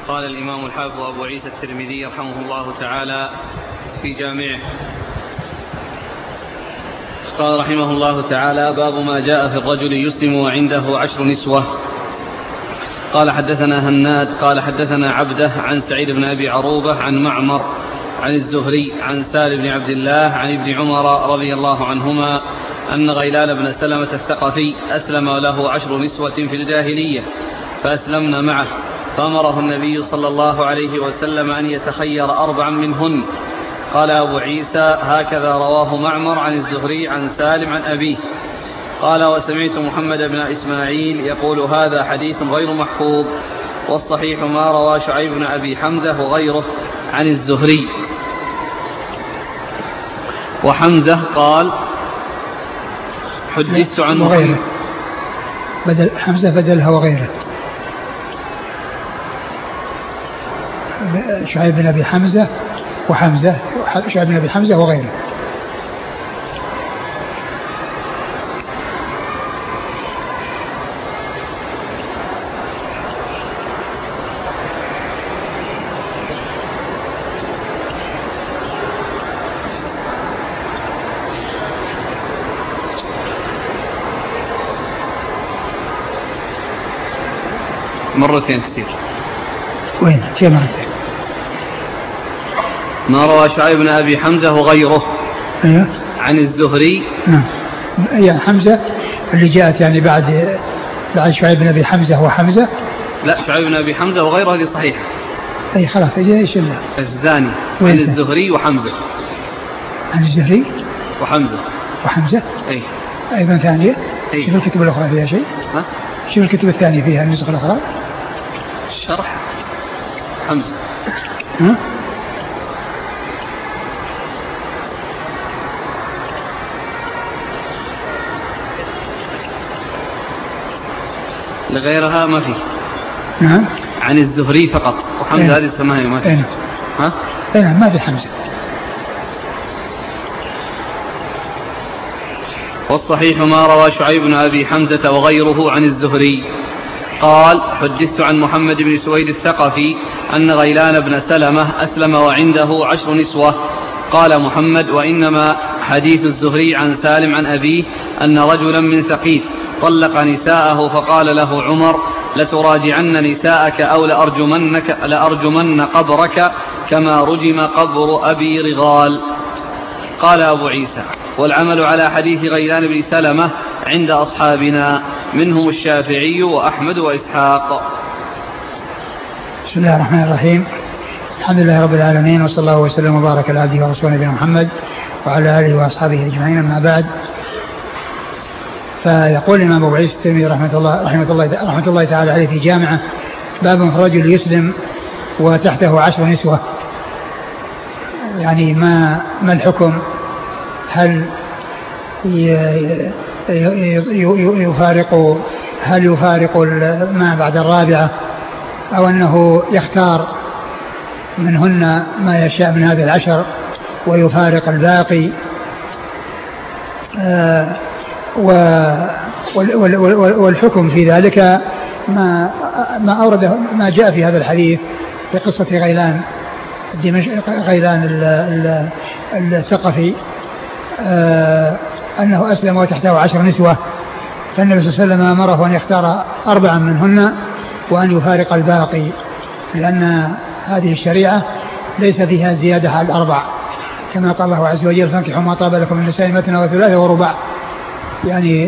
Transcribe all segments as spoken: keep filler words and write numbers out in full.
قال الإمام الحافظ أبو عيسى الترمذي رحمه الله تعالى في جامعه، قال رحمه الله تعالى: باب ما جاء في الرجل يسلم وعنده عشر نسوة. قال حدثنا هناد قال حدثنا عبده عن سعيد بن أبي عروبة عن معمر عن الزهري عن سالم بن عبد الله عن ابن عمر رضي الله عنهما أن غيلان بن سلمة الثقفي أسلم له عشر نسوة في الجاهلية فأسلمن معه، فأمره النبي صلى الله عليه وسلم أن يتخير أربعا منهن. قال أبو عيسى: هكذا رواه معمر عن الزهري عن سالم عن أبيه. قال: وسمعت محمد بن إسماعيل يقول هذا حديث غير محفوظ، والصحيح ما روى شعيب بن أبي حمزة وغيره عن الزهري. وحمزة قال: حدثت عن وغيره، بدل حمزة بدلها وغيره. شعيب بن أبي حمزة وحمزة شعيب بن أبي حمزة وغيره. مرتين كثير. وين؟ كيف مرتين؟ ما روى شعيب بن أبي حمزة وغيره أيه؟ عن الزهري. نعم، يعني حمزة اللي جاءت يعني بعد بعد شعيب بن أبي حمزة وحمزة. لا، شعيب بن أبي حمزة وغيره هذه صحيح. أي خلاص، أي إيش الله الثاني عن الزهري وحمزة. عن الزهري وحمزة وحمزة أي أيضا ثانية. أي. شوف الكتب الأخرى فيها شيء. ها؟ شوف الكتب الثانية فيها النسخة الأخرى. شرح حمزة. ها؟ لغيرها ما في. نعم. عن الزهري فقط، وحمزة هذه السماهي ما في. أين؟ ها؟ أين ما في حمزة. والصحيح ما روى شعيب بن أبي حمزة وغيره عن الزهري. قال: حدثت عن محمد بن سويد الثقفي أن غيلان بن سلمة أسلم وعنده عشر نسوة. قال محمد: وإنما حديث الزهري عن سالم عن أبيه أن رجلا من ثقيف طلق نساءه فقال له عمر: لتراجعن نساءك أو لأرجمنك لأرجمن قبرك كما رجم قبر أبي رغال. قال أبو عيسى: والعمل على حديث غيلان بن سلمة عند أصحابنا، منهم الشافعي وأحمد وإسحاق. بسم الله الرحمن الرحيم. الحمد لله رب العالمين، وصلى الله وسلم وبارك على عبده ورسوله نبينا محمد وعلى آله وأصحابه أجمعين، أما بعد. فيقول الإمام أبو عيسى الترمذي رحمة الله رحمة الله رحمة الله تعالى عليه في جامعه: باب في رجل يسلم وتحته عشر نسوة. يعني ما ما الحكم؟ هل يفارق هل يفارق ما بعد الرابعة، أو أنه يختار منهن ما يشاء من هذه العشر ويفارق الباقي؟ آه والحكم في ذلك ما ما أورده ما جاء في هذا الحديث في قصة غيلان غيلان الثقفي، آه أنه أسلم وتحته عشر نسوة، فالنبي صلى الله عليه وسلم أمره أن يختار أربعا منهن وأن يفارق الباقي، لأن هذه الشريعة ليس فيها زيادة على الأربع، كما قال الله عز وجل: فانكحوا ما طاب لكم من النساء مثنى وثلاثة ورباع، يعني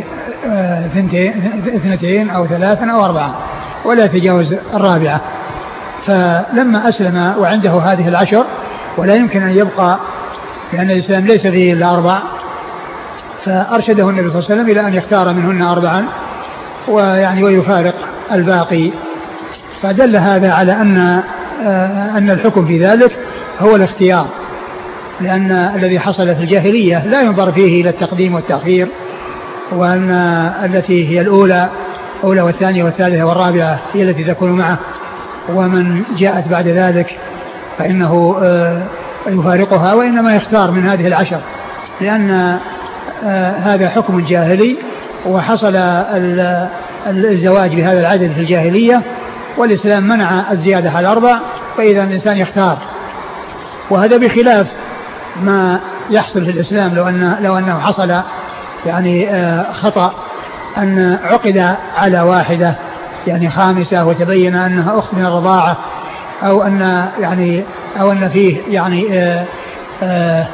اثنتين أو ثلاثا أو أربعة، ولا يتجاوز الرابعة. فلما أسلم وعنده هذه العشر ولا يمكن أن يبقى، لأن الإسلام ليس فيه إلا أربع، فأرشده النبي صلى الله عليه وسلم إلى أن يختار منهن أربعا ويعني ويفارق الباقي. فدل هذا على أن أن الحكم في ذلك هو الاختيار، لأن الذي حصل في الجاهلية لا ينظر فيه إلى التقديم والتأخير، وأن التي هي الأولى أولى والثانية والثالثة والرابعة هي التي تكون معه، ومن جاءت بعد ذلك فإنه يفارقها، وإنما يختار من هذه العشر، لأن هذا حكم جاهلي، وحصل الزواج بهذا العدد في الجاهلية، والإسلام منع الزيادة على أربع، فإذا الإنسان يختار. وهذا بخلاف ما يحصل في الإسلام لو أنه, لو أنه حصل يعني خطأ أن عقد على واحدة يعني خامسة وتبين أنها أخت من الرضاعة، أو أن يعني أو أن فيه يعني آآ آآ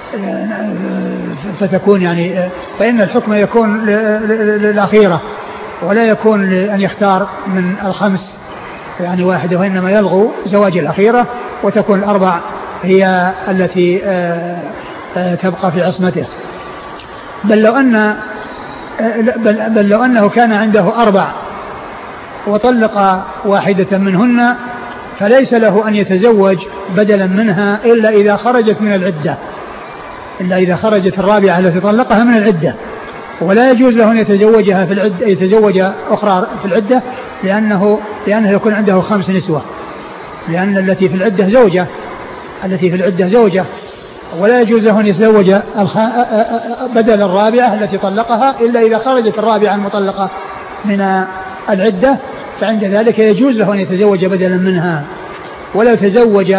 فتكون يعني فإن الحكم يكون للأخيرة ولا يكون لأن يختار من الخمس يعني واحدة، وإنما يلغو زواج الأخيرة وتكون الأربع هي التي آآ آآ تبقى في عصمته. بل لو أن بل, بل لو أنه كان عنده أربع وطلق واحدة منهن فليس له أن يتزوج بدلا منها إلا إذا خرجت من العدة، إلا إذا خرجت الرابعة التي طلقها من العدة، ولا يجوز له أن يتزوجها في العدة يتزوج أخرى في العدة لأنه لأنه يكون عنده خمس نسوة، لأن التي في العدة زوجة التي في العدة زوجة ولا يجوز له أن يتزوج بدل الرابعة التي طلقها إلا إذا خرجت الرابعة المطلقة من العدة، فعند ذلك يجوز له أن يتزوج بدلا منها. ولو تزوج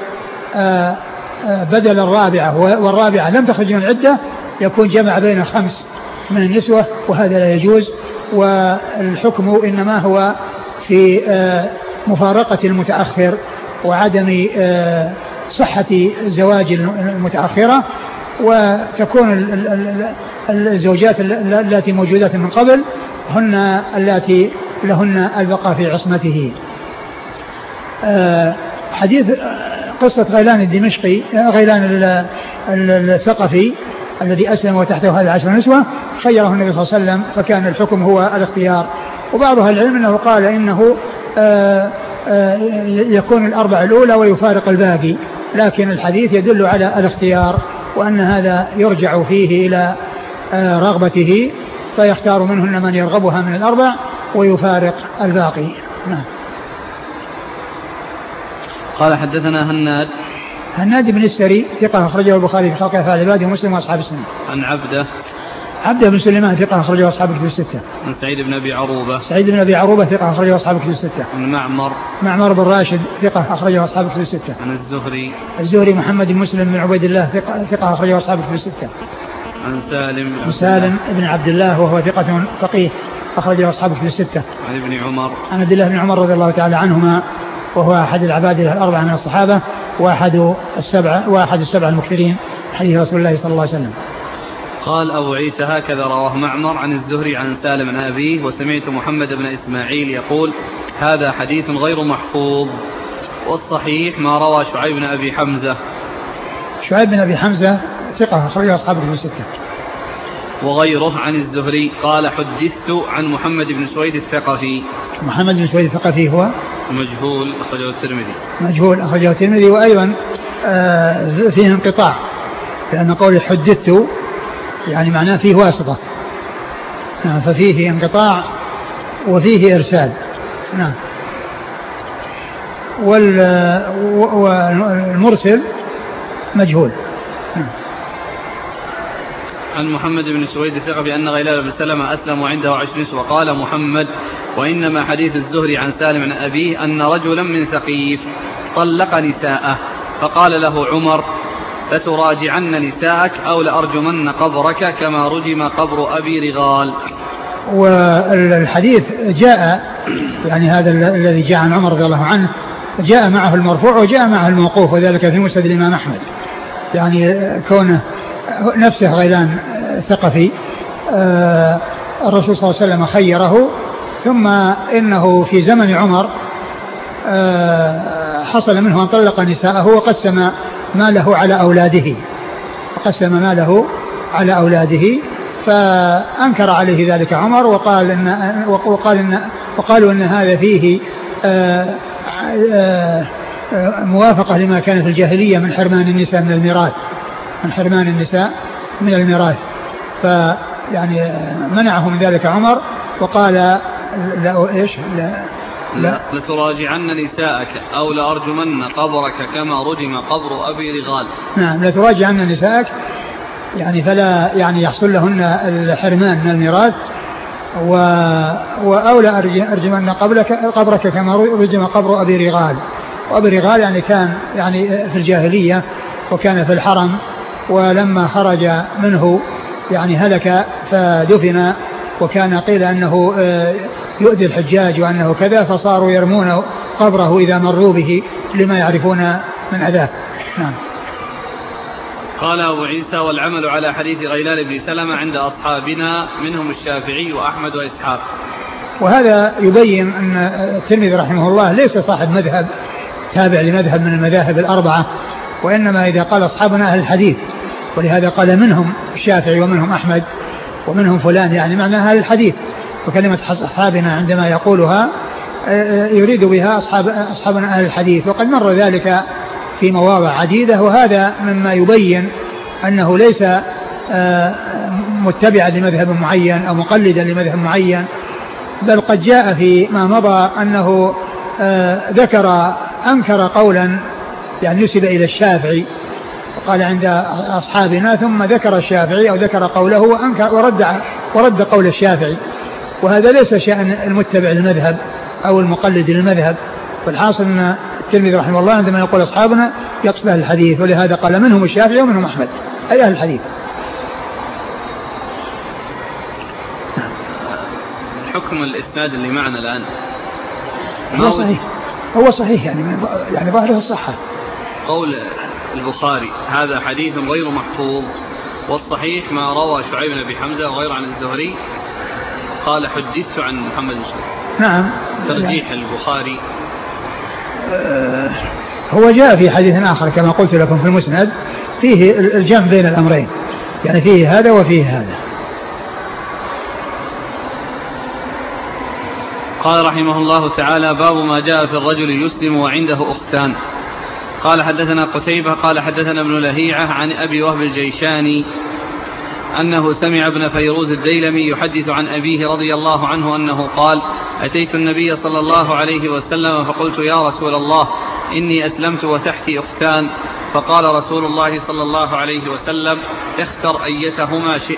بدل الرابعة والرابعة لم تخرج من العدة يكون جمع بين خمس من النسوة، وهذا لا يجوز. والحكم إنما هو في مفارقة المتأخر وعدم صحة زواج المتأخرة، وتكون الزوجات التي موجودات من قبل هن التي لهن البقاء في عصمته. حديث قصة غيلان الدمشقي غيلان الثقفي الذي أسلم وتحته هذا عشر نسوة خيره النبي صلى الله عليه وسلم، فكان الحكم هو الاختيار. وبعض أهل العلم أنه قال إنه يكون الأربع الأولى ويفارق الباقي، لكن الحديث يدل على الاختيار وأن هذا يرجع فيه إلى رغبته فيختار منهن من يرغبها من الأربع ويفارق الباقي. نعم. قال حدثنا هناد هناد بن السري ثقة أخرجه البخاري في خلق أفعال عباده ومسلم وأصحاب السنة. عن عبده عبده بن سليمان ثقة أخرجه أصحاب الكتب الستة. عن سعيد بن أبي عروبة سعيد بن أبي عروبة ثقة أخرجه أصحاب الكتب الستة. عن معمر معمر بن راشد ثقة أخرجه أصحاب الكتب الستة. عن الزهري الزهري محمد بن مسلم بن عبيد الله ثقة, ثقة أخرجه أصحاب الكتب الستة. عن سالم عن سالم بن عبد الله وهو ثقة فقيه أخرجه أصحاب الكتب الستة. عن ابن عمر عن عبد الله بن عمر رضي الله تعالى عنهما وهو أحد العباد الأربعة من الصحابة وأحد السبعة وأحد السبعة المكثرين حديث رسول الله صلى الله عليه وسلم. قال أبو عيسى هكذا رواه معمر عن الزهري عن سالم عن أبيه، وسمعت محمد بن إسماعيل يقول هذا حديث غير محفوظ، والصحيح ما روى شعيب بن أبي حمزة. شعيب بن أبي حمزة ثقة أخرجه أصحاب الكتب الستة. وغيره عن الزهري قال حدثت عن محمد بن سويد الثقفي. محمد بن سويد الثقفي هو مجهول أخرجه الترمذي. مجهول أخرجه الترمذي، وأيضا آه فيه انقطاع، لأن قول حدثت يعني معناه فيه واسطة، نعم، ففيه انقطاع وفيه إرسال. نعم. والمرسل مجهول. نعم. عن محمد بن سويد الثقة بأن غيلان بن سلمة أسلم وعنده عشر نسوة. وقال محمد وإنما حديث الزهري عن سالم عن أبيه أن رجلا من ثقيف طلق نساءه فقال له عمر لتراجعن نساءك أو لأرجمن قبرك كما رجم قبر أبي رغال. والحديث جاء يعني هذا الذي جاء عن عمر رضي الله عنه جاء معه المرفوع وجاء معه الموقوف، وذلك في مسند الإمام أحمد، يعني كونه نفسه غيلان ثقفي الرسول صلى الله عليه وسلم خيره، ثم إنه في زمن عمر حصل منه أن طلق نساءه وقسم ماله على أولاده وقسم ماله على أولاده فأنكر عليه ذلك عمر وقال إن وقال إن وقالوا إن هذا فيه آآ آآ موافقة لما كان في الجاهلية من حرمان النساء من الميراث من حرمان النساء من الميراث فيعني منعه من ذلك عمر وقال لا إيش لا لا لتراجعن نساءك أو لأرجمن قبرك كما رجم قبر أبي رغال. نعم لتراجعن نساءك يعني فلا يعني يحصل لهن الحرمان من الميراث و وأولى أرجمن قبلك قبرك كما رجم قبر أبي رغال. وأبي رغال يعني كان يعني في الجاهلية وكان في الحرم، ولما خرج منه يعني هلك فدفن، وكان قيل أنه يؤذي الحجاج وأنه كذا، فصاروا يرمون قبره إذا مروا به لما يعرفون من أذاه. نعم. قال أبو عيسى: والعمل على حديث غيلان بن سلمة عند أصحابنا منهم الشافعي وأحمد وإسحاق. وهذا يبين أن الترمذي رحمه الله ليس صاحب مذهب تابع لمذهب من المذاهب الأربعة، وإنما إذا قال أصحابنا أهل الحديث، ولهذا قال منهم الشافعي ومنهم أحمد ومنهم فلان، يعني معناها أهل الحديث. وكلمة أصحابنا عندما يقولها يريد بها أصحاب أصحابنا أهل الحديث، وقد مر ذلك في مواضع عديدة، وهذا مما يبين أنه ليس متبعا لمذهب معين أو مقلدا لمذهب معين، بل قد جاء في ما مضى أنه ذكر أنكر قولا يعني نسب إلى الشافعي وقال عند أصحابنا، ثم ذكر الشافعي أو ذكر قوله وأنكر ورد, ورد قول الشافعي، وهذا ليس شأن المتبع للمذهب أو المقلد للمذهب. والحاصل أن الترمذي رحمه الله عندما يقول أصحابنا يقصد أهل الحديث، ولهذا قال منهم الشافعي ومنهم أحمد، أي أهل الحديث. حكم الإسناد اللي معنا الآن هو صحيح، هو صحيح يعني يعني ظاهره الصحة. قول البخاري: هذا حديث غير محفوظ، والصحيح ما روى شعيب بن أبي حمزة وغير عن الزهري. قال: حدثت عن محمد بن شعيب. نعم. ترجيح البخاري آه هو جاء في حديث آخر كما قلت لكم في المسند فيه الجمع بين الأمرين، يعني فيه هذا وفيه هذا. قال رحمه الله تعالى: باب ما جاء في الرجل يسلم وعنده أختان. قال: حدثنا قتيبة قال حدثنا ابن لهيعة عن أبي وهب الجيشاني أنه سمع ابن فيروز الديلمي يحدث عن أبيه رضي الله عنه أنه قال: أتيت النبي صلى الله عليه وسلم فقلت: يا رسول الله، إني أسلمت وتحتي أختان. فقال رسول الله صلى الله عليه وسلم: اختر أيتهما شئت.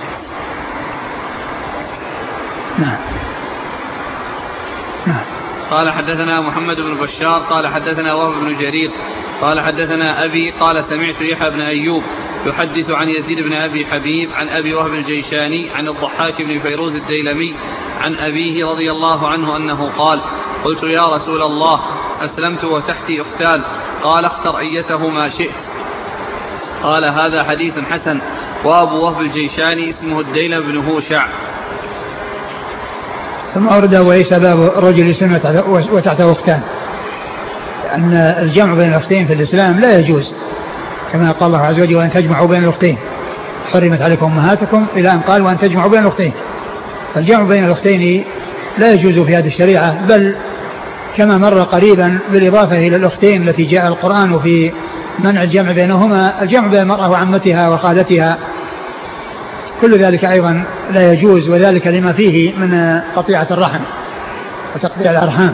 نعم. نعم. قال: حدثنا محمد بن بشار قال حدثنا وهب بن جرير قال حدثنا أبي قال سمعت يحيى بن أيوب يحدث عن يزيد بن أبي حبيب عن أبي وهب الجيشاني عن الضحاك بن فيروز الديلمي عن أبيه رضي الله عنه أنه قال: قلت: يا رسول الله، أسلمت وتحتي أختان. قال: اختر أيتهما شئت. قال: هذا حديث حسن. وأبو وهب الجيشاني اسمه الديلم بن هوشع. ثم أورد أبو عيسى باب الرجل يسلم وتحته أختان، أن الجمع بين الأختين في الإسلام لا يجوز، كما قال الله عز وجل: وأن تجمعوا بين الأختين، حرمت عليكم أمهاتكم، إلى أن قال: وأن تجمعوا بين الأختين. فالجمع بين الأختين لا يجوز في هذه الشريعة، بل كما مر قريبا بالإضافة إلى الأختين التي جاء القرآن في منع الجمع بينهما، الجمع بين المرأة وعمتها وخالتها، كل ذلك أيضا لا يجوز، وذلك لما فيه من قطيعة الرحم وتقطيع الأرحام.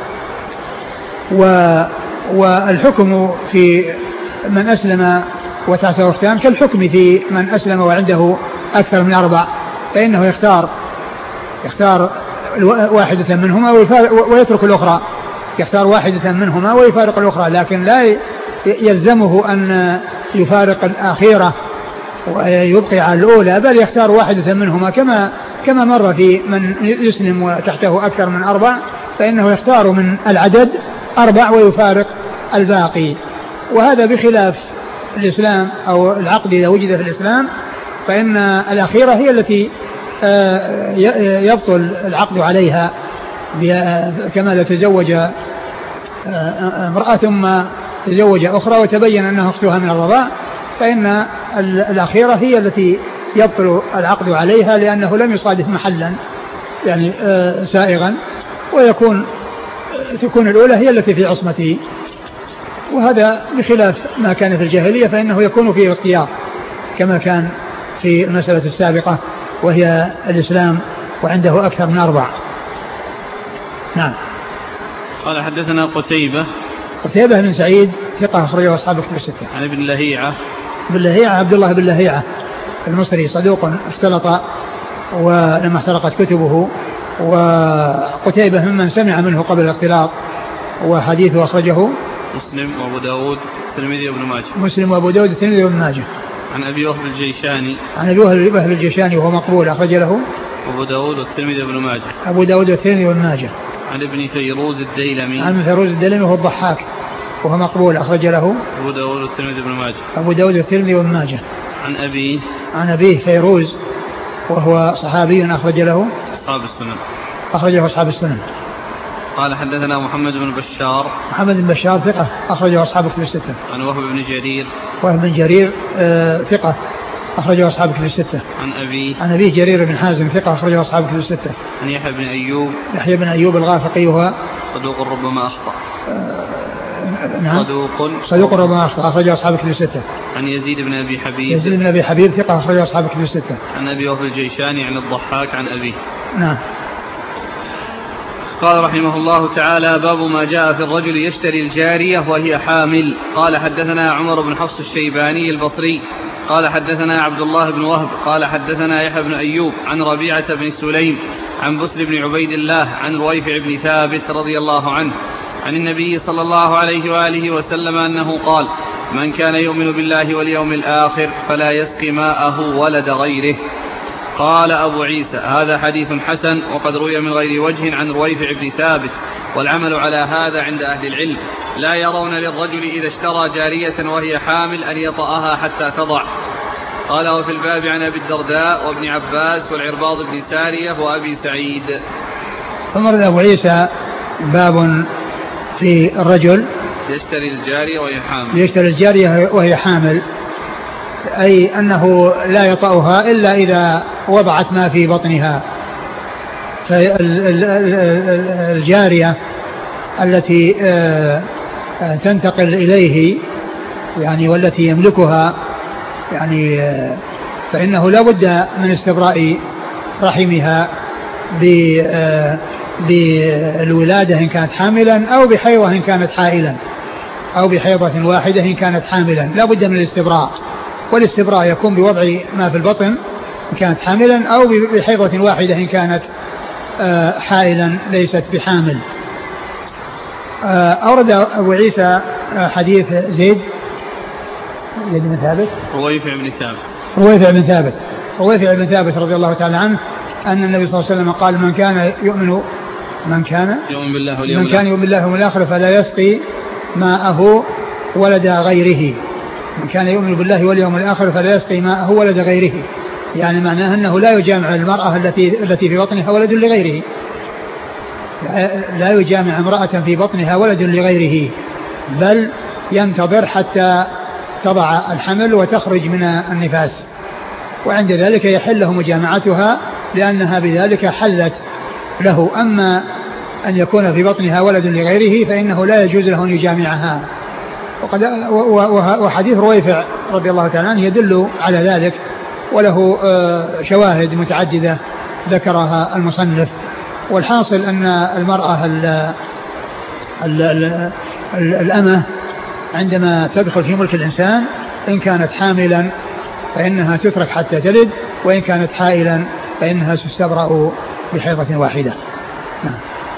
والحكم في من أسلم وتحته أختان كالحكم في من أسلم وعنده أكثر من أربع، فإنه يختار يختار واحدة منهما ويترك الأخرى، يختار واحدة منهما ويفارق الأخرى، لكن لا يلزمه أن يفارق الأخيرة ويبقي على الأولى، بل يختار واحدة منهما، كما كما مر في من يسلم وتحته أكثر من أربع، فإنه يختار من العدد أربع ويفارق الباقي. وهذا بخلاف الإسلام أو العقد إذا وجد في الإسلام، فإن الأخيرة هي التي يبطل العقد عليها، كما لو تزوج امرأة ثم تزوج أخرى وتبين أنها أختها من الرضاع، فإن الأخيرة هي التي يبطل العقد عليها، لأنه لم يصادف محلا يعني سائغا، ويكون تكون الأولى هي التي في عصمته. وهذا بخلاف ما كان في الجاهلية، فإنه يكون فيه اختيار كما كان في المسألة السابقة وهي الإسلام وعنده أكثر من أربع. نعم. قال: حدثنا قتيبة قتيبة بن سعيد ثقة أخرجه أصحاب كتب الستة. عن ابن لهيعة بن لهيعة عبد الله بن لهيعة المصري صدوق اختلط ولما احترقت كتبه وقتيبة ممن سمع منه قبل الاختلاط، وحديثه أخرجه مسلم وأبو داود والترمذي وابن ماجه. مسلم وأبو داود والترمذي وابن ماجه. عن أبي وهب الجيشاني عن أبي وهب الجيشاني وهو مقبول أخرج له أبو داود والترمذي وابن ماجه. أبو داود والترمذي وابن ماجه. عن ابن فيروز الديلمي عن فيروز الديلمي وهو الضحاك وهو مقبول أخرج له أبو داود والترمذي وابن ماجه. أبو داود والترمذي وابن ماجه. عن أبيه عن أبيه فيروز وهو صحابي أخرج له أصحاب السنن أخرجه أصحاب السنن. قال حدثنا محمد بن بشار محمد بن بشار ثقة أخرجه أصحاب كتب الستة. عن وهب بن جرير وهب بن جرير آه ثقة أخرجه أصحاب كتب الستة. عن أبيه عن أبيه جرير بن حازم ثقة أخرجه أصحاب كتب الستة. عن يحيى بن أيوب يحيى بن أيوب الغافقي وهو صدوق ربما أخطأ آه نعم صدوق صدوق ربما أخطأ أخرجه أصحاب كتب الستة. عن يزيد بن أبي حبيب يزيد بن أبي حبيب ثقة أخرجه أصحاب كتب الستة. عن أبي وهب الجيشاني عن الضحاك عن أبيه. نعم. قال رحمه الله تعالى: باب ما جاء في الرجل يشتري الجارية وهي حامل. قال حدثنا عمر بن حفص الشيباني البصري قال حدثنا عبد الله بن وهب قال حدثنا يحيى بن أيوب عن ربيعة بن سليم عن بسر بن عبيد الله عن رويفع بن ثابت رضي الله عنه عن النبي صلى الله عليه وآله وسلم أنه قال: من كان يؤمن بالله واليوم الآخر فلا يسقي ماءه ولد غيره. قال أبو عيسى: هذا حديث حسن، وقد روي من غير وجه عن رويفع بن ثابت، والعمل على هذا عند أهل العلم. لا يرون للرجل إذا اشترى جارية وهي حامل أن يطأها حتى تضع. قال: وفي الباب عن أبي الدرداء وابن عباس والعرباض بن سارية وأبي سعيد. ثم رد أبو عيسى باب في الرجل يشتري الجارية وهي حامل يشتري الجارية وهي حامل، أي أنه لا يطأها إلا إذا وضعت ما في بطنها. فالجارية التي تنتقل إليه يعني والتي يملكها يعني فإنه لا بد من استبراء رحمها بالولادة إن كانت حاملا أو بحيضة إن كانت حائلا أو بحيضة واحدة إن كانت حاملا، لا بد من الاستبراء. والاستبراء يكون بوضع ما في البطن إن كانت حاملا أو بحيضة واحدة إن كانت حائلا ليست بحامل. أورد أبو عيسى حديث زيد زيد بن ثابت رويفع بن ثابت رويفع بن ثابت رويفع بن ثابت رضي الله تعالى عنه أن النبي صلى الله عليه وسلم قال: من كان يؤمن من كان يؤمن بالله واليوم من كان يؤمن بالله واليوم الآخر فلا يسقي ماءه ولد غيره. من كان يؤمن بالله واليوم الآخر فلا يسقي ماءه ولد غيره، يعني معناه أنه لا يجامع المرأة التي التي في بطنها ولد لغيره، لا يجامع امرأة في بطنها ولد لغيره، بل ينتظر حتى تضع الحمل وتخرج من النفاس، وعند ذلك يحل له مجامعتها لأنها بذلك حلت له. أما أن يكون في بطنها ولد لغيره فإنه لا يجوز له أن يجامعها. وقد وحديث رويفع رضي الله تعالى عنه يدل على ذلك، وله شواهد متعددة ذكرها المصنف. والحاصل أن المرأة ال ال ال ال الأمة عندما تدخل في ملك الإنسان إن كانت حاملا فإنها تترك حتى تلد، وإن كانت حائلا فإنها تستبرأ بحيضة واحدة. نعم.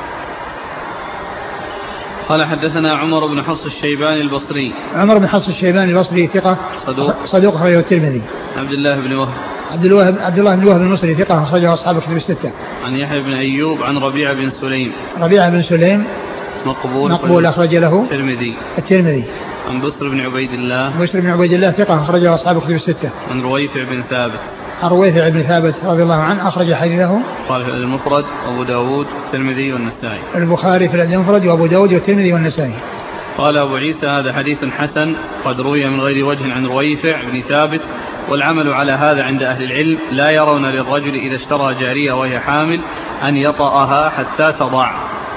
قال حدثنا عمر بن حفص الشيباني البصري. عمر بن حفص الشيباني البصري ثقة صدوق صدوق أخرجه الترمذي. عبد الله بن وهب عبد الله عبد الله بن وهب المصري ثقة أخرجه أصحاب الكتب الستة. عن يحيى بن أيوب عن ربيعة بن سليم ربيعة بن سليم مقبول مقبول أخرج له الترمذي الترمذي. عن بسر بن عبيد الله بسر بن عبيد الله ثقة أخرجه أصحاب الكتب الستة. عن رويفع بن ثابت عن رويفع بن ثابت رضي الله عنه أخرج حديثه قال في المفرد أبو داود والترمذي والنسائي. البخاري في المفرد وأبو داود والترمذي والنسائي. قال أبو عيسى: هذا حديث حسن، قد روي من غير وجه عن رويفع بن ثابت، والعمل على هذا عند أهل العلم. لا يرون للرجل إذا اشترى جارية وهي حامل أن يطأها حتى تضع.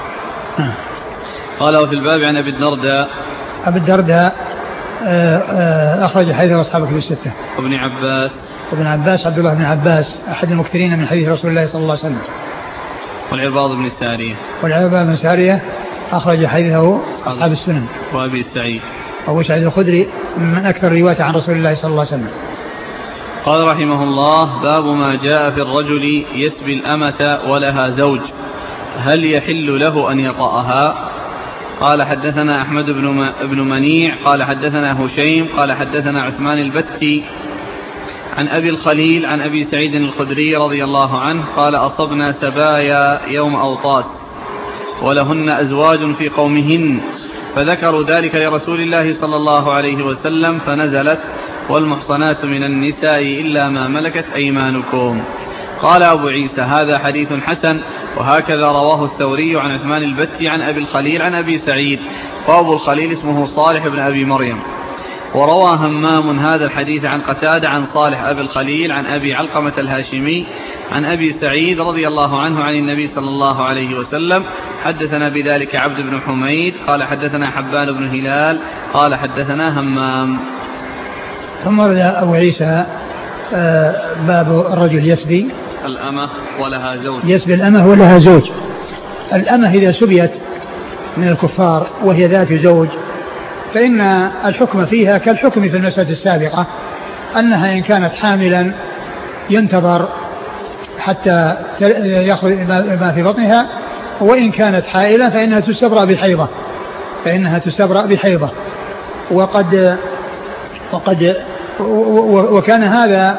قال: وفي الباب عن أبي الدرداء أبي الدرداء أخرج حديث أصحاب الكتب الستة. وابن عباس وابن عباس عبد الله بن عباس أحد المكثرين من حديث رسول الله صلى الله عليه وسلم. والعرباض بن سارية والعرباض بن سارية أخرج حديثه أصحاب السنن. وأبي سعيد أبو سعيد الخدري من أكثر رواية عن رسول الله صلى الله عليه وسلم. قال رحمه الله: باب ما جاء في الرجل يسبي الأمة ولها زوج، هل يحل له أن يطأها؟ قال حدثنا أحمد بن منيع قال حدثنا هشيم قال حدثنا عثمان البتي عن أبي الخليل عن أبي سعيد الخدري رضي الله عنه قال: أصبنا سبايا يوم أوطاس ولهن أزواج في قومهن، فذكروا ذلك لرسول الله صلى الله عليه وسلم، فنزلت: والمحصنات من النساء إلا ما ملكت أيمانكم. قال أبو عيسى: هذا حديث حسن، وهكذا رواه الثوري عن عثمان البتي عن أبي الخليل عن أبي سعيد، وأبو الخليل اسمه صالح بن أبي مريم. وروى همام هذا الحديث عن قتادة عن صالح أبي الخليل عن أبي علقمة الهاشمي عن أبي سعيد رضي الله عنه عن النبي صلى الله عليه وسلم. حدثنا بذلك عبد بن حميد قال حدثنا حبان بن هلال قال حدثنا همام. ثم ورد أبو عيسى باب الرجل يسبي الأمة ولها زوج، يسبي الأمة ولها زوج. الأمة إذا سبيت من الكفار وهي ذات زوج فإن الحكم فيها كالحكم في المسألة السابقة، أنها إن كانت حاملا ينتظر حتى يأخذ ما في بطنها، وإن كانت حائلا فإنها تستبرأ بحيضة فإنها تستبرأ بحيضة وقد وقد وكان هذا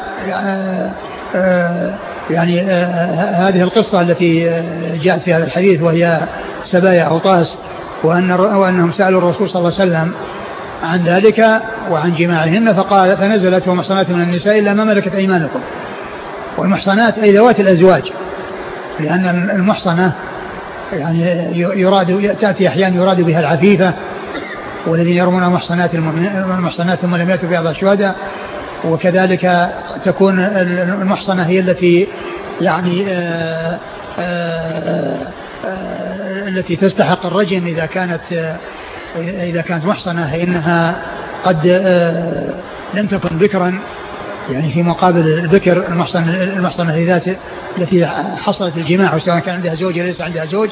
يعني هذه القصة التي جاءت في هذا الحديث وهي سبايا أوطاس، وأن وأنهم سألوا الرسول صلى الله عليه وسلم عن ذلك وعن جماعهن، فقال: فنزلت: ومحصنات من النساء إلا ما ملكت أيمانكم. والمحصنات أي ذوات الأزواج، لأن المحصنة يعني يراد تأتي أحيانا يراد بها العفيفة، والذين يرمون محصنات المحصنات ثم لم يأتوا بأربعة شهداء. وكذلك تكون المحصنة هي التي يعني آآ آآ آآ التي تستحق الرجم إذا كانت إذا كانت محصنة، فإنها قد لم تكن بكرا، يعني في مقابل البكر المحصنة المحصنة ذات التي حصلت الجماع سواء كان عندها زوج أو ليس عندها زوج.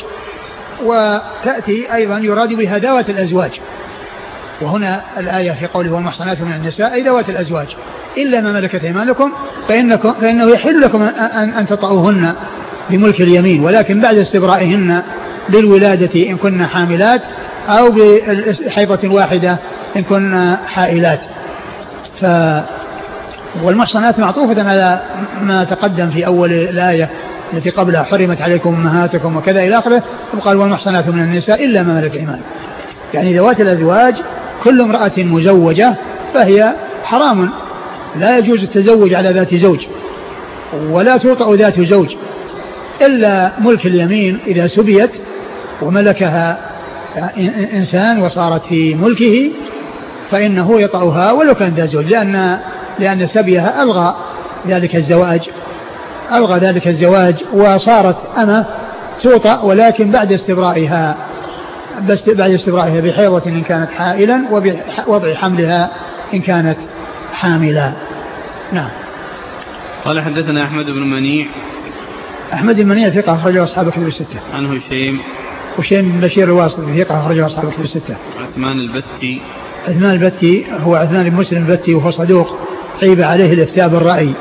وتأتي أيضا يراد بها ذوات الأزواج، وهنا الآية في قوله: والمحصنات من النساء أي ذوات الأزواج إلا ما ملكت أيمانكم فإنكم فإنه يحل لكم أن, أن تطأوهن بملك اليمين، ولكن بعد استبرائهن للولادة إن كن حاملات، أو بحيضة واحدة إن كن حائلات. ف والمحصنات معطوفة على ما تقدم في أول الآية التي قبلها: حرمت عليكم أمهاتكم وكذا إلى آخره. وقال: والمحصنات من النساء إلا ما ملكت أيمانكم، يعني ذوات الأزواج كل امرأة مزوجة فهي حرام، لا يجوز التزوج على ذات زوج، ولا توطأ ذات زوج إلا ملك اليمين إذا سبيت وملكها إنسان وصارت في ملكه فإنه يطأها ولو كان ذات زوج، لأن لأن سبيها ألغى ذلك الزواج ألغى ذلك الزواج وصارت أمة توطأ، ولكن بعد استبرائها بس بعد استبرائها بحيضة إن كانت حائلا وبوضع حملها إن كانت حاملا. نعم. قال حدثنا أحمد بن منيع. أحمد بن منيع ثقة أخرجه أصحاب الكتب الستة. عن هشيم. هشيم بن بشير الواسطي ثقة أخرجه أصحاب الكتب الستة. عثمان البتي. عثمان البتي هو عثمان بن مسلم البتي وهو صدوق عيب عليه الإفتاء بالرأي،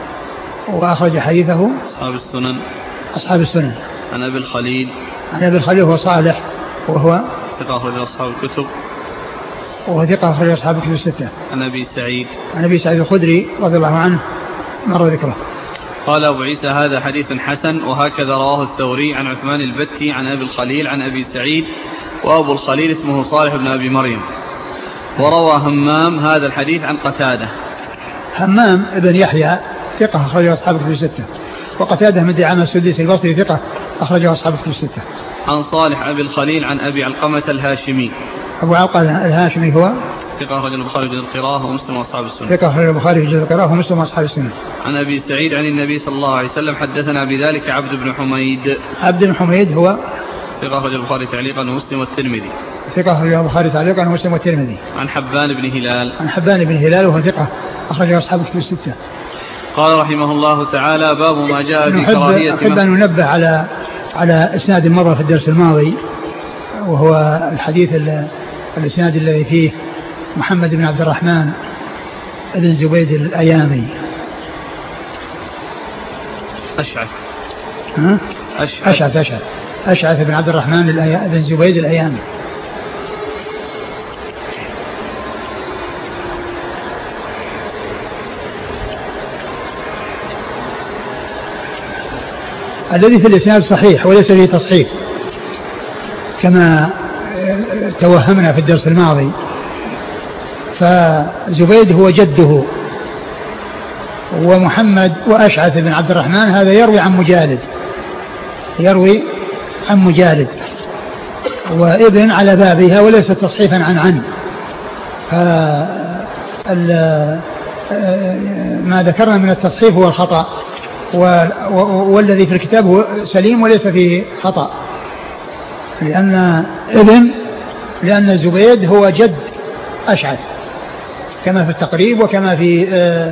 وأخرج حديثه أصحاب السنن. أصحاب السنن. عن أبي الخليل. عن أبي الخليل هو صالح وهو ثقة أخرج أصحاب الكتب. وهو ثقة أخرج أصحاب الكتب الستة. عن أبي سعيد. عن أبي سعيد الخدري رضي الله عنه مر ذكره. قال أبو عيسى: هذا حديث حسن، وهكذا رواه الثوري عن عثمان البتي عن أبي الخليل عن أبي سعيد، وأبو الخليل اسمه صالح بن أبي مريم. وروى همام هذا الحديث عن قتادة. همام ابن يحيى ثقة أخرجه أصحاب الكتب الستة. وقتادة من دعامة السديسي البصري ثقة أخرجه أصحاب الكتب الستة. عن صالح أبي الخليل عن أبي علقمة الهاشمي. أبو علقمة الهاشمي هو ثقة أخرج البخاري في القراءة ومسلم وأصحاب السنة. ثقة أخرج البخاري في القراءة ومسلم وأصحاب السنة. عن أبي سعيد عن النبي صلى الله عليه وسلم حدثنا بذلك عبد بن حميد. عبد بن حميد هو ثقة أخرج البخاري تعليقا ومسلم والترمذي. ثقة أخرج البخاري تعليقا ومسلم والترمذي. عن حبان بن هلال. عن حبان بن هلال وهو ثقة أخرج أصحاب الكتب الستة. قال رحمه الله تعالى: باب ما جاء في كراهية. أحب أن ننبه على على إسناد مضى في الدرس الماضي، وهو الحديث الإسناد الذي فيه محمد بن عبد الرحمن بن زبيد الأيامي، أشعث أشعث أشعث أشعث أشعث بن عبد الرحمن بن زبيد الأيامي. الذي في الإسناد صحيح وليس فيه تصحيح كما توهمنا في الدرس الماضي. فزبيد هو جده، ومحمد وأشعث بن عبد الرحمن هذا يروي عن مجالد يروي عن مجالد وابن على بابها وليس تصحيفا عن عن. ما ذكرنا من التصحيف هو الخطأ، والذي في الكتاب هو سليم وليس فيه خطأ، لأن ابن لأن زبيد هو جد أشعث كما في التقريب وكما في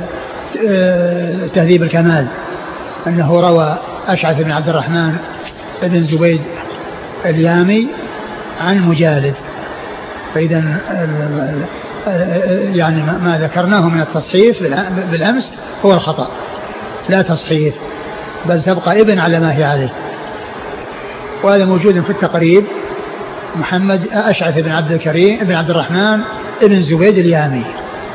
تهذيب الكمال أنه روى أشعث بن عبد الرحمن بن زبيد اليامي عن مجالد. فإذا يعني ما ذكرناه من التصحيف بالأمس هو الخطأ لا تصحيف، بل تبقى ابن على ما هي عليه. وهذا موجود في التقريب محمد أشعث بن عبد الكريم بن عبد الرحمن بن زبيد اليامي.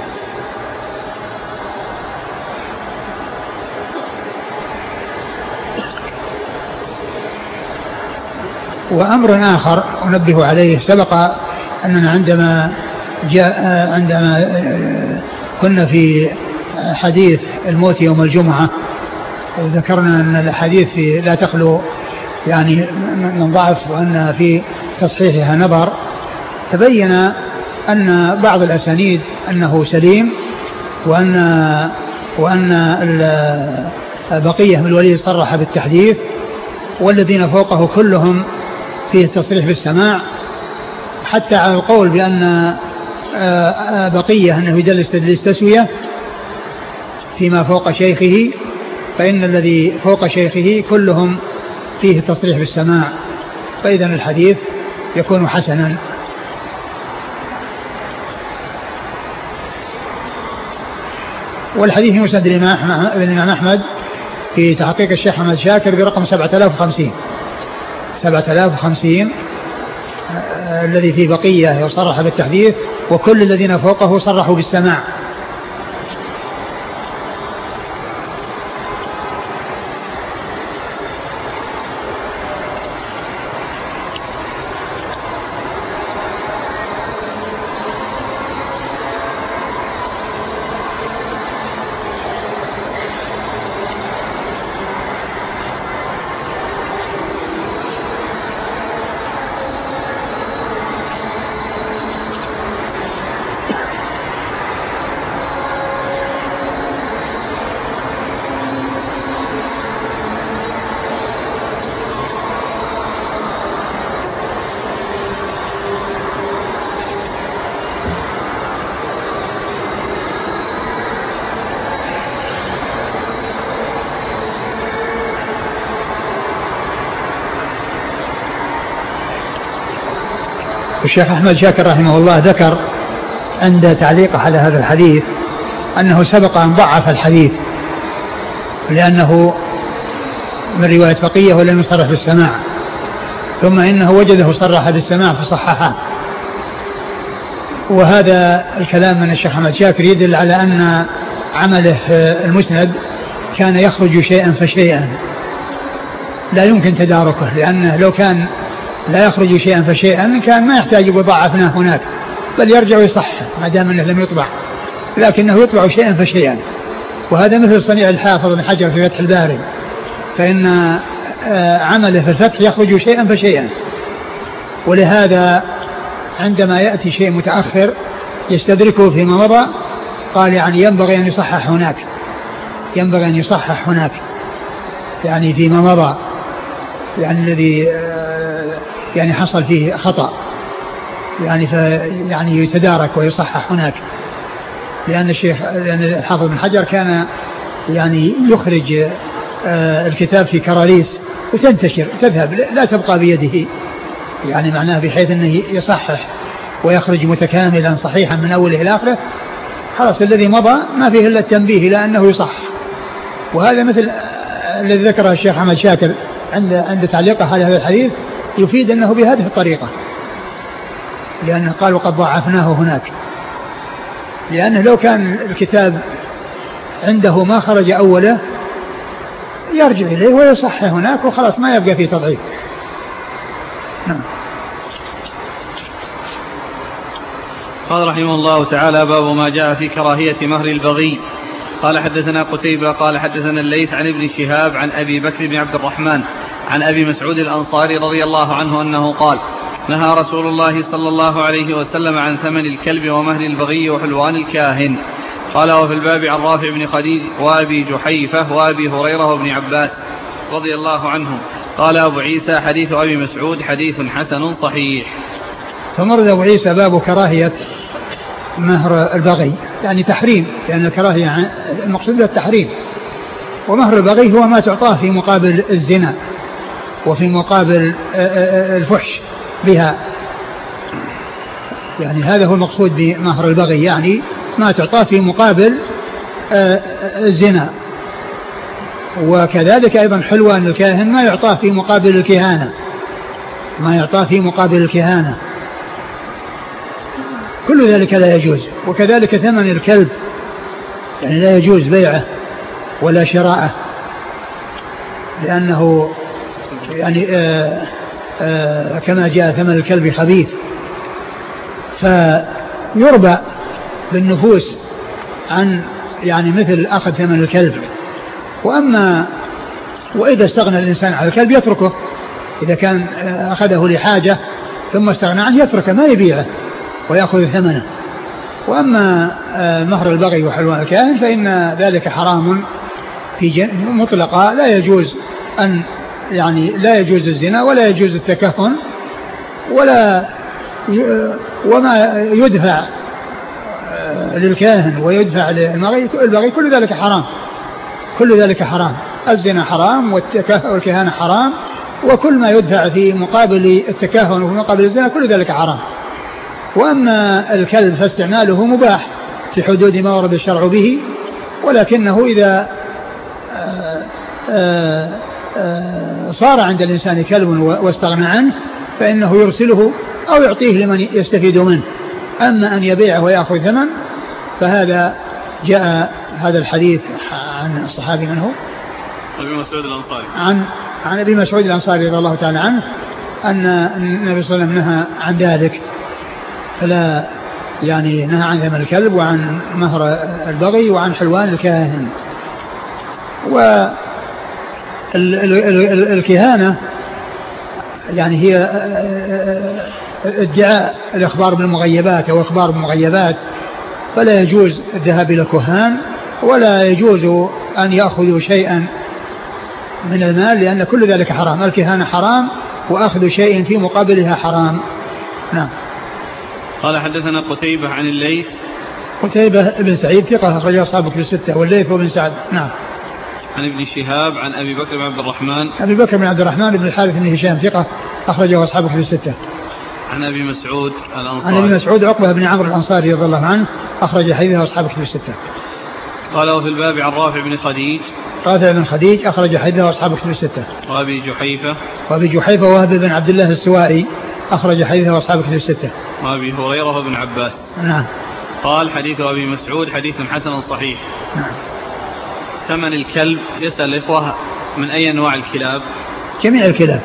وأمر آخر أنبه عليه، سبق أننا عندما جاء عندما كنا في حديث الموت يوم الجمعة وذكرنا أن الحديث في لا تخلو يعني من ضعف وأن في تصحيحها نظر، تبين أن بعض الأسانيد أنه سليم، وأن وأن بقية من الولي صرح بالتحديث، والذين فوقه كلهم فيه التصريح بالسماع، حتى على القول بأن بقية أنه يدلس تدليس تسوية فيما فوق شيخه، فإن الذي فوق شيخه كلهم فيه التصريح بالسماع، فإذا الحديث يكون حسنا. والحديث مسند الإمام أحمد في تحقيق الشيخ محمد شاكر برقم سبعة آلاف وخمسين سبعة آلاف وخمسين الذي فيه بقية يصرح بالتحديث وكل الذين فوقه صرحوا بالسماع. الشيخ أحمد شاكر رحمه الله ذكر عند تعليقه على هذا الحديث أنه سبق أن ضعف الحديث لأنه من رواية بقية ولم يصرح بالسماع، ثم إنه وجده صرح بالسماع فصححه. وهذا الكلام من الشيخ أحمد شاكر يدل على أن عمله المسند كان يخرج شيئا فشيئا لا يمكن تداركه، لأنه لو كان لا يخرج شيئا فشيئا كان ما يحتاج وضعفنا هناك، بل يرجع يصح ما دام انه لم يطبع، لكنه يطبع شيئا فشيئا. وهذا مثل صنيع الحافظ بن حجر في فتح الباري، فإن عمله في الفتح يخرج شيئا فشيئا، ولهذا عندما يأتي شيء متأخر يستدركه فيما مضى قال يعني ينبغي أن يصحح هناك ينبغي أن يصحح هناك يعني فيما مضى، يعني الذي يعني حصل فيه خطأ يعني في يعني يتدارك ويصحح هناك، لأن الشيخ لأن الحافظ بن حجر كان يعني يخرج الكتاب في كراريس وتنتشر تذهب لا تبقى بيده، يعني معناه بحيث أنه يصحح ويخرج متكاملا صحيحا من أوله إلى آخره. خلاص الذي مضى ما فيه إلا التنبيه إلى أنه يصح. وهذا مثل الذي ذكره الشيخ أحمد شاكر عند عند تعليقه على هذا الحديث يفيد أنه بهذه الطريقة، لأنه قال وقد ضعفناه هناك، لأنه لو كان الكتاب عنده ما خرج أوله يرجع إليه ويصحح هناك وخلاص ما يبقى فيه تضعيف. نعم. قال رحمه الله تعالى باب ما جاء في كراهية مهر البغي. قال حدثنا قتيبة قال حدثنا الليث عن ابن شهاب عن أبي بكر بن عبد الرحمن عن أبي مسعود الأنصاري رضي الله عنه أنه قال نهى رسول الله صلى الله عليه وسلم عن ثمن الكلب ومهر البغي وحلوان الكاهن. قال وفي الباب عن رافع بن خديج وأبي جحيفة وأبي هريرة وابن عباس رضي الله عنهم. قال أبو عيسى حديث أبي مسعود حديث حسن صحيح. فمرد أبو عيسى باب كراهية مهر البغي، يعني تحريم، لأن الكراهية المقصود التحريم، ومهر البغي هو ما تعطاه في مقابل الزنا وفي مقابل الفحش بها، يعني هذا هو المقصود بمهر البغي، يعني ما تعطاه في مقابل الزنا. وكذلك أيضا حلوان الكاهن ما يعطاه في مقابل الكهانة، ما يعطاه في مقابل الكهانة، كل ذلك لا يجوز. وكذلك ثمن الكلب يعني لا يجوز بيعه ولا شراءه، لأنه يعني آآ آآ كما جاء ثمن الكلب خبيث، فيربى بالنفوس عن يعني مثل أخذ ثمن الكلب. وأما وإذا استغنى الإنسان عن الكلب يتركه، إذا كان أخذه لحاجة ثم استغنى عنه يتركه ما يبيعه ويأخذ ثمنه. وأما مهر البغي وحلوان الكاهن فإن ذلك حرام في مطلقة، لا يجوز أن يعني لا يجوز الزنا ولا يجوز التكهن ولا وما يدفع للكاهن ويدفع للبغي كل ذلك حرام، كل ذلك حرام. الزنا حرام والكهانة حرام، وكل ما يدفع في مقابل التكهن وفي مقابل الزنا كل ذلك حرام. وأما الكلب فاستعماله مباح في حدود ما ورد الشرع به، ولكنه إذا آآ آآ صار عند الإنسان كلب واستغنى عنه فإنه يرسله أو يعطيه لمن يستفيد منه. أما أن يبيعه ويأخذ ثمن فهذا جاء هذا الحديث عن الصحابي من هو؟ أبي مسعود الأنصاري، عن عن أبي مسعود الأنصاري رضي الله تعالى عنه أن النبي صلى الله عليه وسلم نهى عن ذلك، فلا يعني نهى عن ثمن الكلب وعن مهر البغي وعن حلوان الكاهن. والكهانة يعني هي ادعاء الإخبار بالمغيبات أو إخبار بالمغيبات، فلا يجوز الذهاب إلى الكهان ولا يجوز أن يأخذوا شيئا من المال، لأن كل ذلك حرام. الكهانة حرام وأخذ شيء في مقابلها حرام. نعم. قال حدثنا قتيبة عن الليث. قتيبة بن سعيد ثقة أخرجه أصحاب كتب الستة، والليث بن سعد. نعم. عن ابن شهاب عن أبي بكر بن عبد الرحمن. أبي بكر بن عبد الرحمن بن الحارث بن هشام ثقة أخرجه أصحاب كتب الستة. عن أبي مسعود الأنصاري. عن أبي مسعود عقبة بن عمرو الأنصاري رضي الله عنه أخرج حديثه أصحاب كتب الستة. قال وفي الباب عن رافع بن خديج. رافع بن خديج أخرج حديثه أصحاب كتب الستة. وأبي جحيفة. وأبي جحيفة وهب بن عبد الله السوائي أخرج حديثه أصحاب كتب الستة. وأبي هريرة وابن عباس. نعم. قال حديث أبي مسعود حديث حسن صحيح. نعم. ثمن الكلب، يسأل الإخوة من أي أنواع الكلاب؟ جميع الكلاب.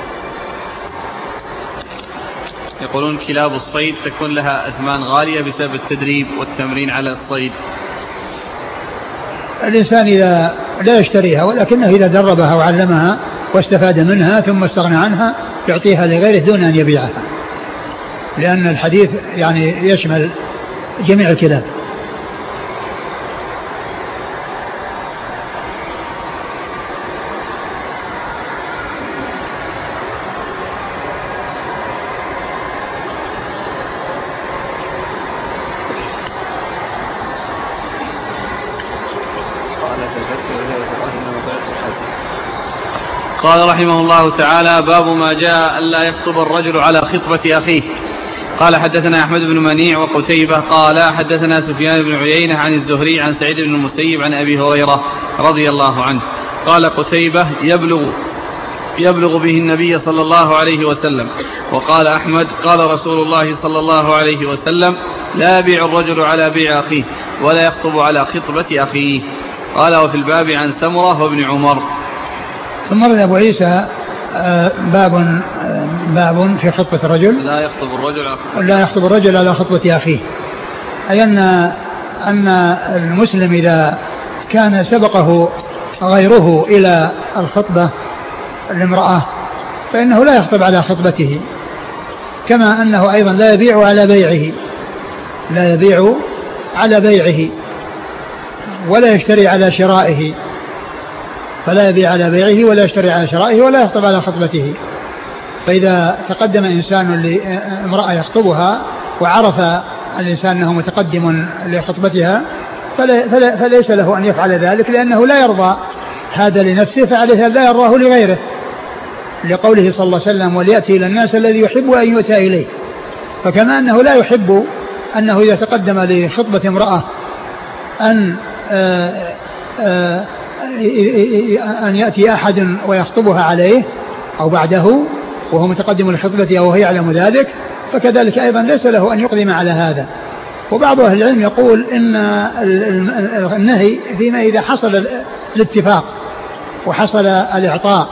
يقولون كلاب الصيد تكون لها أثمان غالية بسبب التدريب والتمرين على الصيد. الإنسان إذا لا يشتريها ولكنه إذا دربها وعلمها واستفاد منها ثم استغنى عنها يعطيها لغيره دون أن يبيعها، لأن الحديث يعني يشمل جميع الكلاب. قال رحمه الله تعالى باب ما جاء ألا يخطب الرجل على خطبة أخيه. قال حدثنا أحمد بن منيع وقتيبة قال حدثنا سفيان بن عيينة عن الزهري عن سعيد بن المسيب عن أبي هريرة رضي الله عنه قال قتيبة يبلغ يبلغ به النبي صلى الله عليه وسلم. وقال أحمد قال رسول الله صلى الله عليه وسلم لا يبيع الرجل على بيع أخيه ولا يخطب على خطبة أخيه. قال وفي الباب عن سمرة وابن عمر. ثم ورد أبو عيسى باب باب في خطبة الرجل لا يخطب الرجل على خطبة لا يخطب الرجل على خطبة أخيه، أي أن أن المسلم إذا كان سبقه غيره إلى الخطبة الامرأة فإنه لا يخطب على خطبته، كما أنه أيضا لا يبيع على بيعه لا يبيع على بيعه ولا يشتري على شرائه، فلا يبيع على بيعه ولا يشتري على شرائه ولا يخطب على خطبته. فإذا تقدم إنسان لامرأة يخطبها وعرف الإنسان أنه متقدم لخطبتها فليس له أن يفعل ذلك، لأنه لا يرضى هذا لنفسه فعليه لا يرضاه لغيره، لقوله صلى الله عليه وسلم وليأتي إلى الناس الذي يحب أن يؤتى إليه. فكما أنه لا يحب أنه إذا تقدم لخطبة امرأة أن آآ آآ أن يأتي أحد ويخطبها عليه أو بعده وهو متقدم لخطبته أو هي يعلم ذلك، فكذلك أيضا ليس له أن يقدم على هذا. وبعض أهل العلم يقول إن النهي فيما إذا حصل الاتفاق وحصل الإعطاء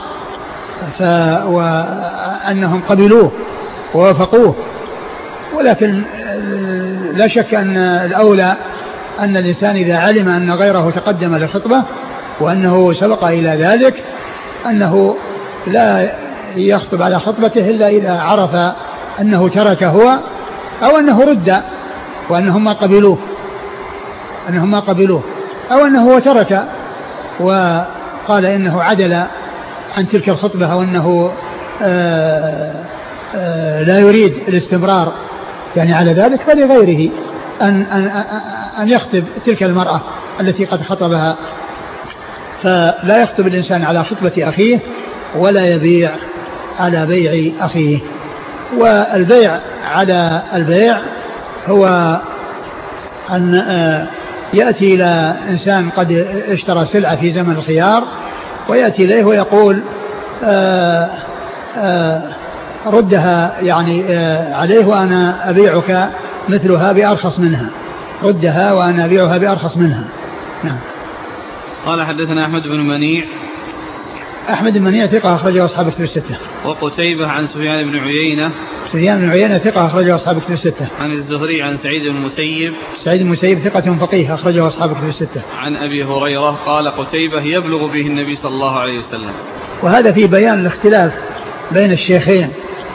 وأنهم قبلوه ووافقوه، ولكن لا شك أن الأولى أن الإنسان إذا علم أن غيره تقدم للخطبة وأنه سبق إلى ذلك أنه لا يخطب على خطبته إلا إذا عرف أنه ترك هو أو أنه رد وأنهم ما قبلوه أنهم ما قبلوه أو أنه هو ترك وقال إنه عدل عن تلك الخطبة أو أنه آآ آآ لا يريد الاستمرار يعني على ذلك، فلغيره أن, أن, أن يخطب تلك المرأة التي قد خطبها. فلا يخطب الإنسان على خطبة أخيه ولا يبيع على بيع أخيه. والبيع على البيع هو أن يأتي إلى إنسان قد اشترى سلعة في زمن الخيار ويأتي إليه ويقول آآ آآ ردها يعني عليه وأنا أبيعك مثلها بأرخص منها، ردها وأنا أبيعها بأرخص منها. نعم. قال حدثنا أحمد بن منيع. أحمد بن منيع ثقة أخرجه أصحاب الكتب الستة. وقتيبة عن سفيان بن عيينة. سفيان بن عيينة ثقة أخرجه أصحاب الكتب الستة. عن الزهري عن سعيد بن المسيب. سعيد بن المسيب ثقة فقيه أخرجه أصحاب الكتب الستة. عن أبي هريرة قال قتيبة يبلغ به النبي صلى الله عليه وسلم. وهذا في بيان الاختلاف بين الشيخين،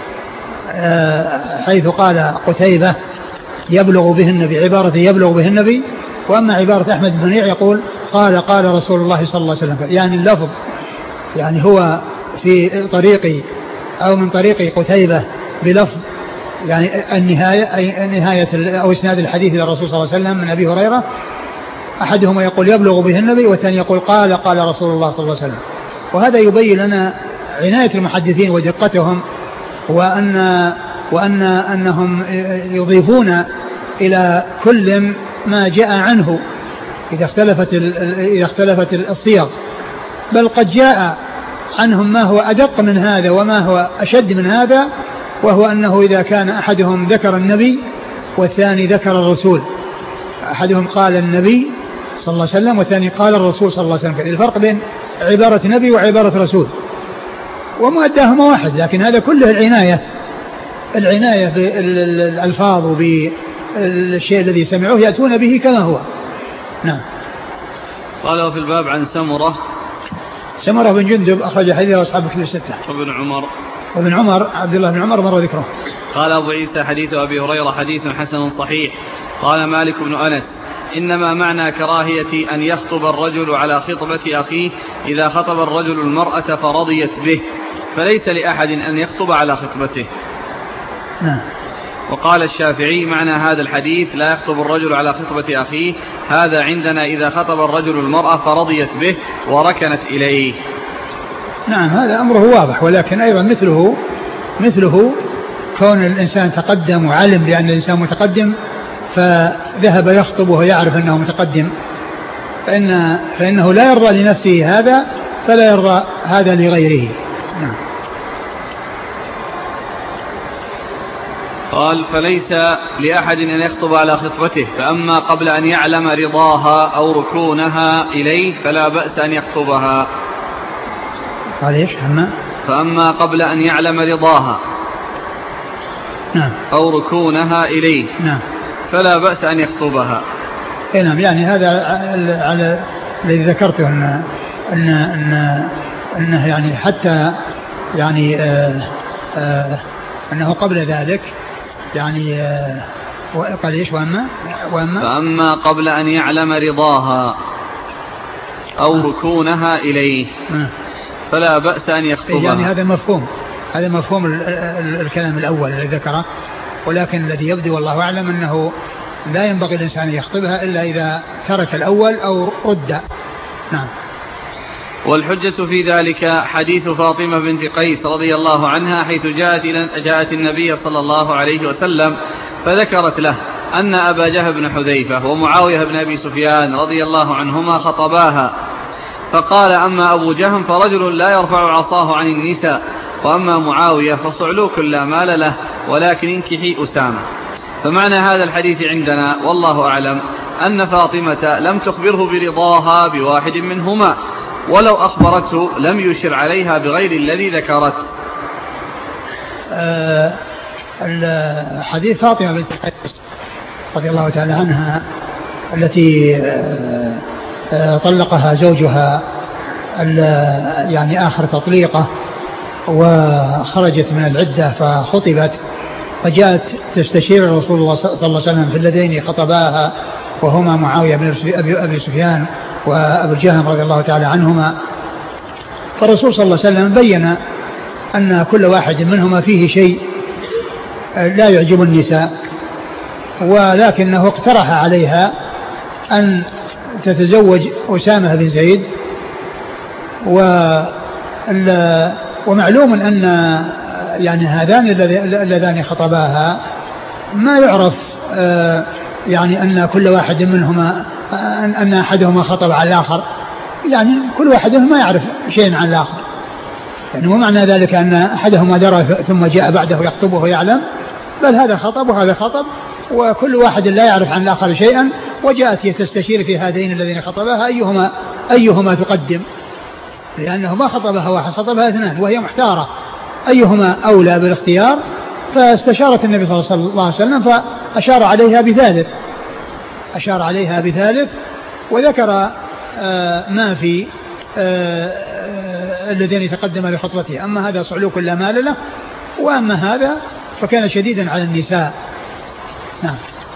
حيث قال قتيبة يبلغ به النبي عبارة يبلغ به النبي، وأما عبارة أحمد بن منيع يقول قال قال رسول الله صلى الله عليه وسلم، يعني اللفظ يعني هو في طريقي أو من طريق قتيبة بلفظ يعني النهاية أي نهاية أو إسناد الحديث إلى الرسول صلى الله عليه وسلم من أبي هريرة، أحدهما يقول يبلغ به النبي والثاني يقول قال قال رسول الله صلى الله عليه وسلم. وهذا يبين لنا عناية المحدثين ودقتهم، وأن وأن أنهم يضيفون إلى كل ما جاء عنه إذا اختلفت إذا اختلفت الصيغ، بل قد جاء عنهم ما هو أدق من هذا وما هو أشد من هذا، وهو أنه إذا كان أحدهم ذكر النبي والثاني ذكر الرسول، أحدهم قال النبي صلى الله عليه وسلم والثاني قال الرسول صلى الله عليه وسلم، الفرق بين عبارة نبي وعبارة رسول ومؤداهما واحد، لكن هذا كله العناية العناية بالألفاظ وبالشيء الذي سمعوه يأتون به كما هو. نعم. قال في الباب عن سمرة. سمرة بن جندب أخرج حديثه أصحاب الكتب الستة. وابن عمر. وابن عمر عبد الله بن عمر مر ذكره. قال أبو عيسى حديث أبي هريرة حديث حسن صحيح. قال مالك بن أنس إنما معنى كراهية أن يخطب الرجل على خطبة أخيه إذا خطب الرجل المرأة فرضيت به، فليس لأحد أن يخطب على خطبته. نعم. وقال الشافعي معنى هذا الحديث لا يخطب الرجل على خطبة أخيه، هذا عندنا إذا خطب الرجل المرأة فرضيت به وركنت إليه. نعم هذا أمره واضح، ولكن أيضا مثله مثله كون الإنسان تقدم وعلم بأن الإنسان متقدم فذهب يخطب وهو يعرف أنه متقدم، فإن فإنه لا يرضى لنفسه هذا، فلا يرضى هذا لغيره. نعم. قال فليس لأحد أن يخطب على خطبته، فأما قبل أن يعلم رضاها أو ركونها إليه فلا بأس أن يخطبها. قال إيش؟ أما فأما قبل أن يعلم رضاها نعم أو ركونها إليه نعم فلا بأس أن يخطبها. نعم. يعني هذا على الذي ذكرته أن أن أن أنه يعني حتى يعني آه آه أنه قبل ذلك يعني آه قال إيش؟ وأما وأما فأما قبل أن يعلم رضاها أو ركونها إليه فلا بأس أن يخطبها. يعني هذا مفهوم هذا مفهوم ال ال الكلام الأول الذي ذكره، ولكن الذي يبدو والله أعلم أنه لا ينبغي الإنسان يخطبها إلا إذا ترك الأول أو رد. نعم. والحجة في ذلك حديث فاطمة بنت قيس رضي الله عنها حيث جاءت, جاءت النبي صلى الله عليه وسلم فذكرت له أن أبا جهل بن حذيفة ومعاوية بن أبي سفيان رضي الله عنهما خطباها، فقال أما أبو جهم فرجل لا يرفع عصاه عن النساء، وأما معاوية فصعلوك لا مال له ولكن انكحي أسامة. فمعنى هذا الحديث عندنا والله أعلم أن فاطمة لم تخبره برضاها بواحد منهما، ولو أخبرته لم يشر عليها بغير الذي ذكرت. أه الحديث فاطمة بنت قيس رضي الله تعالى عنها التي أه أه طلقها زوجها يعني آخر تطليقه وخرجت من العدة فخطبت، فجاءت تستشير رسول الله صلى الله عليه وسلم في اللذين خطباها وهما معاوية بن أبي سفيان وأبو الجهم رضي الله تعالى عنهما. فالرسول صلى الله عليه وسلم بين أن كل واحد منهما فيه شيء لا يعجب النساء، ولكنه اقترح عليها أن تتزوج أسامة بن زيد. ومعلوم أن يعني هذان اللذان خطباها ما يعرف يعني أن كل واحد منهما أن أحدهما خطب على الآخر، يعني كل واحد منهما ما يعرف شيئا عن الآخر، يعني ومعنى ذلك أن أحدهما درى ثم جاء بعده يخطبه ويعلم، بل هذا خطب وهذا خطب وكل واحد لا يعرف عن الآخر شيئا، وجاءت تستشير في هذين الذين خطبها أيهما أيهما تقدم، لأنه ما خطبها واحد خطبها اثنان وهي محتارة أيهما أولى بالاختيار، فاستشارت النبي صلى الله عليه وسلم فأشار عليها بثالث أشار عليها بثالث وذكر آه ما في آه آه الذين تقدم لخطبته، أما هذا صعلوك لا مال له، وأما هذا فكان شديدا على النساء. نعم.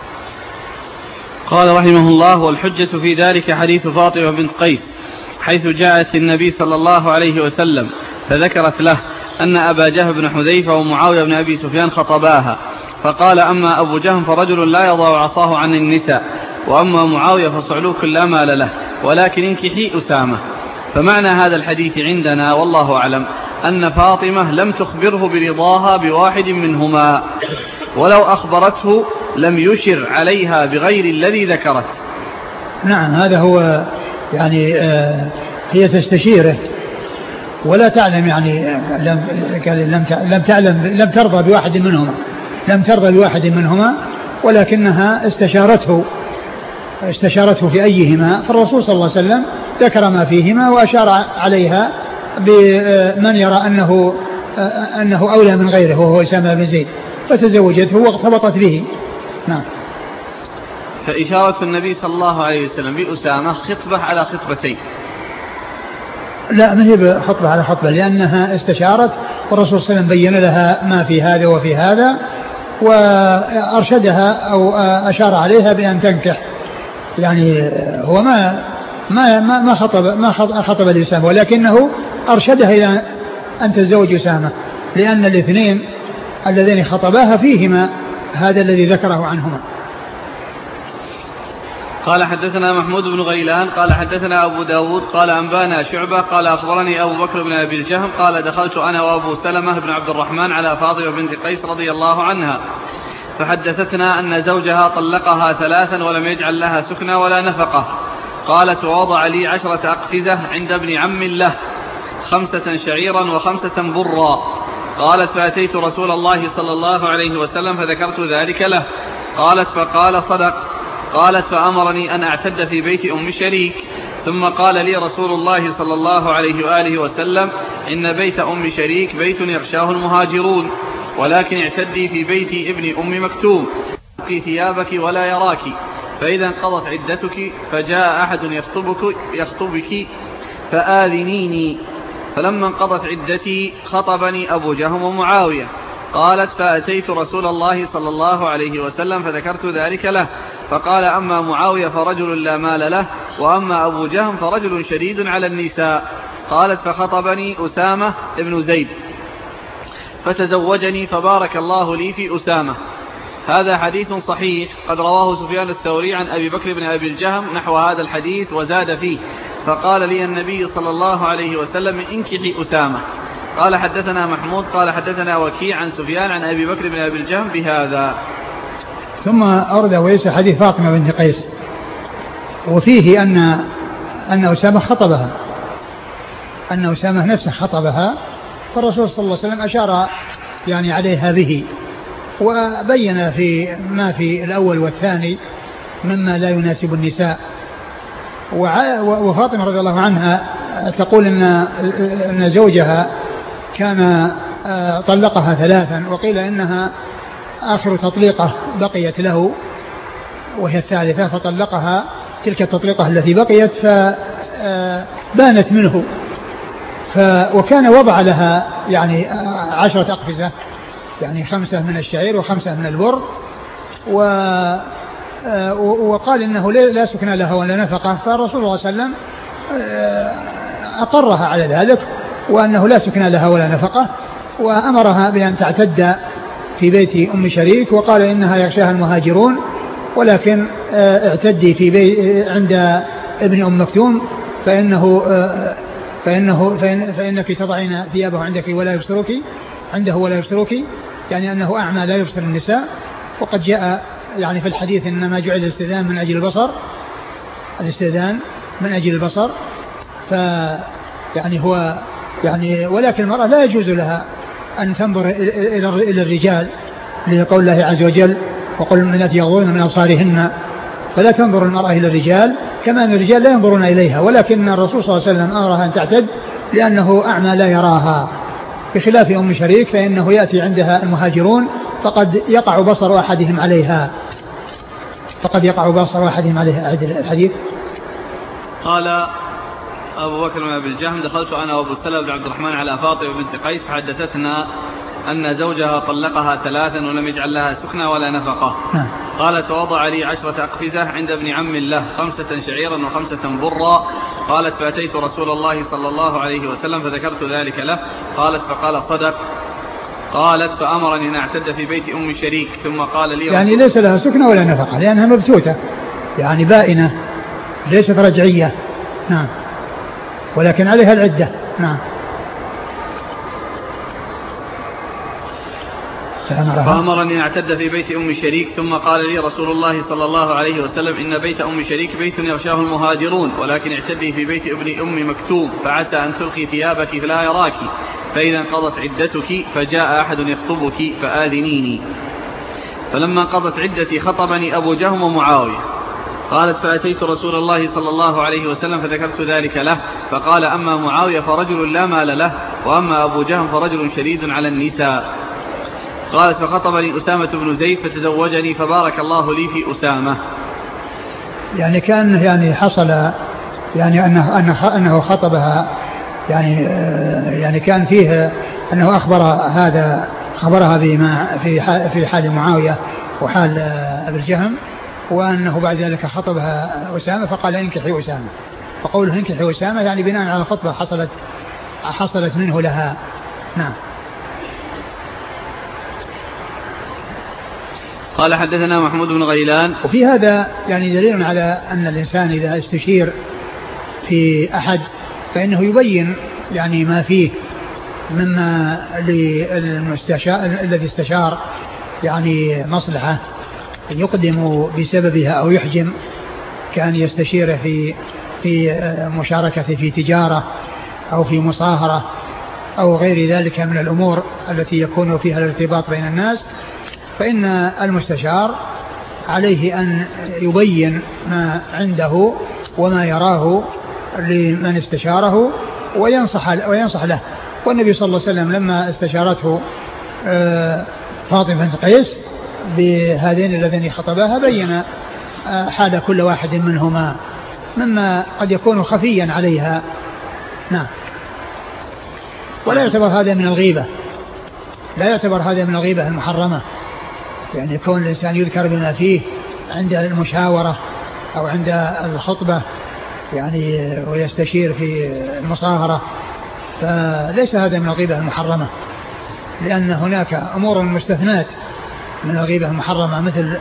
قال رحمه الله والحجة في ذلك حديث فاطمة بنت قيس حيث جاءت النبي صلى الله عليه وسلم فذكرت له أن أبا جهل بن حذيفة ومعاوية بن أبي سفيان خطباها، فقال أما أبو جهم فرجل لا يضع عصاه عن النساء، وأما معاوية فصعلوك لا مال له ولكن انكحي أسامة. فمعنى هذا الحديث عندنا والله أعلم أن فاطمة لم تخبره برضاها بواحد منهما، ولو أخبرته لم يشر عليها بغير الذي ذكرت. نعم هذا هو يعني آه هي تستشيره ولا تعلم يعني لم لم لم تعلم لم ترضى بواحد منهما لم ترضى بواحد منهما ولكنها استشارته استشارته في أيهما، فالرسول صلى الله عليه وسلم ذكر ما فيهما وأشار عليها بمن يرى أنه أنه أولى من غيره وهو أسامة بن زيد، فتزوجته واغتبطت به. نعم. فإشارة النبي صلى الله عليه وسلم بأسامة خطبة على خطبتين. لا ما هي بخطبة على خطبة، لأنها استشارت والرسول صلى الله عليه وسلم بين لها ما في هذا وفي هذا وأرشدها أو أشار عليها بأن تنكح، يعني هو ما ما ما خطب ما خطب لأسامة ولكنه أرشدها إلى أن تتزوج أسامة، لأن الاثنين الذين خطباها فيهما هذا الذي ذكره عنهما. قال حدثنا محمود بن غيلان قال حدثنا أبو داود قال أنبانا شعبة قال أخبرني أبو بكر بن أبي الجهم قال دخلت أنا وأبو سلمة بن عبد الرحمن على فاطمة بنت قيس رضي الله عنها فحدثتنا أن زوجها طلقها ثلاثا ولم يجعل لها سكنى ولا نفقة، قالت ووضع لي عشرة أقفزة عند ابن عم له خمسة شعيرا وخمسة برا. قالت فأتيت رسول الله صلى الله عليه وسلم فذكرت ذلك له. قالت فقال صدق. قالت فأمرني أن أعتد في بيت أم شريك. ثم قال لي رسول الله صلى الله عليه وآله وسلم إن بيت أم شريك بيت يغشاه المهاجرون، ولكن اعتدي في بيت ابن أم مكتوم في ثيابك ولا يراك، فإذا انقضت عدتك فجاء أحد يخطبك, يخطبك فآذنيني. فلما انقضت عدتي خطبني أبو جهم ومعاوية. قالت فأتيت رسول الله صلى الله عليه وسلم فذكرت ذلك له، فقال أما معاوية فرجل لا مال له، وأما أبو جهم فرجل شديد على النساء. قالت فخطبني أسامة ابن زيد فتزوجني فبارك الله لي في أسامة. هذا حديث صحيح قد رواه سفيان الثوري عن أبي بكر بن أبي الجهم نحو هذا الحديث وزاد فيه، فقال لي النبي صلى الله عليه وسلم انكحي أسامة. قال حدثنا محمود قال حدثنا وكيع عن سفيان عن أبي بكر بن أبي الجهم بهذا. ثم أورد وليس حديث فاطمة بنت قيس، وفيه أن أن أسامة خطبها، أن أسامة نفسه خطبها، فالرسول صلى الله عليه وسلم أشار يعني عليها به، وبين في ما في الأول والثاني مما لا يناسب النساء. وفاطمة رضي الله عنها تقول إن أن زوجها كان طلقها ثلاثا، وقيل إنها آخر تطليقة بقيت له وهي الثالثة، فطلقها تلك التطليقة التي بقيت فبانت منه، ف وكان وضع لها يعني عشرة أقفزة، يعني خمسة من الشعير وخمسة من البر، و وقال إنه لا سكن لها ولا نفقة، فالرسول صلى الله عليه وسلم أقرها على ذلك وأنه لا سكن لها ولا نفقة، وأمرها بأن تعتد في بيت أم شريك، وقال إنها يغشاها المهاجرون، ولكن اعتدي في بيت عند ابن أم مكتوم فإنه فإنه فإن فإنك تضعين ثيابه عندك ولا يبصرك عنده ولا يبصرك، يعني أنه أعمى لا يبصر النساء. وقد جاء يعني في الحديث إنما جعل الاستئذان من أجل البصر، الاستئذان من أجل البصر، ف يعني هو يعني ولكن المرأة لا يجوز لها أن تنظر إلى الرجال لقول الله عز وجل وقل المؤمنات يغضضن من أبصارهن، فلا تنظر المرأة إلى الرجال كما أن الرجال لا ينظرون إليها، ولكن الرسول صلى الله عليه وسلم أمرها أن تعتد لأنه أعمى لا يراها، بخلاف أم شريك فإنه يأتي عندها المهاجرون فقد يقع بصر أحدهم عليها فقد يقع بصر أحدهم عليها. الحديث قال أبو بكر بن أبي الجهم دخلت أنا وأبو سلمة بن عبد الرحمن على فاطمة بنت قيس فحدثتنا أن زوجها طلقها ثلاثا ولم يجعل لها سكنى ولا نفقة. قالت ووضع لي عشرة أقفزة عند ابن عم له، خمسة شعيرا وخمسة برا. قالت فأتيت رسول الله صلى الله عليه وسلم فذكرت ذلك له. قالت فقال صدق. قالت فأمرني أن أعتد في بيت أم شريك. ثم قال لي يعني ليس لها سكنى ولا نفقة لأنها مبتوتة يعني بائنة ليست رجعية. نعم، ولكن عليها العدة. نعم. فأمرني أن أعتد في بيت أم شريك. ثم قال لي رسول الله صلى الله عليه وسلم إن بيت أم شريك بيت يغشاه المهاجرون، ولكن اعتدي في بيت ابن أم مكتوم فعسى أن تلقي ثيابك فلا يراك، فإذا انقضت عدتك فجاء أحد يخطبك فآذنيني. فلما انقضت عدتي خطبني أبو جهم ومعاوية. قالت فأتيت رسول الله صلى الله عليه وسلم فذكرت ذلك له، فقال أما معاوية فرجل لا مال له، وأما أبو جهم فرجل شديد على النساء. قالت فخطبني أسامة بن زيد فتزوجني فبارك الله لي في أسامة. يعني كان يعني حصل يعني أنه, أنه, أنه خطبها يعني يعني كان فيه أنه أخبر هذا خبرها بما في في حال معاوية وحال أبي الجهم، وأنه بعد ذلك خطبها أسامة فقال انكحي أسامة، فقوله انكحي أسامة يعني بناء على خطبة حصلت حصلت منه لها. نعم. قال حدثنا محمود بن غيلان. وفي هذا يعني دليل على أن الإنسان إذا استشير في أحد فإنه يبين يعني ما فيه مما للمستشار الذي استشار يعني مصلحة يقدم بسببها أو يحجم، كان يستشير في في مشاركة في تجارة أو في مصاهرة أو غير ذلك من الأمور التي يكون فيها الارتباط بين الناس، فإن المستشار عليه أن يبين ما عنده وما يراه لمن استشاره وينصح, وينصح له. والنبي صلى الله عليه وسلم لما استشارته فاطمة بنت قيس بهذين اللذين خطباها بين حال كل واحد منهما مما قد يكون خفيا عليها. نعم. ولا يعتبر هذا من الغيبة، لا يعتبر هذا من الغيبة المحرمة، يعني يكون الإنسان يذكر بما فيه عند المشاورة أو عند الخطبة يعني ويستشير في المصاهرة، فليس هذا من الغيبة المحرمة، لأن هناك أمور مستثنات من الغيبة المحرمة مثل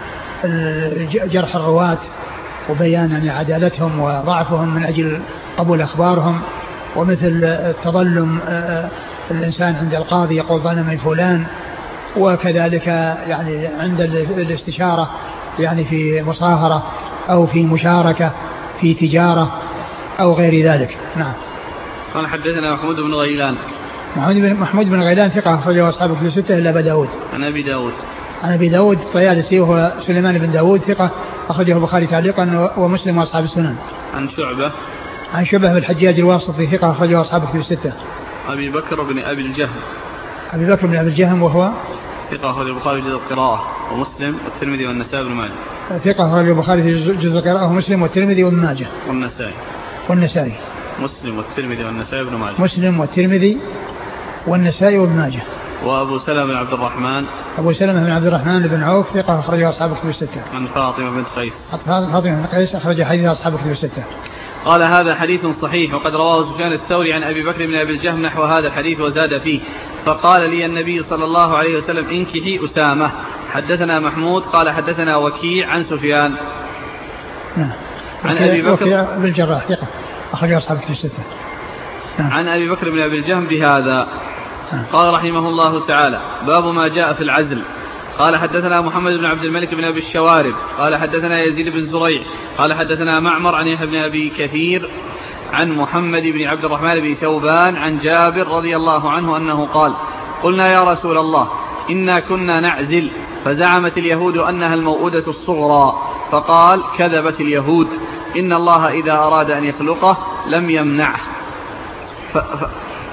جرح الرواة وبيان يعني عدالتهم وضعفهم من أجل قبول أخبارهم، ومثل التظلم الإنسان عند القاضي يقول ظلمني فلان، وكذلك يعني عند الاستشارة يعني في مصاهرة أو في مشاركة في تجارة أو غير ذلك. نعم. قال حدثنا محمود بن غيلان. محمود بن غيلان ثقة أخرجه أصحاب الكتب الستة إلا أبا داود. عن أبي داود. عن أبي داود الطيالسي وهو سليمان بن داود ثقة أخرجه البخاري تعليقا ومسلم وأصحاب السنن. عن شعبة. عن شعبة بالحجاج الواسطي ثقة أخرجه أصحاب الكتب الستة. أبي بكر بن أبي الجهم. أبي بكر بن أبي الجهم وهو ثقة أخرج البخاري في جزء القراءة ومسلم والترمذي والنسائي بن ماجه. ثقة أخرج البخاري في جزء القراءة ومسلم والترمذي وابن ماجه. والنسائي. والنسائي. مسلم والترمذي والنسائي بن ماجه. مسلم والترمذي والنسائي وابن ماجه. وأبو سلمة بن عبد الرحمن. أبو سلمة بن عبد الرحمن بن عوف ثقة أخرجه أصحاب الكتب الستة. عن فاطمة بنت قيس. فاطمة بنت قيس أخرج حديث أصحاب الكتب الستة. قال هذا حديث صحيح، وقد رواه سفيان الثوري عن أبي بكر بن أبي الجهم نحو هذا الحديث وزاد فيه، فقال لي النبي صلى الله عليه وسلم انكحي أسامة. حدثنا محمود قال حدثنا وكيع عن سفيان. نعم. عن أبي بكر بن الجراح ثقة أخرج أصحاب الكتب الستة. نعم. عن أبي بكر بن أبي الجهم بهذا. نعم. قال رحمه الله تعالى باب ما جاء في العزل. قال حدثنا محمد بن عبد الملك بن أبي الشوارب قال حدثنا يزيد بن زريع قال حدثنا معمر عن يحيى بن أبي كثير عن محمد بن عبد الرحمن بن ثوبان عن جابر رضي الله عنه أنه قال قلنا يا رسول الله إنا كنا نعزل فزعمت اليهود أنها الموؤودة الصغرى، فقال كذبت اليهود، إن الله إذا أراد أن يخلقه لم يمنعه ف... ف...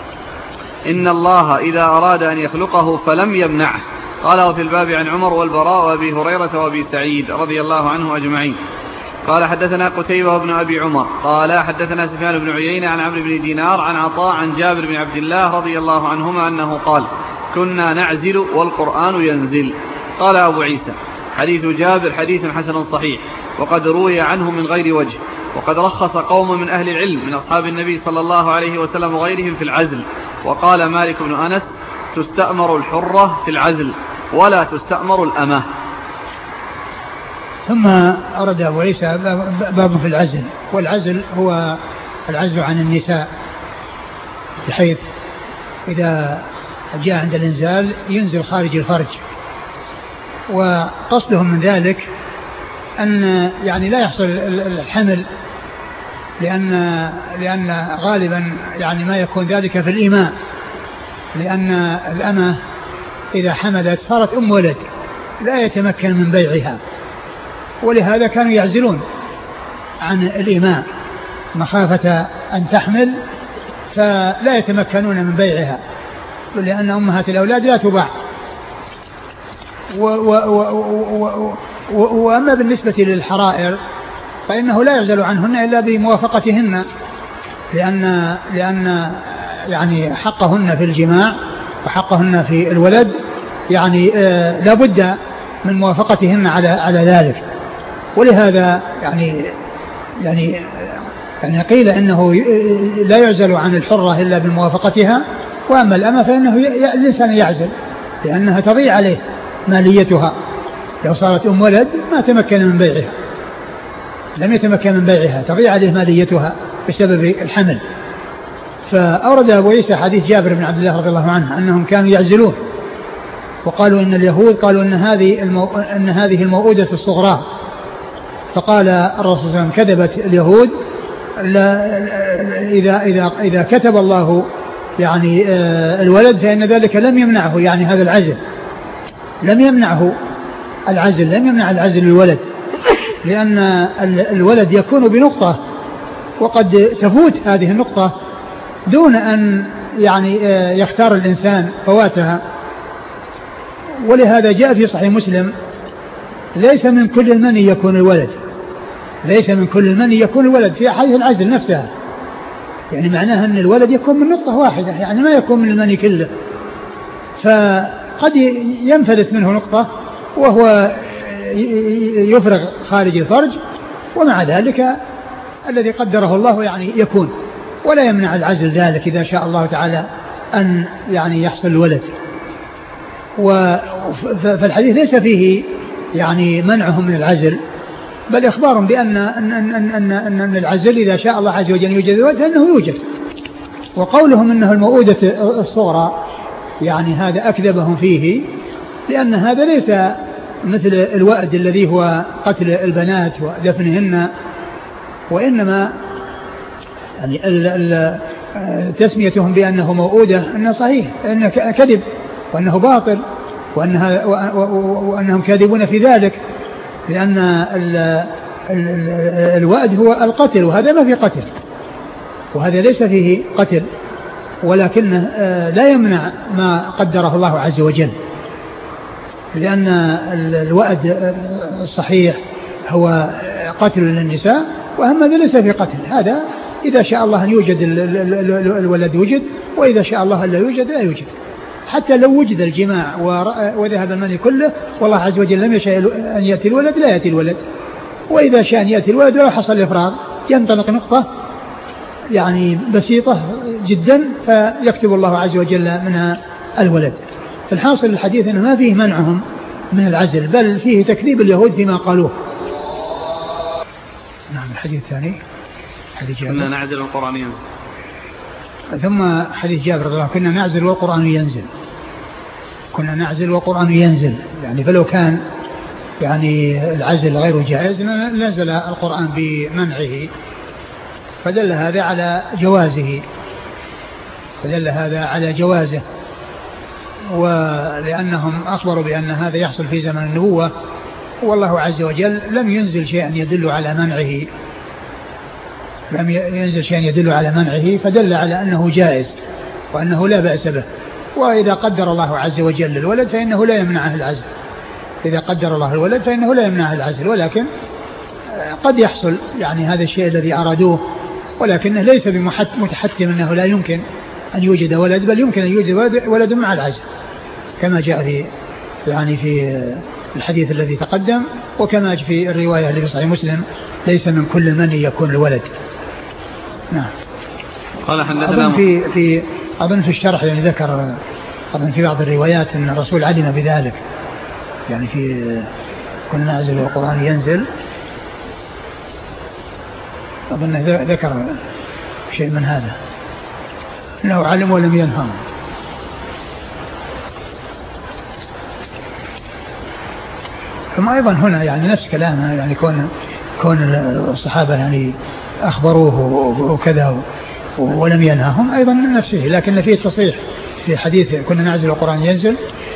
إن الله إذا أراد أن يخلقه فلم يمنعه. قاله في الباب عن عمر والبراء وأبي هريرة وأبي سعيد رضي الله عنه أجمعين. قال حدثنا قتيبة بن أبي عمر قال حدثنا سفيان بن عيينة عن عمرو بن دينار عن عطاء عن جابر بن عبد الله رضي الله عنهما أنه قال كنا نعزل والقرآن ينزل. قال أبو عيسى حديث جابر حديث حسن صحيح، وقد روي عنه من غير وجه، وقد رخص قوم من أهل العلم من أصحاب النبي صلى الله عليه وسلم وغيرهم في العزل. وقال مالك بن أنس تستأمر الحرة في العزل ولا تستأمر الأمة. ثم أرد أبو عيسى باب في العزل، والعزل هو العزل عن النساء، بحيث إذا جاء عند الإنزال ينزل خارج الفرج، وقصدهم من ذلك أن يعني لا يحصل الحمل، لأن لأن غالبا يعني ما يكون ذلك في الإيماء، لأن الأمة إذا حملت صارت أم ولد لا يتمكن من بيعها، ولهذا كانوا يعزلون عن الإيماء مخافة أن تحمل، فلا يتمكنون من بيعها، لأن أمهات الأولاد لا تباع. وأما بالنسبة للحرائر فإنه لا يعزل عنهن إلا بموافقتهن، لأن لأن يعني حقهن في الجماع وحقهن في الولد يعني آه لا بد من موافقتهن على على ذلك. ولهذا يعني يعني يعني قيل إنه لا يعزل عن الحرة إلا بموافقتها، وأما الأمة فإنه الإنسان يعزل لأنها تضيع عليه ماليتها، لو صارت أم ولد ما تمكن من بيعها، لم يتمكن من بيعها، تضيع عليه ماليتها بسبب الحمل. فأورد أبو عيسى حديث جابر بن عبد الله رضي الله عنه أنهم كانوا يعزلون، وقالوا إن اليهود قالوا إن هذه المو... أن هذه الموؤودة الصغرى، فقال الرسول صلى الله عليه وسلم كذبت اليهود إذا إذا إذا كتب الله يعني الولد فإن ذلك لم يمنعه، يعني هذا العزل لم يمنعه العزل لم يمنع العزل الولد، لأن الولد يكون بنقطة وقد تفوت هذه النقطة دون أن يعني يختار الإنسان فواتها. ولهذا جاء في صحيح مسلم ليس من كل المني يكون الولد، ليس من كل المني يكون الولد في حيث العزل نفسها، يعني معناها أن الولد يكون من نقطة واحدة، يعني ما يكون من المني كله، فقد ينفلت منه نقطة وهو يفرغ خارج الفرج، ومع ذلك الذي قدره الله يعني يكون، ولا يمنع العزل ذلك إذا شاء الله تعالى أن يعني يحصل الولد. فالحديث ليس فيه يعني منعهم من العزل، بل إخبار بأن أن أن أن أن أن العزل إذا شاء الله عز وجل يوجد الولد فإنه يوجد. وقولهم أنه المؤودة الصغرى يعني هذا أكذبهم فيه، لأن هذا ليس مثل الوأد الذي هو قتل البنات ودفنهن، وإنما يعني ال ال تسميتهم بأنه موؤودة أنه صحيح، أنه كذب وأنه باطل وأنها وأنهم كاذبون في ذلك، لأن ال ال الوأد هو القتل، وهذا ما في قتل، وهذا ليس فيه قتل، ولكنه لا يمنع ما قدره الله عز وجل، لأن الوأد الصحيح هو قتل للنساء، وأما هذا ليس في قتل، هذا إذا شاء الله أن يوجد الولد يوجد، وإذا شاء الله أن لا يوجد لا يوجد. حتى لو وجد الجماع وذهب المني كله والله عز وجل لم يشاء أن يأتي الولد لا يأتي الولد، وإذا شاء أن يأتي الولد ولو حصل الإفراغ ينطلق نقطة يعني بسيطة جدا فيكتب الله عز وجل منها الولد. فالحاصل الحديث أنه ما فيه منعهم من العزل، بل فيه تكذيب اليهود فيما قالوه. نعم. الحديث الثاني حديث جابر كنا نعزل والقرآن ينزل، ثم حديث جابر رضي الله عنه كنا نعزل والقرآن ينزل، كنا نعزل والقرآن ينزل، يعني فلو كان يعني العزل غير جائز نزل القرآن بمنعه، فدل هذا على جوازه، فدل هذا على جوازه، ولأنهم أخبروا بأن هذا يحصل في زمن النبوة، والله عز وجل لم ينزل شيئا يدل على منعه، لم ينزل شيئا يدل على منعه، فدل على أنه جائز وأنه لا بأس به. وإذا قدر الله عز وجل الولد فإنه لا يمنعه العزل، إذا قدر الله الولد فإنه لا يمنعه العزل، ولكن قد يحصل يعني هذا الشيء الذي أرادوه، ولكنه ليس بمتحتم أنه لا يمكن أن يوجد ولد، بل يمكن أن يوجد ولد مع العزل، كما جاء في يعني في الحديث الذي تقدم، وكما في الرواية اللي في صحيح مسلم ليس من كل من يكون الولد. نعم. قال حدثنا أظن في في أظن في الشرح يعني ذكر أظن في بعض الروايات أن الرسول علم بذلك، يعني في كنا نعزل والقرآن ينزل، أظن ذكر شيء من هذا أنه علم ولم ينهم. ثم أيضا هنا يعني نفس كلامه، يعني كون كون الصحابة يعني أخبروه وكذا ولم ينههم أيضا من نفسه، لكن فيه تصريح في حديث كنا نعزل القرآن ينزل.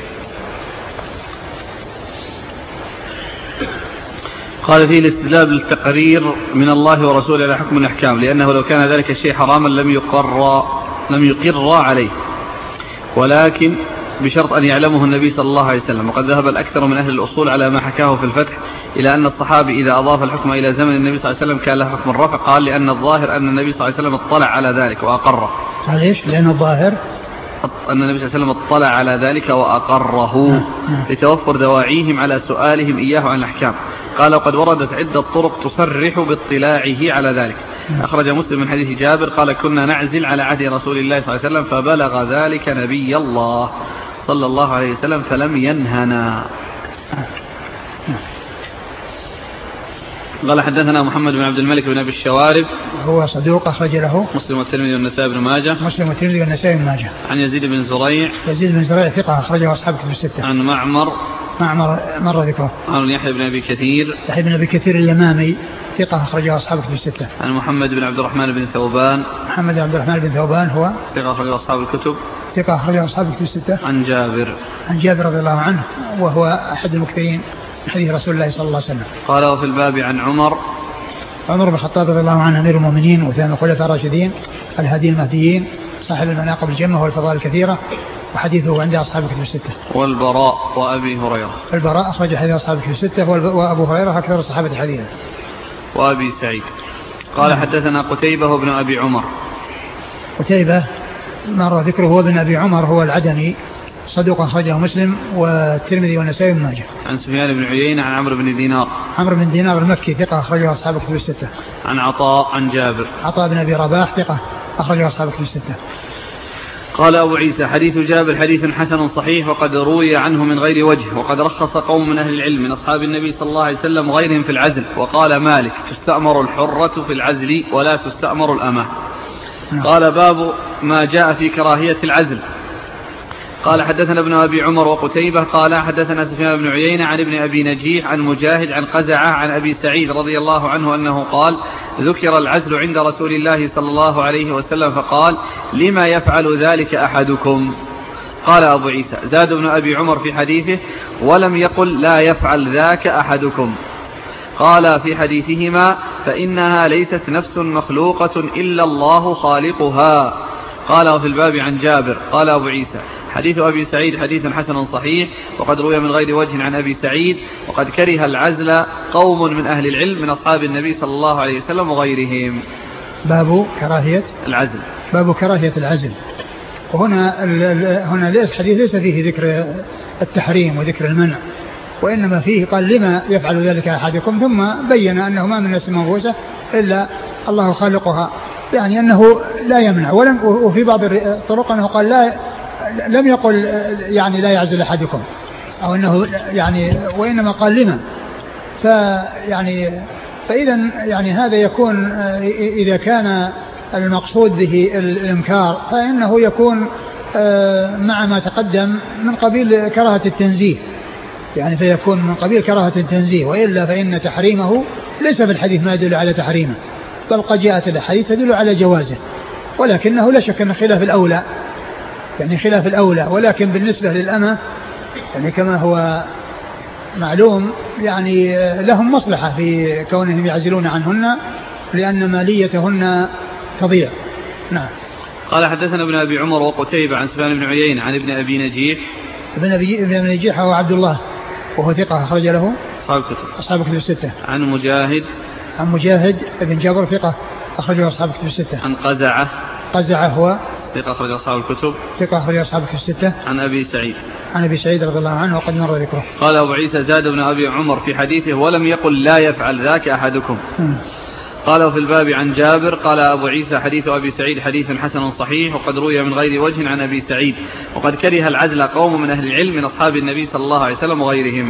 قال فيه الاستدلال بالتقرير من الله ورسوله على حكم الأحكام، لأنه لو كان ذلك الشيء حراما لم يقر لم يقر عليه، ولكن بشرط أن يعلمه النبي صلى الله عليه وسلم. وقد ذهب الأكثر من أهل الأصول على ما حكاه في الفتح إلى أن الصحابي إذا أضاف الحكم إلى زمن النبي صلى الله عليه وسلم كان له حكم الرفع. قال لأن الظاهر أن النبي صلى الله عليه وسلم اطلع على ذلك وأقره. ليش؟ لأن الظاهر أن النبي صلى الله عليه وسلم اطلع على ذلك وأقره لتوفر دواعيهم على سؤالهم إياه عن الأحكام. قال وقد وردت عدة طرق تصرح باطلاعه على ذلك. أخرج مسلم من حديث جابر قال كنا نعزل على عهد رسول الله صلى الله عليه وسلم فبلغ ذلك نبي الله صلى الله عليه وسلم فلم ينهنا. قال حدثنا محمد بن عبد الملك بن أبي الشوارب هو صدوق أخرج له مسلم والترمذي والنسائي بن ماجه مسلم والترمذي والنسائي بن ماجه. عن يزيد بن زريع يزيد بن زريع ثقة أخرجه أصحاب كتب الستة. عن معمر معمر مر ذكره. عن يحيى بن أبي كثير يحيى بن أبي كثير اليمامي ثقة أخرجه أصحاب الكتب الستة. عن محمد بن عبد الرحمن بن ثوبان. محمد بن عبد الرحمن بن ثوبان هو ثقة أخرجه أصحاب الكتب. ثقة أخرجه أصحاب الكتب الستة. عن جابر. عن جابر رضي الله عنه وهو أحد المكثرين من حديث رسول الله صلى الله عليه وسلم. قال وفي الباب عن عمر. عمر بن الخطاب رضي الله عنه أمير المؤمنين وثاني الخلفاء الراشدين الهادي المهديين صاحب المناقب الجمة والفضائل الكثيرة وحديثه عند أصحاب الكتب الستة. والبراء وأبي هريرة. البراء أخرج حديث أصحاب الكتب الستة وأبو هريرة أكثر الصحابة حديثا. وأبي سعيد. قال حدثنا قتيبة بن أبي عمر. قتيبة مر ذكره هو بن أبي عمر هو العدني صدوق أخرجه مسلم والترمذي والنسائي بن ماجه. عن سفيان بن عيينة عن عمرو بن دينار. عمرو بن دينار المكي ثقة أخرجه أصحاب الكتب الستة. عن عطاء عن جابر. عطاء بن أبي رباح ثقة أخرجه أصحاب الكتب الستة. قال أبو عيسى حديث جابر حديث حسن صحيح وقد روي عنه من غير وجه وقد رخص قوم من أهل العلم من أصحاب النبي صلى الله عليه وسلم وغيرهم في العزل. وقال مالك تستأمر الحرة في العزل ولا تستأمر الأمة. قال باب ما جاء في كراهية العزل. قال حدثنا ابن أبي عمر وقتيبة قال حدثنا سفيان بن عيينة عن ابن أبي نجيح عن مجاهد عن قزعة عن أبي سعيد رضي الله عنه أنه قال ذكر العزل عند رسول الله صلى الله عليه وسلم فقال لما يفعل ذلك أحدكم. قال أبو عيسى زاد ابن أبي عمر في حديثه ولم يقل لا يفعل ذاك أحدكم. قال في حديثهما فإنها ليست نفس مخلوقة إلا الله خالقها. قال وفي الباب عن جابر. قال أبو عيسى حديث أبي سعيد حديث حسن صحيح وقد روي من غير وجه عن أبي سعيد وقد كره العزل قوم من أهل العلم من أصحاب النبي صلى الله عليه وسلم وغيرهم. باب كراهية العزل. باب كراهية العزل. وهنا هنا الحديث ليس فيه ذكر التحريم وذكر المنع وإنما فيه قال لما يفعل ذلك أحدكم ثم بين أنه ما من نفس منفوسة إلا الله خالقها يعني أنه لا يمنع. ولم وفي بعض الطرق أنه قال لا لم يقل يعني لا يعزل أحدكم أو أنه يعني وإنما قال لما فيعني فإذا يعني هذا يكون إذا كان المقصود به الإنكار فإنه يكون مع ما تقدم من قبيل كراهة التنزيه يعني فيكون من قبيل كراهة التنزيه وإلا فإن تحريمه ليس في الحديث ما يدل على تحريمه بل قد جاءت الحديث تدل على جوازه ولكنه لا شك أن خلاف الأولى يعني خلاف الأولى ولكن بالنسبة للأمة يعني كما هو معلوم يعني لهم مصلحة في كونهم يعزلون عنهن لأن ماليتهن تضيع. نعم. قال حدثنا ابن أبي عمر وقتيبة عن سفيان بن عيينة عن ابن أبي نجيح. ابن أبي ابن أبي نجيح هو عبد الله وهو ثقة أخرج له أصحاب الكتب. أصحاب الكتب الستة. عن مجاهد. عن مجاهد ابن جابر ثقة أخرجه أصحاب الكتب الستة. عن قزعة. قزعة هو ثقة أخرج أصحاب الكتب. ثقة أخرج أصحاب الكتب الستة. عن أبي سعيد. عن أبي سعيد رضي الله عنه وقد مر ذكره. قال أبو عيسى زاد ابن أبي عمر في حديثه ولم يقل لا يفعل ذاك أحدكم. م. قال في الباب عن جابر. قال أبو عيسى حديث أبي سعيد حديث حسن صحيح وقد روي من غير وجه عن أبي سعيد وقد كره العزل قوم من أهل العلم من أصحاب النبي صلى الله عليه وسلم وغيرهم.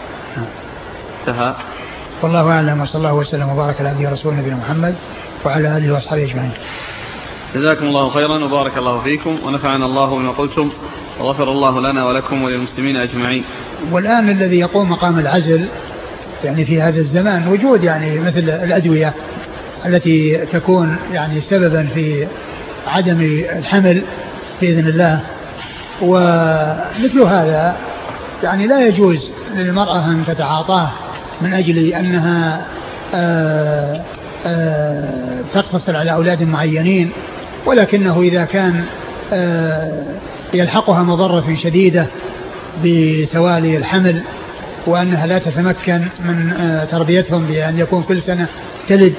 انتهى. والله أعلم وصلى الله وسلم وبارك على عبده ورسوله نبينا محمد وعلى آله وأصحابه أجمعين. جزاكم الله خيرا وبارك الله فيكم ونفعنا الله بما قلتم وغفر الله لنا ولكم وللمسلمين أجمعين. والآن الذي يقوم مقام العزل يعني في هذا الزمان وجود يعني مثل الأدوية التي تكون يعني سببا في عدم الحمل بإذن الله ومثل هذا يعني لا يجوز للمرأة أن تتعاطاه من أجل أنها آآ آآ تقتصر على أولاد معينين ولكنه إذا كان يلحقها مضرة شديدة بتوالي الحمل وأنها لا تتمكن من تربيتهم بأن يكون كل سنة تلد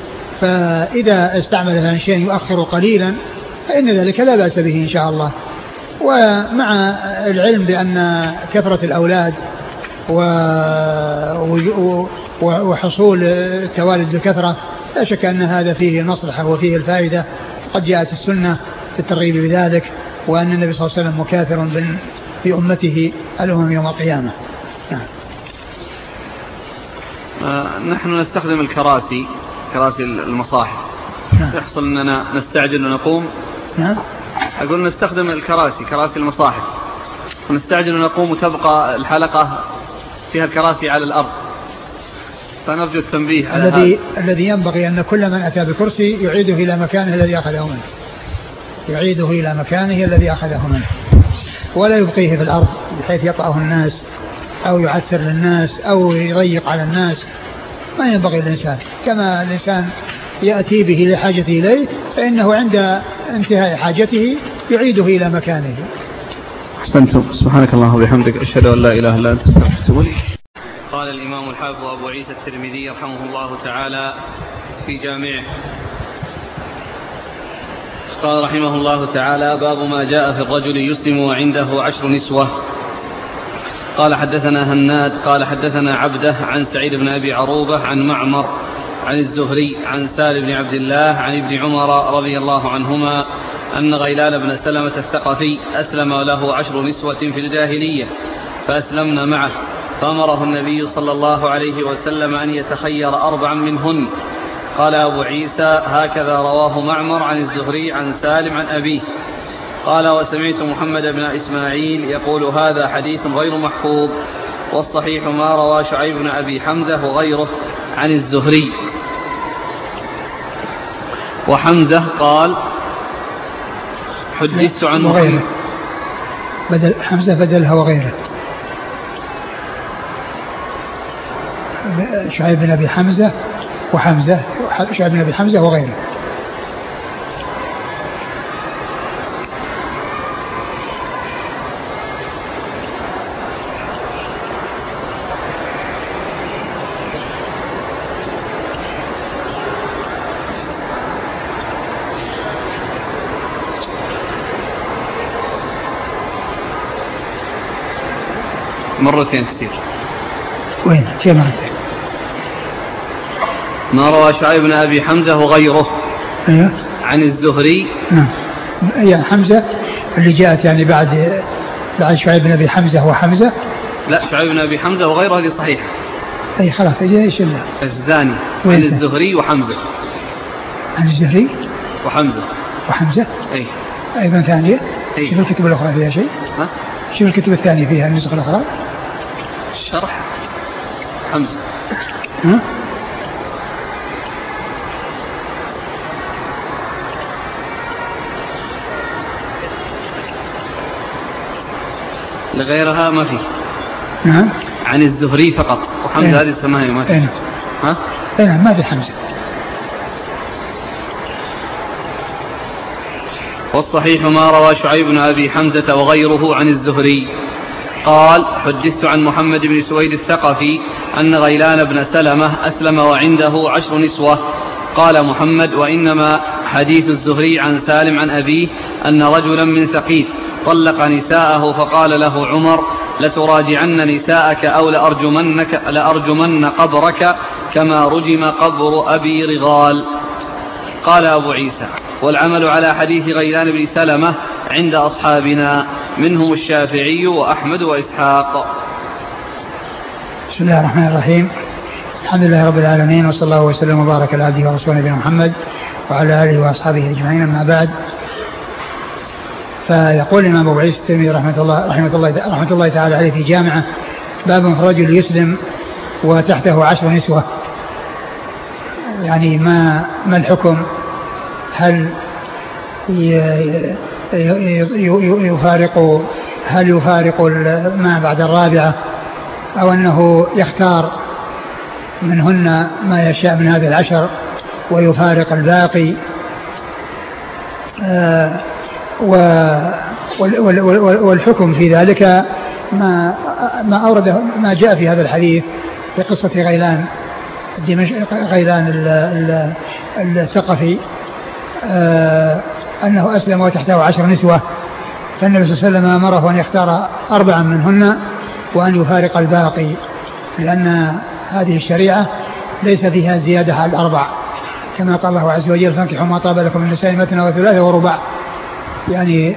فإذا استعمل شيء يؤخر قليلا فإن ذلك لا بأس به إن شاء الله. ومع العلم بأن كثرة الأولاد وحصول التوالد بكثرة لا شك أن هذا فيه المصلحة وفيه الفائدة. قد جاءت السنة في الترغيب بذلك وأن النبي صلى الله عليه وسلم مكاثر في أمته الأمم يوم القيامة. نعم. آه نحن نستخدم الكراسي كراسي المصاحف. نعم. يحصل أننا نستعجل ونقوم. نعم. أقول نستخدم الكراسي كراسي المصاحف ونستعجل ونقوم وتبقى الحلقة فيها الكراسي على الأرض فنرجو التنبيه على الذي الذي ينبغي أن كل من أتى بكرسي يعيده إلى مكانه الذي أخذه منه يعيده إلى مكانه الذي أخذه منه ولا يبقيه في الأرض بحيث يطأه الناس أو يعثر للناس أو يضيق على الناس. ما ينبغي الإنسان كما الإنسان يأتي به لحاجته إليه فإنه عند انتهاء حاجته يعيده إلى مكانه. أحسنتم. سبحانك اللهم وبحمدك أشهد أن لا إله إلا أنت أستغفرك. قال الإمام الحافظ أبو عيسى الترمذي رحمه الله تعالى في جامعه قال رحمه الله تعالى: باب ما جاء في الرجل يسلم وعنده عشر نسوة. قال حدثنا هناد قال حدثنا عبده عن سعيد بن أبي عروبة عن معمر عن الزهري عن سالم بن عبد الله عن ابن عمر رضي الله عنهما أن غيلان بن سلمة الثقفي أسلم له عشر نسوة في الجاهلية فأسلمن معه، فأمره النبي صلى الله عليه وسلم أن يتخير أربعا منهن. قال أبو عيسى: هكذا رواه معمر عن الزهري عن سالم عن أبيه. قال: وسمعت محمد بن إسماعيل يقول هذا حديث غير محفوظ، والصحيح ما روى شعيب بن أبي حمزة وغيره عن الزهري. وحمزة قال: حدثت عن وغيره بدل حمزة بدلها وغيره. شعيب بن أبي حمزة وحمزة شعيب بن أبي حمزة وغيره. مرتين كثير. وين كيف مرتين؟ ما روى شعيب بن أبي حمزة وغيره أيوه. عن الزهري. نعم. يا حمزة اللي جاءت يعني بعد بعد شعيب بن أبي حمزة وحمزة. لا، شعيب بن أبي حمزة وغيره هذه صحيح. أي خلاص أي إيش الله. الثاني عن الزهري وحمزة. عن الزهري وحمزة. وحمزة. أي. أيضا ثانية. أي. شوف الكتب الأخرى فيها شيء. ها؟ شوف الكتب الثانية فيها النسخة الأخرى. شرح حمزة. ها؟ لغيرها ما في. نعم. عن الزهري فقط، وحمزة هذه السماهي ما في. أين. ها؟ أين ما في حمزة. والصحيح ما روى شعيب بن أبي حمزة وغيره عن الزهري. قال: حدثت عن محمد بن سويد الثقفي أن غيلان بن سلمة أسلم وعنده عشر نسوة. قال محمد: وإنما حديث الزهري عن سالم عن أبيه أن رجلا من ثقيف طلق نساءه فقال له عمر: لتراجعن نساءك أو لأرجمنك لأرجمن قبرك كما رجم قبر أبي رغال. قال أبو عيسى: والعمل على حديث غيلان بن سلمة عند أصحابنا منهم الشافعي وأحمد وإسحاق. بسم الله الرحمن الرحيم. الحمد لله رب العالمين، وصلى الله وسلم وبارك على عبده ورسوله نبينا محمد وعلى آله وأصحابه أجمعين، أما بعد. فيقول الإمام أبو عيسى الترمذي رحمة الله رحمة الله رحمة الله تعالى عليه في جامعة: باب في رجل يسلم وتحته عشر نسوة. يعني ما ما الحكم؟ هل يفارق هل يفارق ما بعد الرابعة، أو أنه يختار منهن ما يشاء من هذه العشر ويفارق الباقي؟ آه والحكم في ذلك ما ما أورده ما جاء في هذا الحديث في قصة غيلان غيلان الثقفي، آه أنه أسلم وتحته عشر نسوة، فالنبي صلى الله عليه وسلم أمره أن يختار أربعا منهن وأن يفارق الباقي، لأن هذه الشريعة ليس فيها زيادة على الأربع، كما قال الله عز وجل: فانكحوا ما طاب لكم من النساء مثنى وثلاثة ورباع، يعني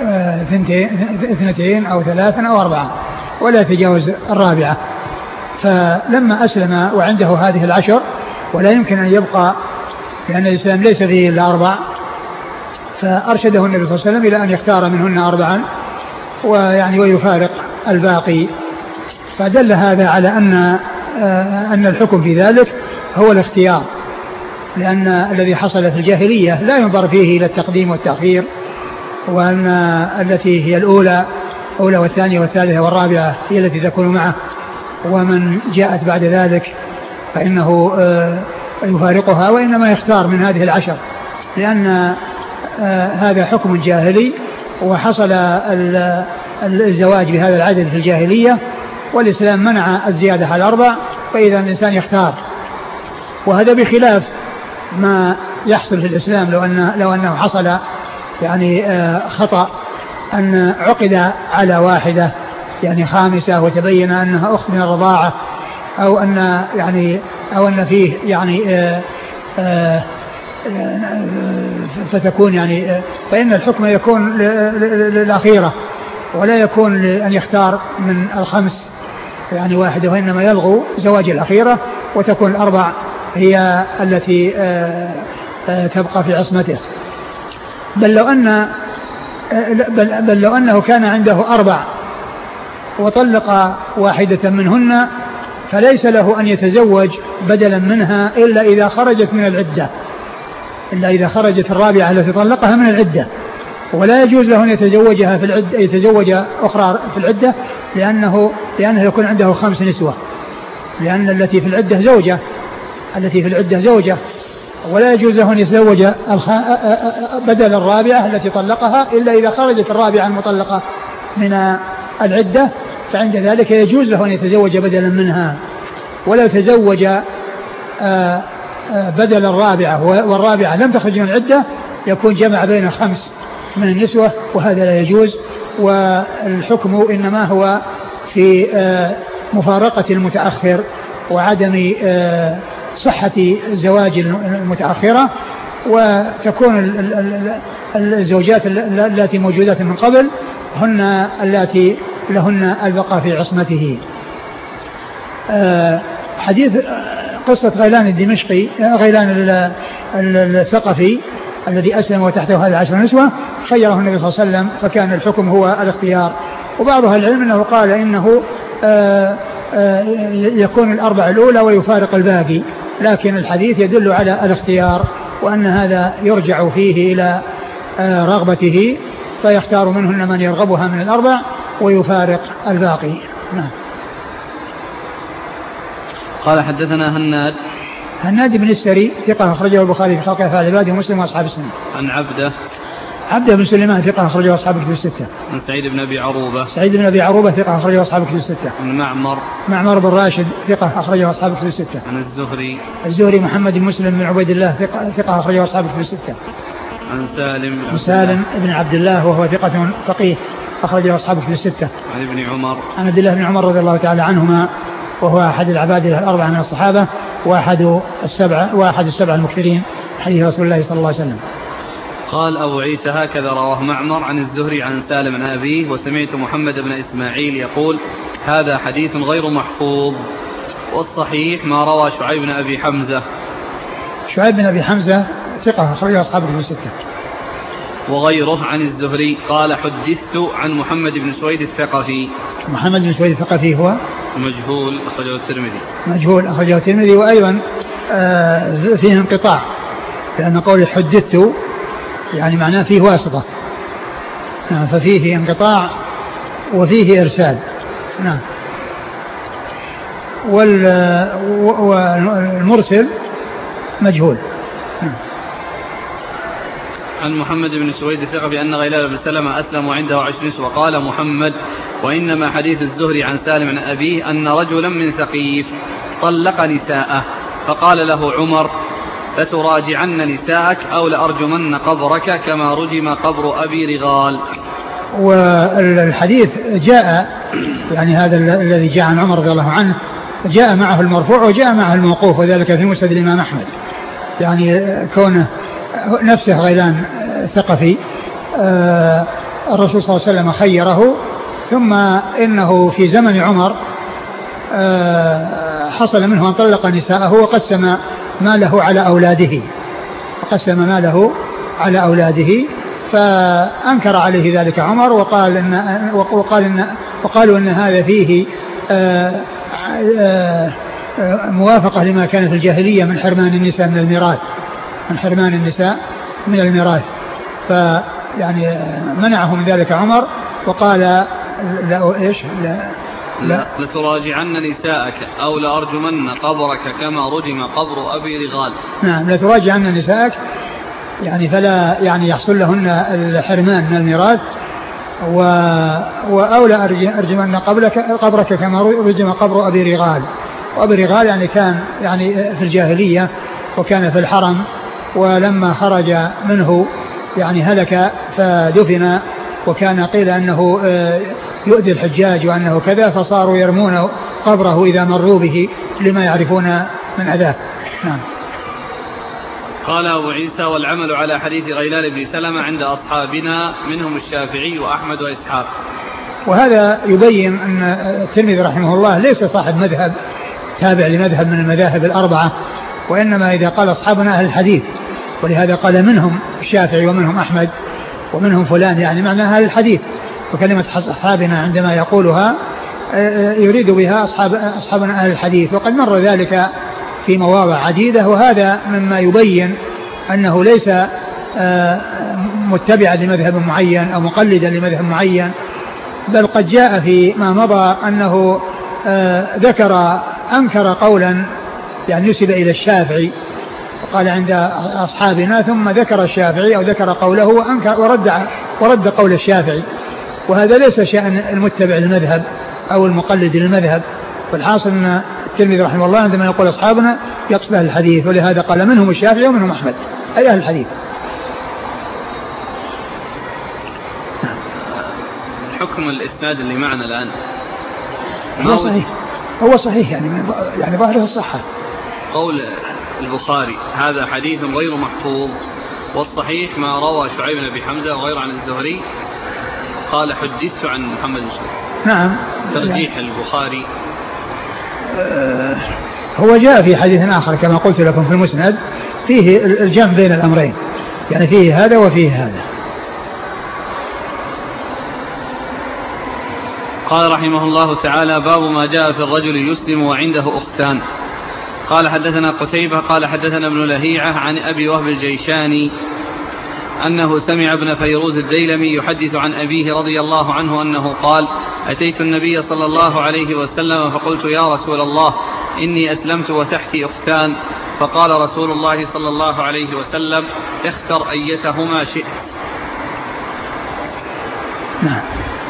اثنتين أو ثلاثا أو أربعة، ولا يتجاوز الرابعة. فلما أسلم وعنده هذه العشر ولا يمكن أن يبقى، لأن الإسلام ليس فيه إلا أربع، فأرشده النبي صلى الله عليه وسلم إلى أن يختار منهن أربعا ويعني ويفارق الباقي. فدل هذا على أن أن الحكم في ذلك هو الاختيار، لأن الذي حصل في الجاهلية لا ينظر فيه إلى التقديم والتأخير، وأن التي هي الأولى أولى والثانية والثالثة والرابعة هي التي تكون معه، ومن جاءت بعد ذلك فإنه يفارقها، وإنما يختار من هذه العشر، لأن هذا حكم جاهلي، وحصل الزواج بهذا العدد في الجاهلية، والإسلام منع الزيادة على الأربع، فإذا الإنسان يختار. وهذا بخلاف ما يحصل في الإسلام لو أنه, لو أنه حصل يعني خطأ أن عقد على واحدة يعني خامسة وتبين أنها أخت من الرضاعة، أو أن يعني أو أن فيه يعني آآ آآ فتكون يعني فإن الحكم يكون للأخيرة، ولا يكون لأن يختار من الخمس يعني واحدة، وإنما يلغو زواج الأخيرة، وتكون الأربع هي التي آآ آآ تبقى في عصمته. بل لو أن بل, بل لو أنه كان عنده أربع وطلق واحدة منهن فليس له أن يتزوج بدلا منها إلا إذا خرجت من العدة، إلا إذا خرجت الرابعة التي طلقها من العدة، ولا يجوز له أن يتزوجها في العدة يتزوج أخرى في العدة، لأنه لأنه يكون عنده خمس نسوة، لأن التي في العدة زوجة التي في العدة زوجة ولا يجوز له أن يتزوج بدل الرابعة التي طلقها إلا إذا خرجت الرابعة المطلقة من العدة، فعند ذلك يجوز له أن يتزوج بدلا منها. ولو تزوج بدل الرابعة والرابعة لم تخرج من العدة يكون جمع بين خمس من النسوة، وهذا لا يجوز. والحكم إنما هو في مفارقة المتأخر وعدم صحة زواج المتأخرة، وتكون الزوجات التي موجودات من قبل هن التي لهن البقاء في عصمته. حديث قصة غيلان الدمشقي غيلان الثقفي الذي أسلم وتحته هذا عشر نسوة خيره النبي صلى الله عليه وسلم، فكان الحكم هو الاختيار. وبعض أهل العلم أنه قال إنه يكون الأربع الأولى ويفارق الباقي، لكن الحديث يدل على الاختيار، وأن هذا يرجع فيه إلى رغبته، فيختار منهن من يرغبها من الأربع ويفارق الباقي. نعم. قال حدثنا هناد هناد بن السري ثقة أخرجه البخاري في خلق أفعال عباده ومسلم وأصحاب السنة. عن عبده عبده بن سليمان ثقة أخرجه أصحاب الكتب الستة. عن سعيد بن أبي عروبة سعيد بن أبي عروبة ثقة أخرجه أصحاب الكتب الستة. عن معمر معمر بن راشد ثقة أخرجه أصحاب الكتب الستة. عن الزهري الزهري محمد بن مسلم بن عبيد الله ثقة, ثقة أخرجه أصحاب الكتب الستة. عن سالم عن سالم بن عبد الله وهو ثقة فقيه أخرجه أصحاب الكتب الستة. عن ابن عمر عن عبد الله بن عمر رضي الله تعالى عنهما وهو أحد العباد الأربعة من الصحابة وأحد السبعة وأحد السبعة المكثرين حديث رسول الله صلى الله عليه وسلم. قال أبو عيسى هكذا رواه معمر عن الزهري عن سالم عن أبيه، وسمعت محمد بن إسماعيل يقول هذا حديث غير محفوظ، والصحيح ما روى شعيب بن أبي حمزة. شعيب بن أبي حمزة ثقة أخرجه أصحاب الكتب الستة. وغيره عن الزهري قال حدثت عن محمد بن سويد الثقفي. محمد بن سويد الثقفي هو مجهول أخرجه الترمذي. مجهول أخرجه الترمذي، وأيضا آه فيه انقطاع، لأن قول حدثت يعني معناه فيه واسطة، نعم، ففيه انقطاع وفيه إرسال. نعم. والمرسل مجهول. نعم. عن محمد بن سويد الثقة بأن غيلان بن سلمة أسلم وعنده عشر نسوة. وقال محمد وإنما حديث الزهري عن سالم عن أبيه أن رجلا من ثقيف طلق نساءه، فقال له عمر لتراجعن نساءك أو لأرجمن قبرك كما رجم قبر أبي رغال. والحديث جاء يعني هذا الذي جاء عن عمر رضي الله عنه جاء معه المرفوع وجاء معه الموقوف، وذلك في مسند الإمام أحمد، يعني كونه نفسه غيلان ثقفي الرسول صلى الله عليه وسلم خيره، ثم إنه في زمن عمر حصل منه أن طلق نساءه وقسم ماله على أولاده وقسم ماله على أولاده فأنكر عليه ذلك عمر، وقال إن وقال إن وقالوا إن هذا فيه آآ آآ موافقة لما كان في الجاهلية من حرمان النساء من الميراث من حرمان النساء من الميراث. فيعني منعه من ذلك عمر وقال لا إيش لا لا لتراجعن نساءك أو لأرجمن قبرك كما رجم قبر أبي رغال. نعم لتراجعن نساءك يعني فلا يعني يحصل لهن الحرمان من الميراث و وأولى أرجمن قبرك قبرك كما رجم قبر أبي رغال. وأبي رغال يعني كان يعني في الجاهلية وكان في الحرم ولما خرج منه يعني هلك فدفن وكان قيل أنه يؤذي الحجاج وأنه كذا فصاروا يرمون قبره إذا مروا به لما يعرفون من أذاه. نعم. قال أبو عيسى والعمل على حديث غيلان بن سلمة عند أصحابنا منهم الشافعي وأحمد وإسحاق. وهذا يبين أن الترمذي رحمه الله ليس صاحب مذهب تابع لمذهب من المذاهب الأربعة وإنما إذا قال أصحابنا أهل الحديث ولهذا قال منهم الشافعي ومنهم أحمد ومنهم فلان يعني معناها أهل الحديث. وكلمة أصحابنا عندما يقولها يريد بها أصحاب أصحابنا أهل الحديث وقد مر ذلك في مواضع عديدة وهذا مما يبين أنه ليس متبعا لمذهب معين أو مقلدا لمذهب معين بل قد جاء في ما مضى أنه ذكر أنكر قولا يعني نسب إلى الشافعي وقال عند أصحابنا ثم ذكر الشافعي أو ذكر قوله وأنكر ورد, ورد قول الشافعي وهذا ليس شأن المتبع للمذهب أو المقلد للمذهب. والحاصل أن الترمذي رحمه الله عندما يقول أصحابنا يقصد أهل الحديث ولهذا قال منهم الشافعي ومنهم أحمد أي أهل الحديث. حكم الإسناد اللي معنا الآن هو صحيح هو صحيح يعني يعني ظاهره الصحة. قول البخاري هذا حديث غير محفوظ والصحيح ما روى شعيب بن أبي حمزة وغير عن الزهري قال حدثت عن محمد بن شعيب. نعم ترجيح يعني البخاري آه هو جاء في حديث آخر كما قلت لكم في المسند فيه الجمع بين الأمرين يعني فيه هذا وفيه هذا. قال رحمه الله تعالى باب ما جاء في الرجل يسلم وعنده أختان. قال حدثنا قتيبة قال حدثنا ابن لهيعة عن أبي وهب الجيشاني أنه سمع ابن فيروز الديلمي يحدث عن أبيه رضي الله عنه أنه قال أتيت النبي صلى الله عليه وسلم فقلت يا رسول الله إني أسلمت وتحتي أختان فقال رسول الله صلى الله عليه وسلم اختر أيتهما شئت. نعم.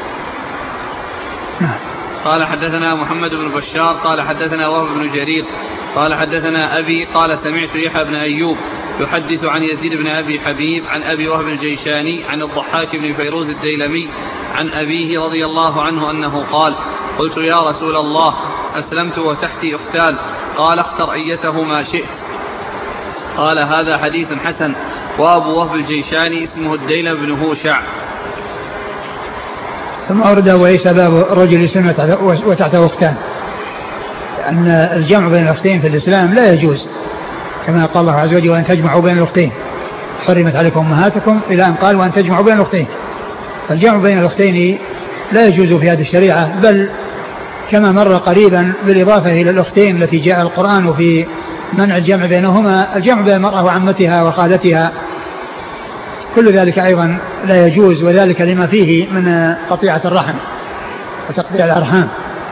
نعم. قال حدثنا محمد بن بشار قال حدثنا وهب بن جرير قال حدثنا أبي قال سمعت يحيى بن أيوب يحدث عن يزيد بن أبي حبيب عن أبي وهب الجيشاني عن الضحاك بن فيروز الديلمي عن أبيه رضي الله عنه أنه قال قلت يا رسول الله أسلمت وتحتي أختان قال اختر أيتهما شئت. قال هذا حديث حسن وأبو وهب الجيشاني اسمه الديلم بن هوشع. ثم أورد أبو عيسى باب الرجل يسلم وتحته أختان أن الجمع بين الأختين في الإسلام لا يجوز كما قال الله عز وجل وأن تجمعوا بين الأختين حرمت عليكم أمهاتكم إلى أن قال وأن تجمعوا بين الأختين. فالجمع بين الأختين لا يجوز في هذه الشريعة بل كما مر قريبا بالإضافة إلى الأختين التي جاء القرآن في منع الجمع بينهما الجمع بين المرأة وعمتها وخالتها كل ذلك أيضا لا يجوز وذلك لما فيه من قطيعة الرحم وتقطيع الأرحام.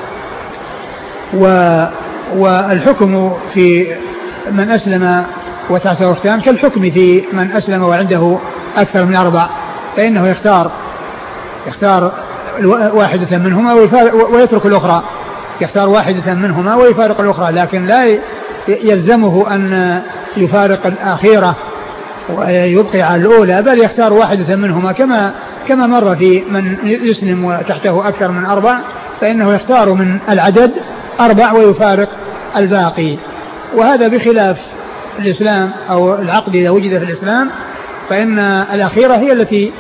والحكم في من أسلم وتحته أختان كالحكم في من أسلم وعنده أكثر من أربع فإنه يختار يختار واحدة منهما ويترك الأخرى يختار واحدة منهما ويفارق الأخرى لكن لا يلزمه أن يفارق الأخيرة ويبقي على الأولى بل يختار واحدة منهما كما كما مر في من يسلم وتحته أكثر من أربع فإنه يختار من العدد أربع ويفارق الباقي. وهذا بخلاف الإسلام أو العقد إذا وجد في الإسلام فإن الأخيرة هي التي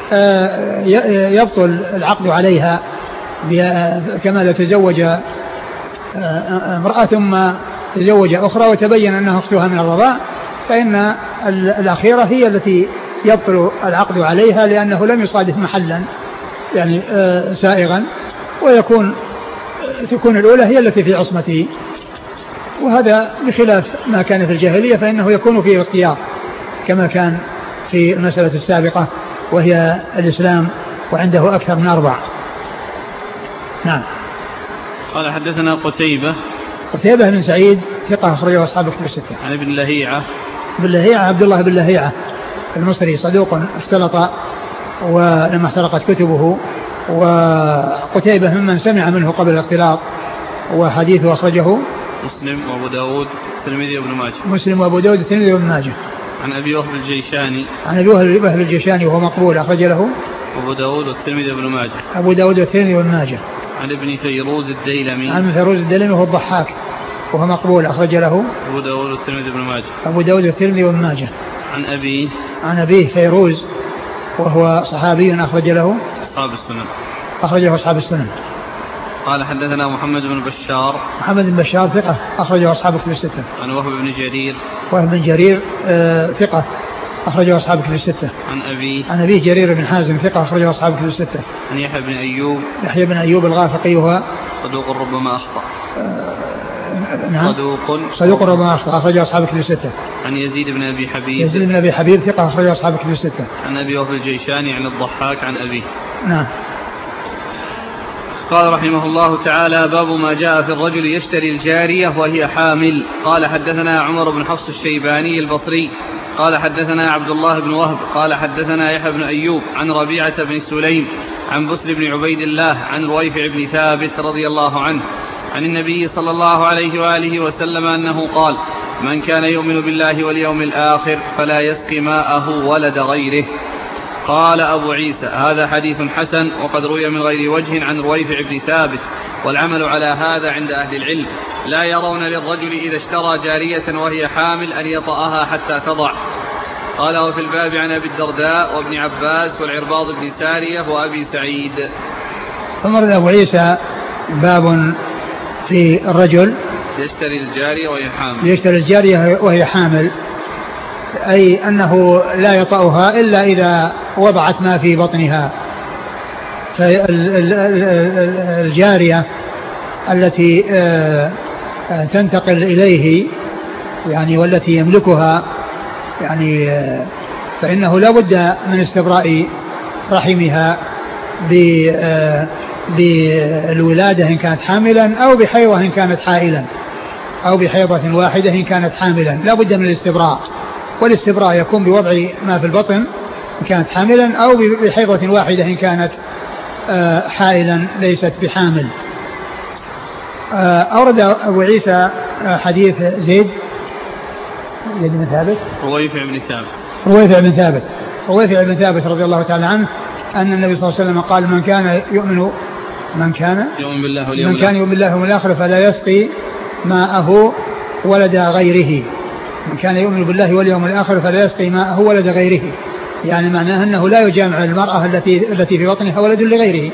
يبطل العقد عليها كما لو تزوج امرأة ثم تزوج أخرى وتبين أنها أختها من الرضاع فإن الأخيرة هي التي يبطل العقد عليها لأنه لم يصادف محلا يعني سائغا ويكون تكون الأولى هي التي في عصمته وهذا بخلاف ما كان في الجاهلية، فإنه يكون فيه اختيار كما كان في المسألة السابقة وهي الإسلام وعنده أكثر من أربع. نعم. قال حدثنا قتيبة قتيبة بن سعيد ثقة أخرجه أصحاب كتب الستة. عن ابن لهيعة بن لهيعة عبد الله بن لهيعة المصري صدوق اختلط ولما اختلقت كتبه، وقتيبة ممن سمع منه قبل الاختلاط، وحديثه أخرجه مسلم وأبو داود والترمذي وابن ماجه. مسلم وأبو داود والترمذي وابن ماجه. عن أبي وهب الجيشاني عن أبي وهب الجيشاني وهو مقبول أخرج له أبو داود والترمذي وابن ماجه. أبو داود والترمذي وابن ماجه. عن ابن فيروز الديلمي عن فيروز الديلمي وهو الضحاك وهو مقبول أخرج له أبو داود والترمذي وابن ماجه. أبو داود والترمذي وابن ماجه. عن أبيه عن أبيه فيروز وهو صحابي أخرج له أصحاب السنن أخرجه أصحاب السنن. قال حدثنا محمد بن بشار محمد بن بشار ثقة أخرجه أصحاب كتب الستة. عن وهب بن جرير وهب بن جرير آه ثقة أخرجه أصحاب كتب الستة. عن أبيه عن أبيه جرير بن حازم ثقة أخرجه أصحاب كتب الستة. عن يحيى بن أيوب يحيى بن أيوب الغافقي وهو صدوق ربما أخطأ آه نعم صدوق صدوق ربما أخطأ أخرجه أصحاب كتب الستة. عن يزيد بن أبي حبيب يزيد بن أبي حبيب ثقة أخرجه أصحاب كتب الستة. عن أبي وهب الجيشاني عن الضحاك عن أبيه. نعم. قال رحمه الله تعالى: باب ما جاء في الرجل يشتري الجارية وهي حامل. قال حدثنا عمر بن حفص الشيباني البصري قال حدثنا عبد الله بن وهب قال حدثنا يحيى بن أيوب عن ربيعة بن سليم عن بسر بن عبيد الله عن رويفع بن ثابت رضي الله عنه عن النبي صلى الله عليه وآله وسلم أنه قال: من كان يؤمن بالله واليوم الآخر فلا يسقي ماءه ولد غيره. قال أبو عيسى: هذا حديث حسن، وقد روي من غير وجه عن رويفع بن ثابت، والعمل على هذا عند أهل العلم. لا يرون للرجل إذا اشترى جارية وهي حامل أن يطأها حتى تضع. قال: وفي الباب عن أبي الدرداء وابن عباس والعرباض بن سارية وأبي سعيد. ثم رد أبو عيسى باب في الرجل يشتري الجارية وهي حامل يشتري الجارية وهي حامل، أي أنه لا يطأها إلا إذا وضعت ما في بطنها. فالجارية التي تنتقل إليه يعني والتي يملكها يعني فإنه لا بد من استبراء رحمها بالولادة إن كانت حاملا أو بحيضة إن كانت حائلا أو بحيضة واحدة إن كانت حاملا، لا بد من الاستبراء. والاستبراء يكون بوضع ما في البطن إن كانت حاملا أو بحيضة واحدة إن كانت حائلا ليست بحامل. أورد أبو عيسى حديث زيد زيد بن ثابت رويفع بن ثابت رويفع بن ثابت رويفع بن ثابت رضي الله تعالى عنه أن النبي صلى الله عليه وسلم قال: من كان يؤمن من كان يؤمن بالله واليوم من كان يؤمن بالله واليوم الآخر فلا يسقي ماءه ولد غيره. من كان يؤمن بالله واليوم الآخر فلا يسقي ماءه ولد غيره، يعني معناه أنه لا يجامع المرأة التي التي في بطنها ولد لغيره،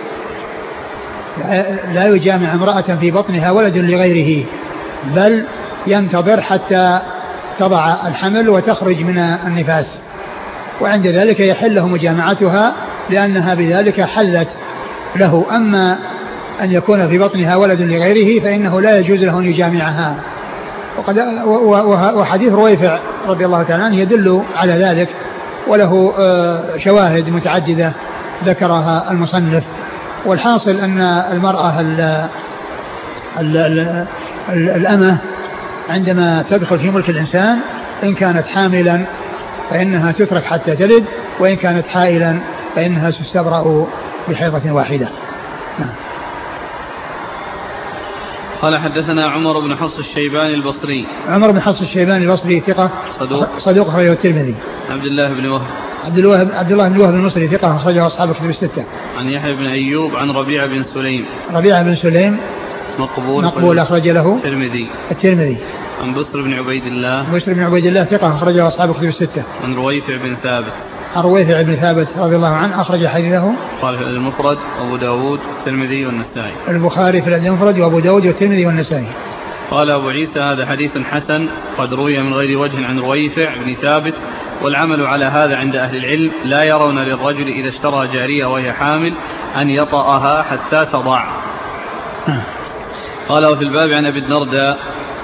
لا يجامع امرأة في بطنها ولد لغيره، بل ينتظر حتى تضع الحمل وتخرج من النفاس، وعند ذلك يحل له مجامعتها لأنها بذلك حلت له. أما أن يكون في بطنها ولد لغيره فإنه لا يجوز له أن يجامعها. وقد وحديث رويفع رضي الله تعالى عنه يدل على ذلك، وله شواهد متعددة ذكرها المصنف. والحاصل أن المرأة ال ال ال ال الأمة عندما تدخل في ملك الإنسان إن كانت حاملا فإنها تترك حتى تلد، وإن كانت حائلا فإنها تستبرأ بحيضة واحدة. نعم. قال حدثنا عمر بن حفص الشيباني البصري عمر بن حفص الشيباني البصري ثقة صدوق صدوق أخرجه الترمذي. عبد الله بن وهب عبد الله عبد الله بن وهب المصري ثقة أخرجه أصحاب الكتب الستة. عن يحيى بن أيوب عن ربيعة بن سليم ربيعة بن سليم مقبول مقبول أخرج له الترمذي الترمذي. عن بسر بن عبيد الله بسر بن عبيد الله ثقة أخرجه أصحاب الكتب الستة. عن رويفع بن ثابت عن رويفع بن ثابت رضي الله عنه أخرج حديثه قال في المفرد أبو داود والترمذي والنسائي. البخاري في المفرد وأبو داود والترمذي والنسائي. قال أبو عيسى: هذا حديث حسن، قد روي من غير وجه عن رويفع بن ثابت، والعمل على هذا عند أهل العلم. لا يرون للرجل إذا اشترى جارية وهي حامل أن يطأها حتى تضع. قال: وفي الباب عن أبي الدرداء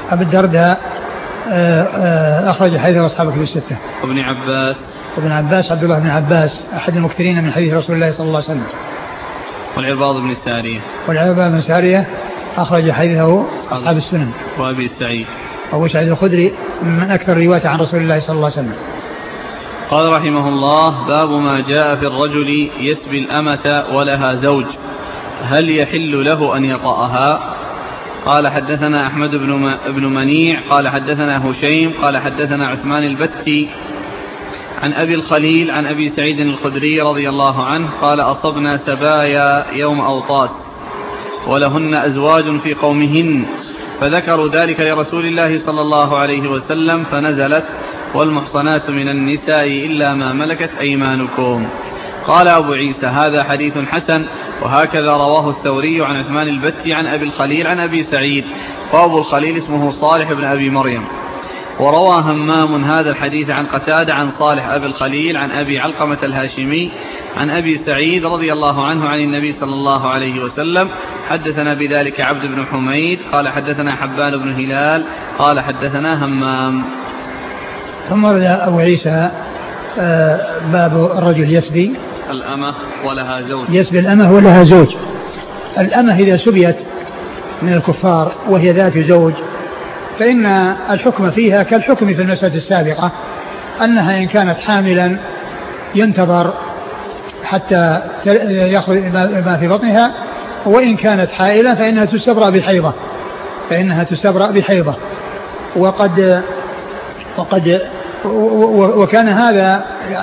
أبي الدرداء أخرج حديثه أصحاب الكتب الستة. وابن عباس وابن عباس عبد الله بن عباس أحد المكثرين من حديث رسول الله صلى الله عليه وسلم. والعرباض بن سارية والعرباض بن سارية أخرج حديثه أصحاب السنن. وأبي سعيد أبو سعيد الخدري من أكثر رواية عن رسول الله صلى الله عليه وسلم. قال رحمه الله: باب ما جاء في الرجل يسبي الأمة ولها زوج، هل يحل له أن يطأها؟ قال حدثنا أحمد بن منيع قال حدثنا هشيم قال حدثنا عثمان البتي عن أبي الخليل عن أبي سعيد الخدري رضي الله عنه قال: أصبنا سبايا يوم أوطاس ولهن أزواج في قومهن، فذكروا ذلك لرسول الله صلى الله عليه وسلم، فنزلت: والمحصنات من النساء إلا ما ملكت أيمانكم. قال أبو عيسى: هذا حديث حسن، وهكذا رواه الثوري عن عثمان البتي عن أبي الخليل عن أبي سعيد، وأبو الخليل اسمه صالح بن أبي مريم. وروى همام هذا الحديث عن قتادة عن صالح أبي الخليل عن أبي علقمة الهاشمي عن أبي سعيد رضي الله عنه عن النبي صلى الله عليه وسلم. حدثنا بذلك عبد بن حميد قال حدثنا حبان بن هلال قال حدثنا همام. ثم ورد أبو عيسى باب الرجل يسبي الأمة ولها زوج. يسبي الأمة ولها زوج. الأمة إذا سبيت من الكفار وهي ذات زوج فإن الحكم فيها كالحكم في المسألة السابقة، أنها إن كانت حاملا ينتظر حتى يأخذ ما في بطنها، وإن كانت حائلا فإنها تستبرأ بحيضة فإنها تستبرأ بحيضة وقد وقد وكان هذا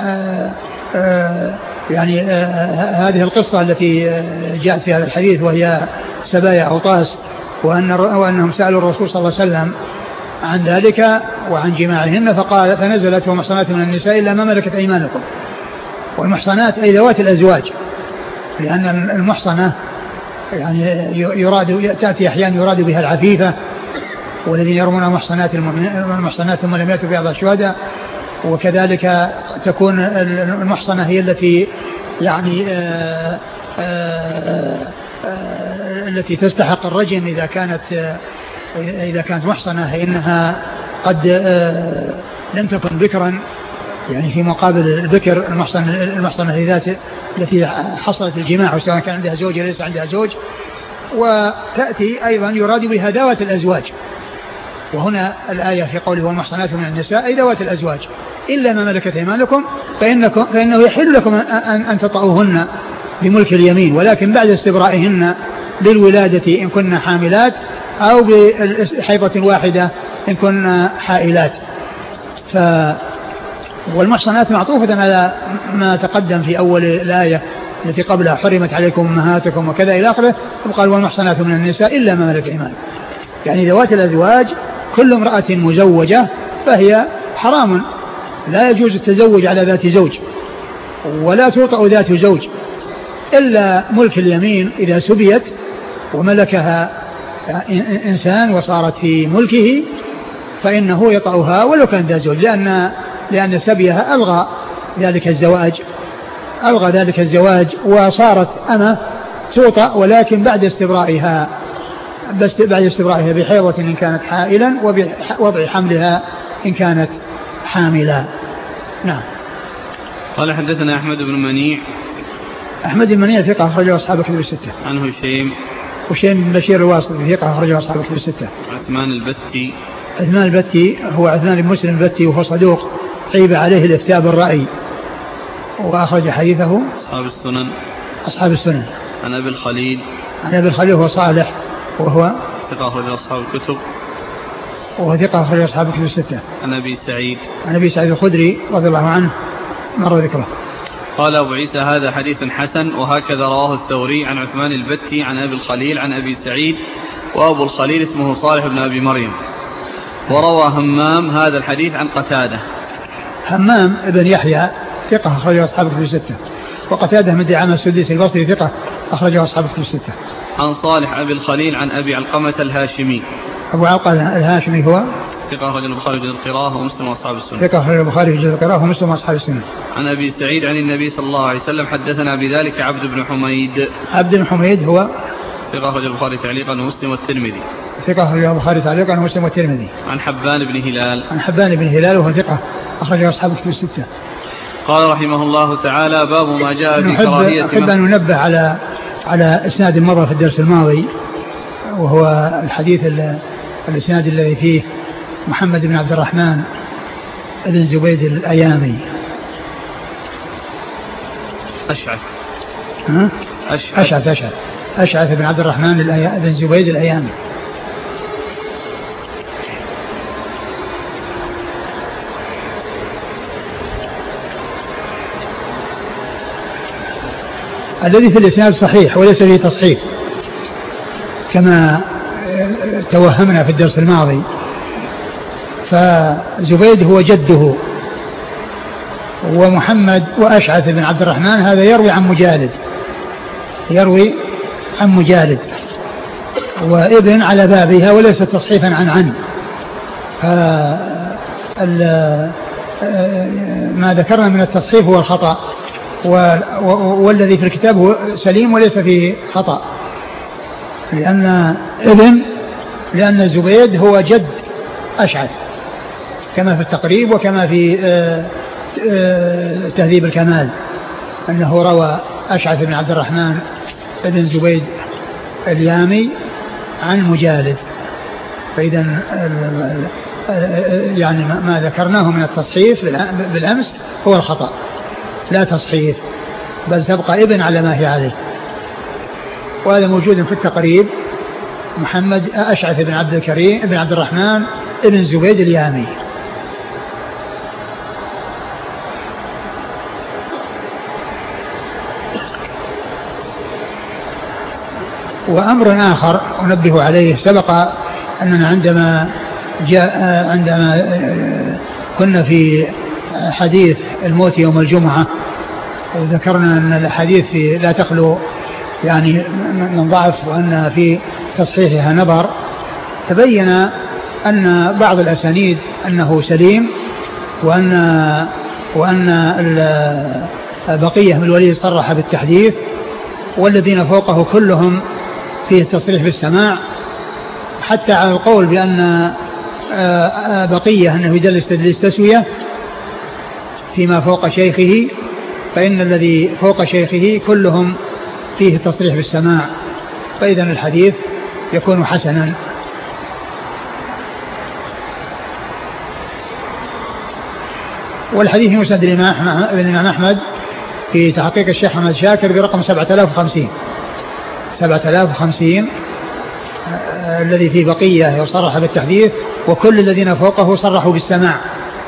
يعني هذه القصة التي جاءت في هذا الحديث وهي سبايا أوطاس، وأن وأنهم سألوا الرسول صلى الله عليه وسلم عن ذلك وعن جماعهن، فقال: فنزلت: ومحصنات من النساء إلا ما ملكت أيمانكم. والمحصنات أي ذوات الأزواج، لأن المحصنة يعني يراد تأتي أحيانا يراد بها العفيفة، والذين يرمون المحصنات المحصنات ثم لم يأتوا بأربعة شهداء. وكذلك تكون المحصنة هي التي يعني آآ آآ آآ التي تستحق الرجم إذا كانت إذا كانت محصنة، فإنها قد لم تكن بكرا، يعني في مقابل البكر المحصنة المحصنة ذات التي حصلت الجماع سواء كان عندها زوج أو ليس عندها زوج. وتأتي أيضا يراد بها ذوات الأزواج، وهنا الآية في قوله: والمحصنات من النساء أي ذوات الأزواج إلا ما ملكت أيمانكم فإنكم فإنه يحل لكم أن, أن تطأوهن بملك اليمين، ولكن بعد استبرائهن للولادة إن كن حاملات، أو بحيضة واحدة إن كن حائلات. ف والمحصنات معطوفة على ما تقدم في أول الآية التي قبلها: حرمت عليكم أمهاتكم وكذا إلى آخره. وقال: والمحصنات من النساء إلا ما ملكت أيمانكم، يعني ذوات الأزواج كل امرأة مزوجة فهي حرام، لا يجوز التزوج على ذات زوج، ولا توطأ ذات زوج إلا ملك اليمين إذا سبيت وملكها إنسان وصارت في ملكه فإنه يطأها ولو كان ذات زوج، لأن لأن سبيها ألغى ذلك الزواج ألغى ذلك الزواج وصارت أمة توطأ، ولكن بعد استبرائها بس بعد استبرائها بحيضة إن كانت حائلا وبوضع حملها إن كانت حاملا. نعم. قال حدثنا أحمد بن منيع. أحمد بن منيع ثقة أخرجه أصحاب الكتب الستة. عن هشيم. هشيم بن بشير الواسطي ثقة أخرجه أصحاب الكتب الستة. عثمان البتي. عثمان البتي هو عثمان بن مسلم البتي وهو صدوق عيب عليه الإفتاء بالرأي، وأخرج حديثه أصحاب السنن. أصحاب السنن. عن أبي الخليل. عن أبي الخليل هو صالح وهو ثقة أخرج أصحاب الكتب. وهو ثقة أخرج أصحاب الكتب الستة. عن أبي سعيد. عن أبي سعيد الخدري رضي الله عنه مر ذكره. قال أبو عيسى: هذا حديث حسن، وهكذا رواه الثوري عن عثمان البتي عن أبي الخليل عن أبي سعيد، وأبو الخليل اسمه صالح بن أبي مريم. وروى همام هذا الحديث عن قتادة. همام ابن يحيى ثقة أخرجه أصحاب الكتب الستة. وقتادة من دعامة السديسي البصري ثقة أخرجه أصحاب الكتب الستة. عن صالح أبي الخليل عن أبي علقمة الهاشمي. أبو علقمة الهاشمي هو ثقة أخرج البخاري في القراءة ومسلم وأصحاب السنة. ثقة أخرج البخاري في القراءة ومسلم وأصحاب السنة. عن أبي سعيد عن النبي صلى الله عليه وسلم حدثنا بذلك عبد بن حميد. عبد بن حميد هو ثقة أخرج البخاري تعليقا ومسلم والترمذي. ثقة أخرجه البخاري تعليقا ومسلم والترمذي. عن حبان بن هلال. عن حبان بن هلال وهو ثقة أخرجه أصحاب كتب الستة. قال رحمه الله تعالى باب ما جاء في كراهية. أحب أن ننبه على على إسناد مضى في الدرس الماضي، وهو الحديث الإسناد الذي فيه محمد بن عبد الرحمن بن زبيد الأيامي. أشعث أشعث أشعث أشعث أشعث بن عبد الرحمن بن زبيد الأيامي. الذي في الإسناد صحيح وليس فيه تصحيح كما توهمنا في الدرس الماضي. فزبيد هو جده، ومحمد وأشعث بن عبد الرحمن هذا يروي عن مجالد يروي عن مجالد وابن على بابها وليس تصحيفا عن عن. ما ذكرنا من التصحيف هو الخطأ، والذي في الكتاب هو سليم وليس فيه خطأ، لأن ابن لأن زبيد هو جد أشعث كما في التقريب وكما في تهذيب الكمال أنه روى أشعث بن عبد الرحمن بن زبيد اليامي عن مجالد. فإذا يعني ما ذكرناه من التصحيف بالأمس هو الخطأ لا تصحيف، بل تبقى ابن على ما هي عليه. وهذا موجود في التقريب محمد أشعث بن عبد الكريم بن عبد الرحمن بن زبيد اليامي. وأمر آخر أنبه عليه، سبق أننا عندما جاء عندما كنا في حديث الموت يوم الجمعة وذكرنا أن الحديث في لا تخلو يعني من ضعف وأن في تصحيحها نظر، تبين أن بعض الأسانيد أنه سليم، وأن وأن بقية من الولي صرح بالتحديث، والذين فوقه كلهم فيه التصريح بالسماع، حتى على القول بأن بقية أنه يدلس تدليس تسوية فيما فوق شيخه، فإن الذي فوق شيخه كلهم فيه التصريح بالسماع، فإذا الحديث يكون حسنا. والحديث مسند الإمام أحمد في تحقيق الشيخ محمد شاكر برقم سبعة آلاف وخمسين سبعة آلاف وخمسين الذي فيه بقية يصرح بالتحديث وكل الذين فوقه صرحوا بالسماع.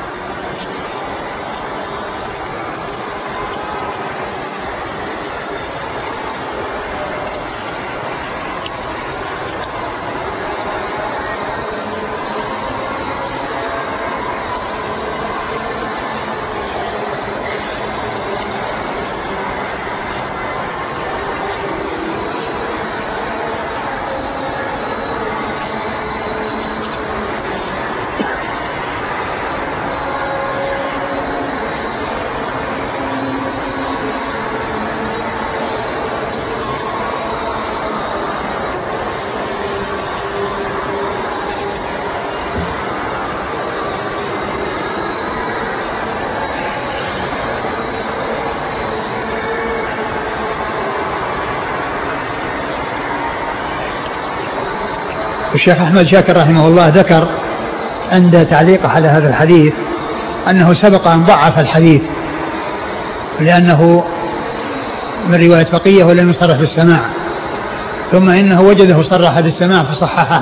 الشيخ أحمد شاكر رحمه الله ذكر عند تعليقه على هذا الحديث أنه سبق أن ضعف الحديث لأنه من رواية بقية ولم يصرح بالسماع، ثم إنه وجده صرح بالسماع فصححه.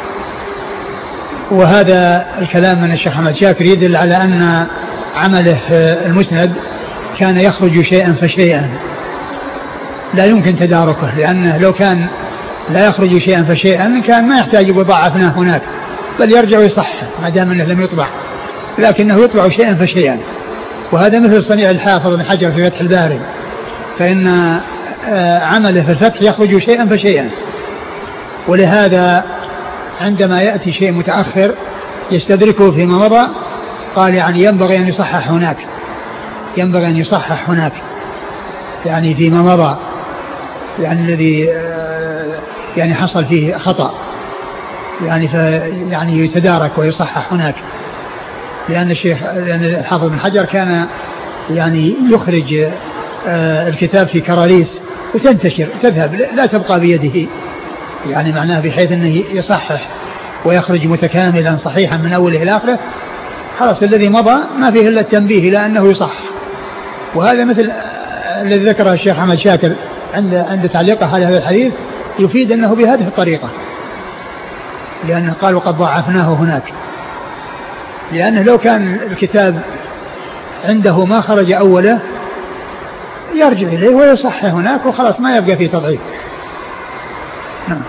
وهذا الكلام من الشيخ أحمد شاكر يدل على أن عمله المسند كان يخرج شيئا فشيئا لا يمكن تداركه، لأنه لو كان لا يخرج شيئا فشيئا كان ما يحتاج وضعفنا هناك، بل يرجع يصح ما دام انه لم يطبع، لكنه يطبع شيئا فشيئا. وهذا مثل صنيع الحافظ بن حجر في فتح الباري، فإن عمله في الفتح يخرج شيئا فشيئا، ولهذا عندما يأتي شيء متأخر يستدركه فيما مضى قال يعني ينبغي أن يصحح هناك ينبغي أن يصحح هناك يعني فيما مضى، يعني الذي يعني حصل فيه خطأ. يعني يعني يتدارك ويصحح هناك، لأن الشيخ لأن الحافظ بن حجر كان يعني يخرج الكتاب في كراريس وتنتشر تذهب لا تبقى بيده، يعني معناه بحيث أنه يصحح ويخرج متكاملا صحيحا من أوله إلى آخره. خلاص الذي مضى ما فيه إلا التنبيه إلى أنه يصح. وهذا مثل الذي ذكره الشيخ أحمد شاكر عند عند تعليقه على هذا الحديث، يفيد أنه بهذه الطريقة، لأنه قال وقد ضاعفناه هناك، لأنه لو كان الكتاب عنده ما خرج أوله يرجع إليه ويصحح هناك وخلاص ما يبقى فيه تضعيف. نعم.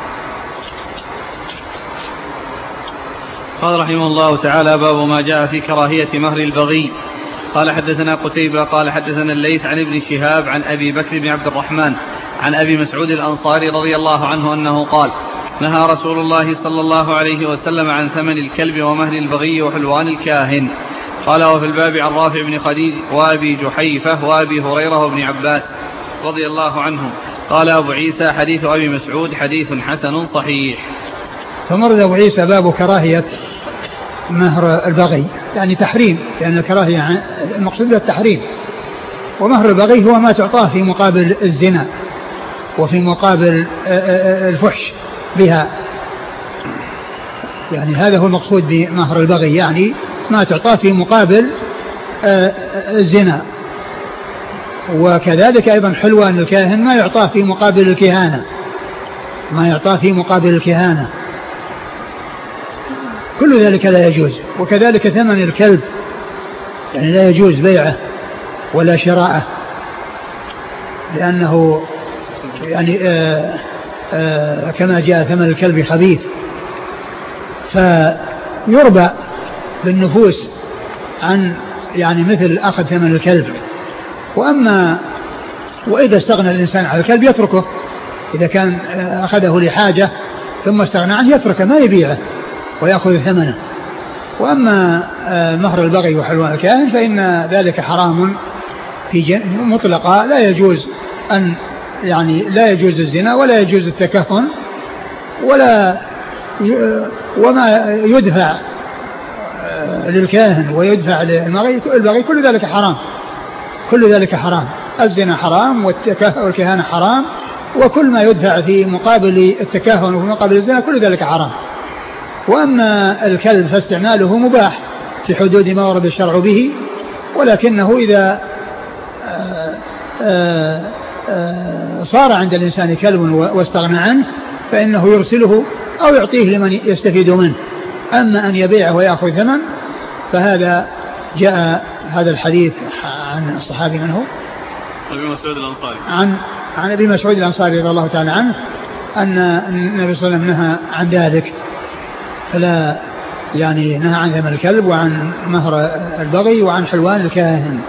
قال رحمه الله تعالى: باب ما جاء في كراهية مهر البغي. قال حدثنا قتيبة قال حدثنا الليث عن ابن شهاب عن أبي بكر بن عبد الرحمن عن أبي مسعود الأنصاري رضي الله عنه أنه قال: نهى رسول الله صلى الله عليه وسلم عن ثمن الكلب ومهر البغي وحلوان الكاهن. قال: وفي الباب عن رافع بن خديج وأبي جحيفة وأبي هريرة وابن عباس رضي الله عنهم. قال أبو عيسى: حديث أبي مسعود حديث حسن صحيح. فمرد أبو عيسى باب كراهية مهر البغي، يعني تحريم، لأن الكراهية المقصود التحريم. ومهر البغي هو ما تعطاه في مقابل الزنا وفي مقابل الفحش بها، يعني هذا هو المقصود بمهر البغي، يعني ما تعطاه في مقابل الزنا. وكذلك أيضا حلوان الكاهن ما يعطاه في مقابل الكهانة، ما يعطاه في مقابل الكهانة، كل ذلك لا يجوز. وكذلك ثمن الكلب يعني لا يجوز بيعه ولا شراءه، لأنه يعني آآ آآ كما جاء ثمن الكلب خبيث، فيربى بالنفوس عن يعني مثل أخذ ثمن الكلب. وأما وإذا استغنى الإنسان عن الكلب يتركه، إذا كان أخذه لحاجة ثم استغنى عنه يتركه ما يبيعه ويأخذ ثمنه. وأما مهر البغي وحلوان الكاهن فإن ذلك حرام في مطلقة، لا يجوز أن يعني لا يجوز الزنا ولا يجوز التكهن ولا وما يدفع للكاهن ويدفع للبغي، كل ذلك حرام، كل ذلك حرام. الزنا حرام والكهانة حرام، وكل ما يدفع في مقابل التكهن وفي مقابل الزنا كل ذلك حرام. وأما الكلب فاستعماله مباح في حدود ما ورد الشرع به، ولكنه إذا آآ آآ صار عند الإنسان كلب واستغنى عنه فإنه يرسله أو يعطيه لمن يستفيد منه. أما أن يبيعه ويأخذ ثمن فهذا جاء هذا الحديث عن الصحابي من هو؟ أبي مسعود الأنصاري، عن عن أبي مسعود الأنصاري رضي الله تعالى عنه أن النبي صلى الله عليه وسلم نهى عن ذلك، فلا يعني نهى عن ثمن الكلب وعن مهر البغي وعن حلوان الكاهن.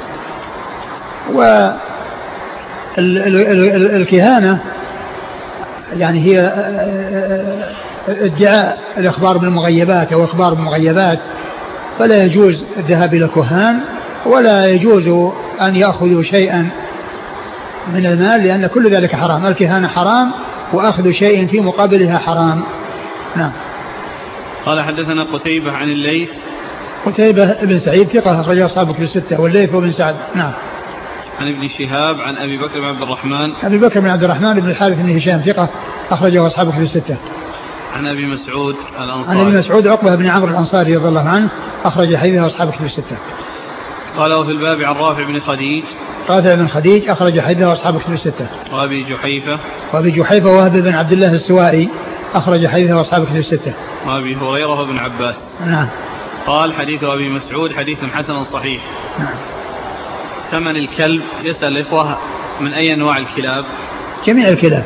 والكهانة يعني هي ادعاء الإخبار بالمغيبات أو إخبار بالمغيبات، فلا يجوز الذهاب إلى الكهان ولا يجوز أن يأخذوا شيئا من المال، لأن كل ذلك حرام. الكهانة حرام وأخذ شيء في مقابلها حرام. نعم. قال حدثنا قتيبة عن الليث. قتيبة بن سعيد ثقة أخرجه أصحاب كتب الستة، والليث بن سعد. نعم. عن ابن شهاب عن أبي بكر بن عبد الرحمن. أبي بكر بن عبد الرحمن بن الحارث بن هشام ثقة أخرجه أصحاب كتب الستة. عن أبي مسعود الأنصاري. عن أبي مسعود عقبة بن عمرو الأنصاري رضي الله عنه أخرج حديثه أصحاب كتب الستة. قال وفي الباب عن رافع بن خديج. رافع بن خديج أخرج حديثه أصحاب كتب الستة. وأبي جحيفة. وأبي جحيفة وهب بن عبد الله السوائي أخرج حديثه أصحاب كتب الستة. وأبي هريرة وابن عباس. نعم. قال حديث أبي مسعود حديث حسن صحيح. نعم. ثمن الكلب، يسأل الإخوة من أي أنواع الكلاب؟ جميع الكلاب.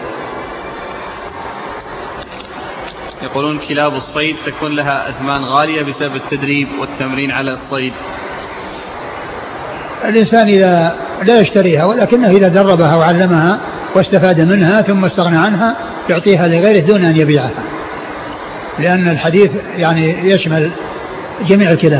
يقولون كلاب الصيد تكون لها أثمان غالية بسبب التدريب والتمرين على الصيد. الإنسان إذا لا يشتريها، ولكنه إذا دربها وعلمها واستفاد منها ثم استغنى عنها يعطيها لغيره دون أن يبيعها، لأن الحديث يعني يشمل جميع الكلاب.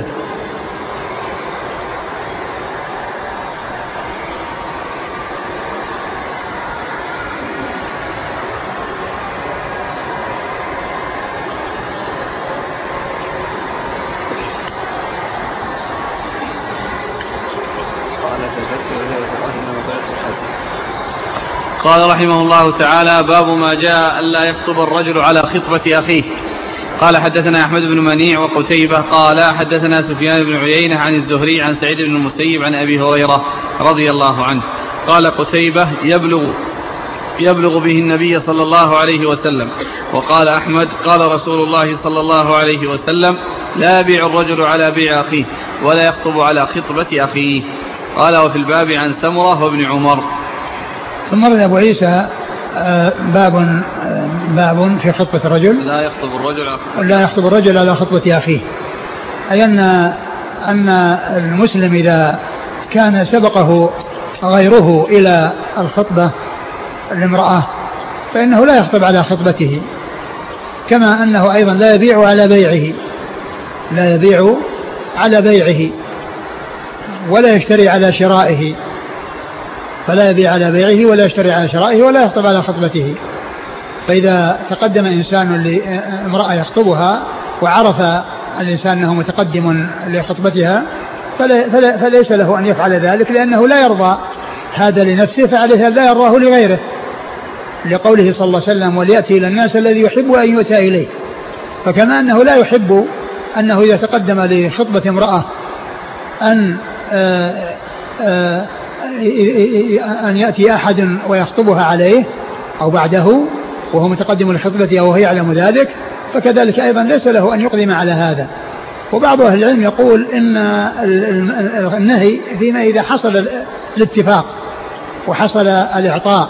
قال رحمه الله تعالى: باب ما جاء ألا يخطب الرجل على خطبة أخيه. قال حدثنا أحمد بن منيع وقتيبة قال حدثنا سفيان بن عيينة عن الزهري عن سعيد بن المسيب عن أبي هريرة رضي الله عنه قال قتيبة: يبلغ يبلغ به النبي صلى الله عليه وسلم. وقال أحمد: قال رسول الله صلى الله عليه وسلم: لا يبيع الرجل على بيع أخيه ولا يخطب على خطبة أخيه. قال: وفي الباب عن سمرة وابن عمر. ثم ورد أبو عيسى باب باب في خطبة الرجل لا يخطب الرجل على خطبة لا يخطب الرجل على خطبة أخيه، أي أن أن المسلم إذا كان سبقه غيره إلى الخطبة الامرأة فإنه لا يخطب على خطبته، كما أنه أيضا لا يبيع على بيعه لا يبيع على بيعه ولا يشتري على شرائه، فلا يبيع على بيعه ولا يشتري على شرائه ولا يخطب على خطبته. فإذا تقدم إنسان لامرأة يخطبها وعرف الإنسان أنه متقدم لخطبتها فليس له أن يفعل ذلك، لأنه لا يرضى هذا لنفسه فعليه لا يرضاه لغيره، لقوله صلى الله عليه وسلم: وليأتي إلى الناس الذي يحب أن يؤتى إليه. فكما أنه لا يحب أنه إذا تقدم لخطبة امرأة أن آآ آآ أن يأتي أحد ويخطبها عليه أو بعده وهو متقدم لخطبته أو هي يعلم ذلك، فكذلك أيضا ليس له أن يقدم على هذا. وبعض أهل العلم يقول إن النهي فيما إذا حصل الاتفاق وحصل الإعطاء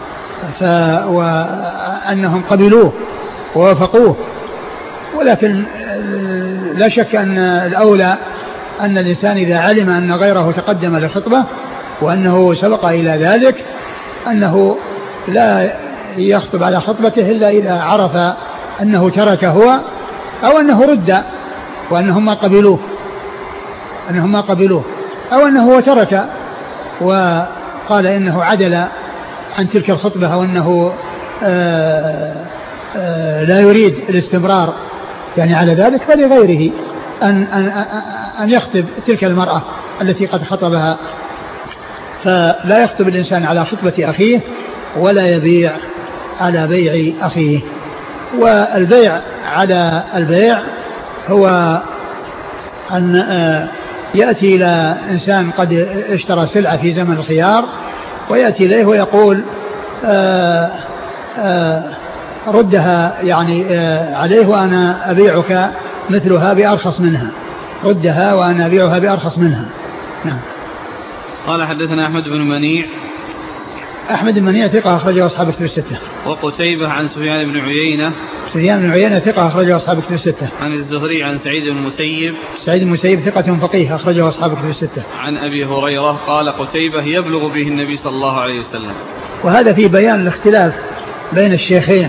وأنهم قبلوه ووافقوه، ولكن لا شك أن الأولى أن الإنسان إذا علم أن غيره تقدم للخطبة وأنه سبق إلى ذلك أنه لا يخطب على خطبته إلا إذا عرف أنه ترك هو أو أنه رد وأنهم ما قبلوه أنهم ما قبلوه أو أنه هو ترك وقال إنه عدل عن تلك الخطبة أو أنه آآ آآ لا يريد الاستمرار يعني على ذلك، فلغيره أن, أن, أن يخطب تلك المرأة التي قد خطبها. فلا يخطب الإنسان على خطبة أخيه ولا يبيع على بيع أخيه. والبيع على البيع هو أن يأتي إلى إنسان قد اشترى سلعة في زمن الخيار ويأتي إليه ويقول آآ آآ ردها يعني عليه وأنا أبيعك مثلها بأرخص منها، ردها وأنا أبيعها بأرخص منها. نعم. قال حدثنا أحمد بن منيع. أحمد بن منيع ثقة أخرجه أصحاب الكتب الستة. وقتيبة عن سفيان بن عيينة. سفيان بن عيينة ثقة أخرجه أصحاب الكتب الستة. عن الزهري عن سعيد بن المسيب. سعيد بن المسيب ثقة فقيه أخرجه أصحاب الكتب الستة. عن أبي هريرة قال قتيبة: يبلغ به النبي صلى الله عليه وسلم. وهذا في بيان الاختلاف بين الشيخين،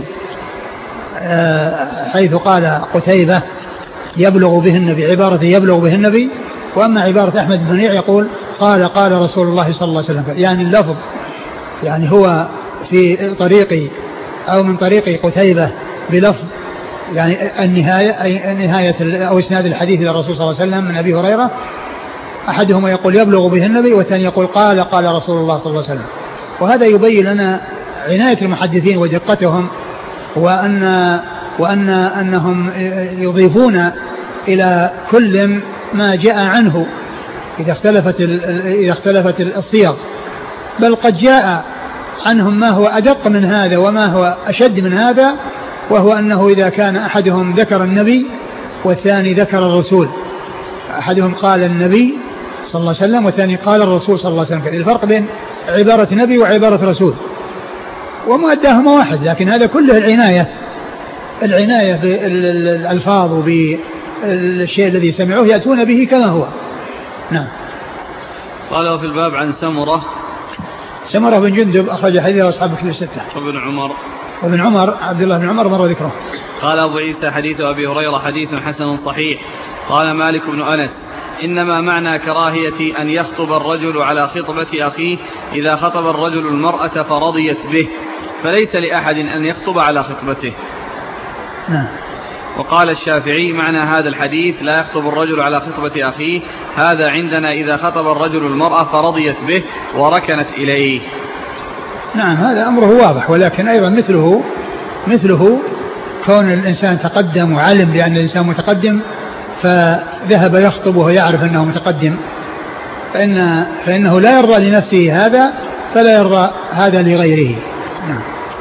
حيث قال قتيبة يبلغ به النبي عبارة يبلغ به النبي، وأما عبارة أحمد بن منيع يقول قال قال رسول الله صلى الله عليه وسلم، يعني اللفظ يعني هو في طريقي أو من طريق قتيبة بلفظ يعني النهاية أي نهاية أو إسناد الحديث إلى الرسول صلى الله عليه وسلم من أبي هريرة، أحدهما يقول يبلغ به النبي والثاني يقول قال قال رسول الله صلى الله عليه وسلم. وهذا يبين لنا عناية المحدثين ودقتهم، وأن وأن أنهم يضيفون إلى كل ما جاء عنه إذا اختلفت إذا اختلفت الصيغ، بل قد جاء عنهم ما هو أدق من هذا وما هو أشد من هذا، وهو أنه إذا كان أحدهم ذكر النبي والثاني ذكر الرسول، أحدهم قال النبي صلى الله عليه وسلم والثاني قال الرسول صلى الله عليه وسلم، الفرق بين عبارة نبي وعبارة رسول ومؤداهما واحد، لكن هذا كله العناية العناية بالألفاظ وبالشيء الذي سمعوه يأتون به كما هو. نعم. قال في الباب عن سمرة. سمرة بن جندب أخرج حديثه أصحاب الكتب الستة. وابن عمر. وابن عمر عبد الله بن عمر مر ذكره. قال أبو عيسى حديث أبي هريرة حديث حسن صحيح. قال مالك بن أنس: إنما معنى كراهية أن يخطب الرجل على خطبة أخيه إذا خطب الرجل المرأة فرضيت به، فليس لأحد أن يخطب على خطبته. نعم. وقال الشافعي معنى هذا الحديث لا يخطب الرجل على خطبة أخيه، هذا عندنا إذا خطب الرجل المرأة فرضيت به وركنت إليه. نعم هذا أمره واضح، ولكن أيضا مثله مثله كون الإنسان تقدم وعلم بأن الإنسان متقدم فذهب يخطب وهو يعرف أنه متقدم، فإن فإنه لا يرضى لنفسه هذا فلا يرضى هذا لغيره. نعم.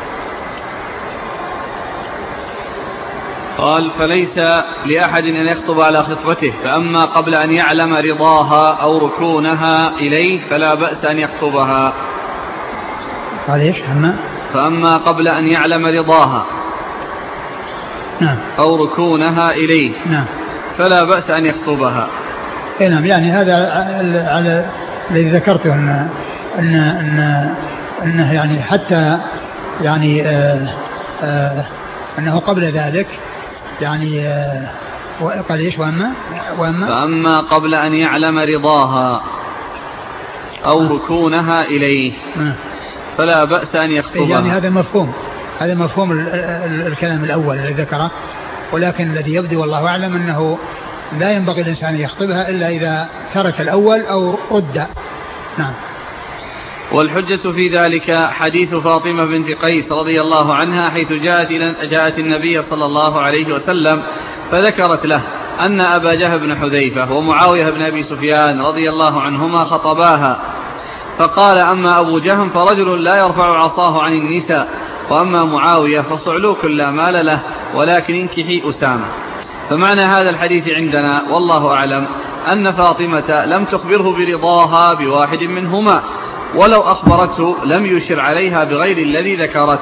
قال فليس لأحد أن يخطب على خطبته، فأما قبل أن يعلم رضاها أو ركونها إليه فلا بأس أن يخطبها. قال إيش؟ أما فأما قبل أن يعلم رضاها نعم أو ركونها إليه نعم فلا بأس أن يخطبها. نعم يعني هذا على الذي ذكرته أن أن أن أنه يعني حتى يعني آآ آآ أنه قبل ذلك يعني قال إيش؟ وأما وأما فأما قبل أن يعلم رضاها أو ركونها إليه فلا بأس أن يخطبها. يعني هذا مفهوم هذا مفهوم الكلام الأول الذي ذكره، ولكن الذي يبدو والله أعلم أنه لا ينبغي الإنسان يخطبها إلا إذا ترك الأول أو رد. نعم. والحجة في ذلك حديث فاطمة بنت قيس رضي الله عنها حيث جاءت, جاءت النبي صلى الله عليه وسلم فذكرت له أن أبا جهل بن حذيفة ومعاوية بن أبي سفيان رضي الله عنهما خطباها، فقال أما أبو جهم فرجل لا يرفع عصاه عن النساء، وأما معاوية فصعلوك لا مال له ولكن انكحي أسامة. فمعنى هذا الحديث عندنا والله أعلم أن فاطمة لم تخبره برضاها بواحد منهما، ولو أخبرته لم يشر عليها بغير الذي ذكرت.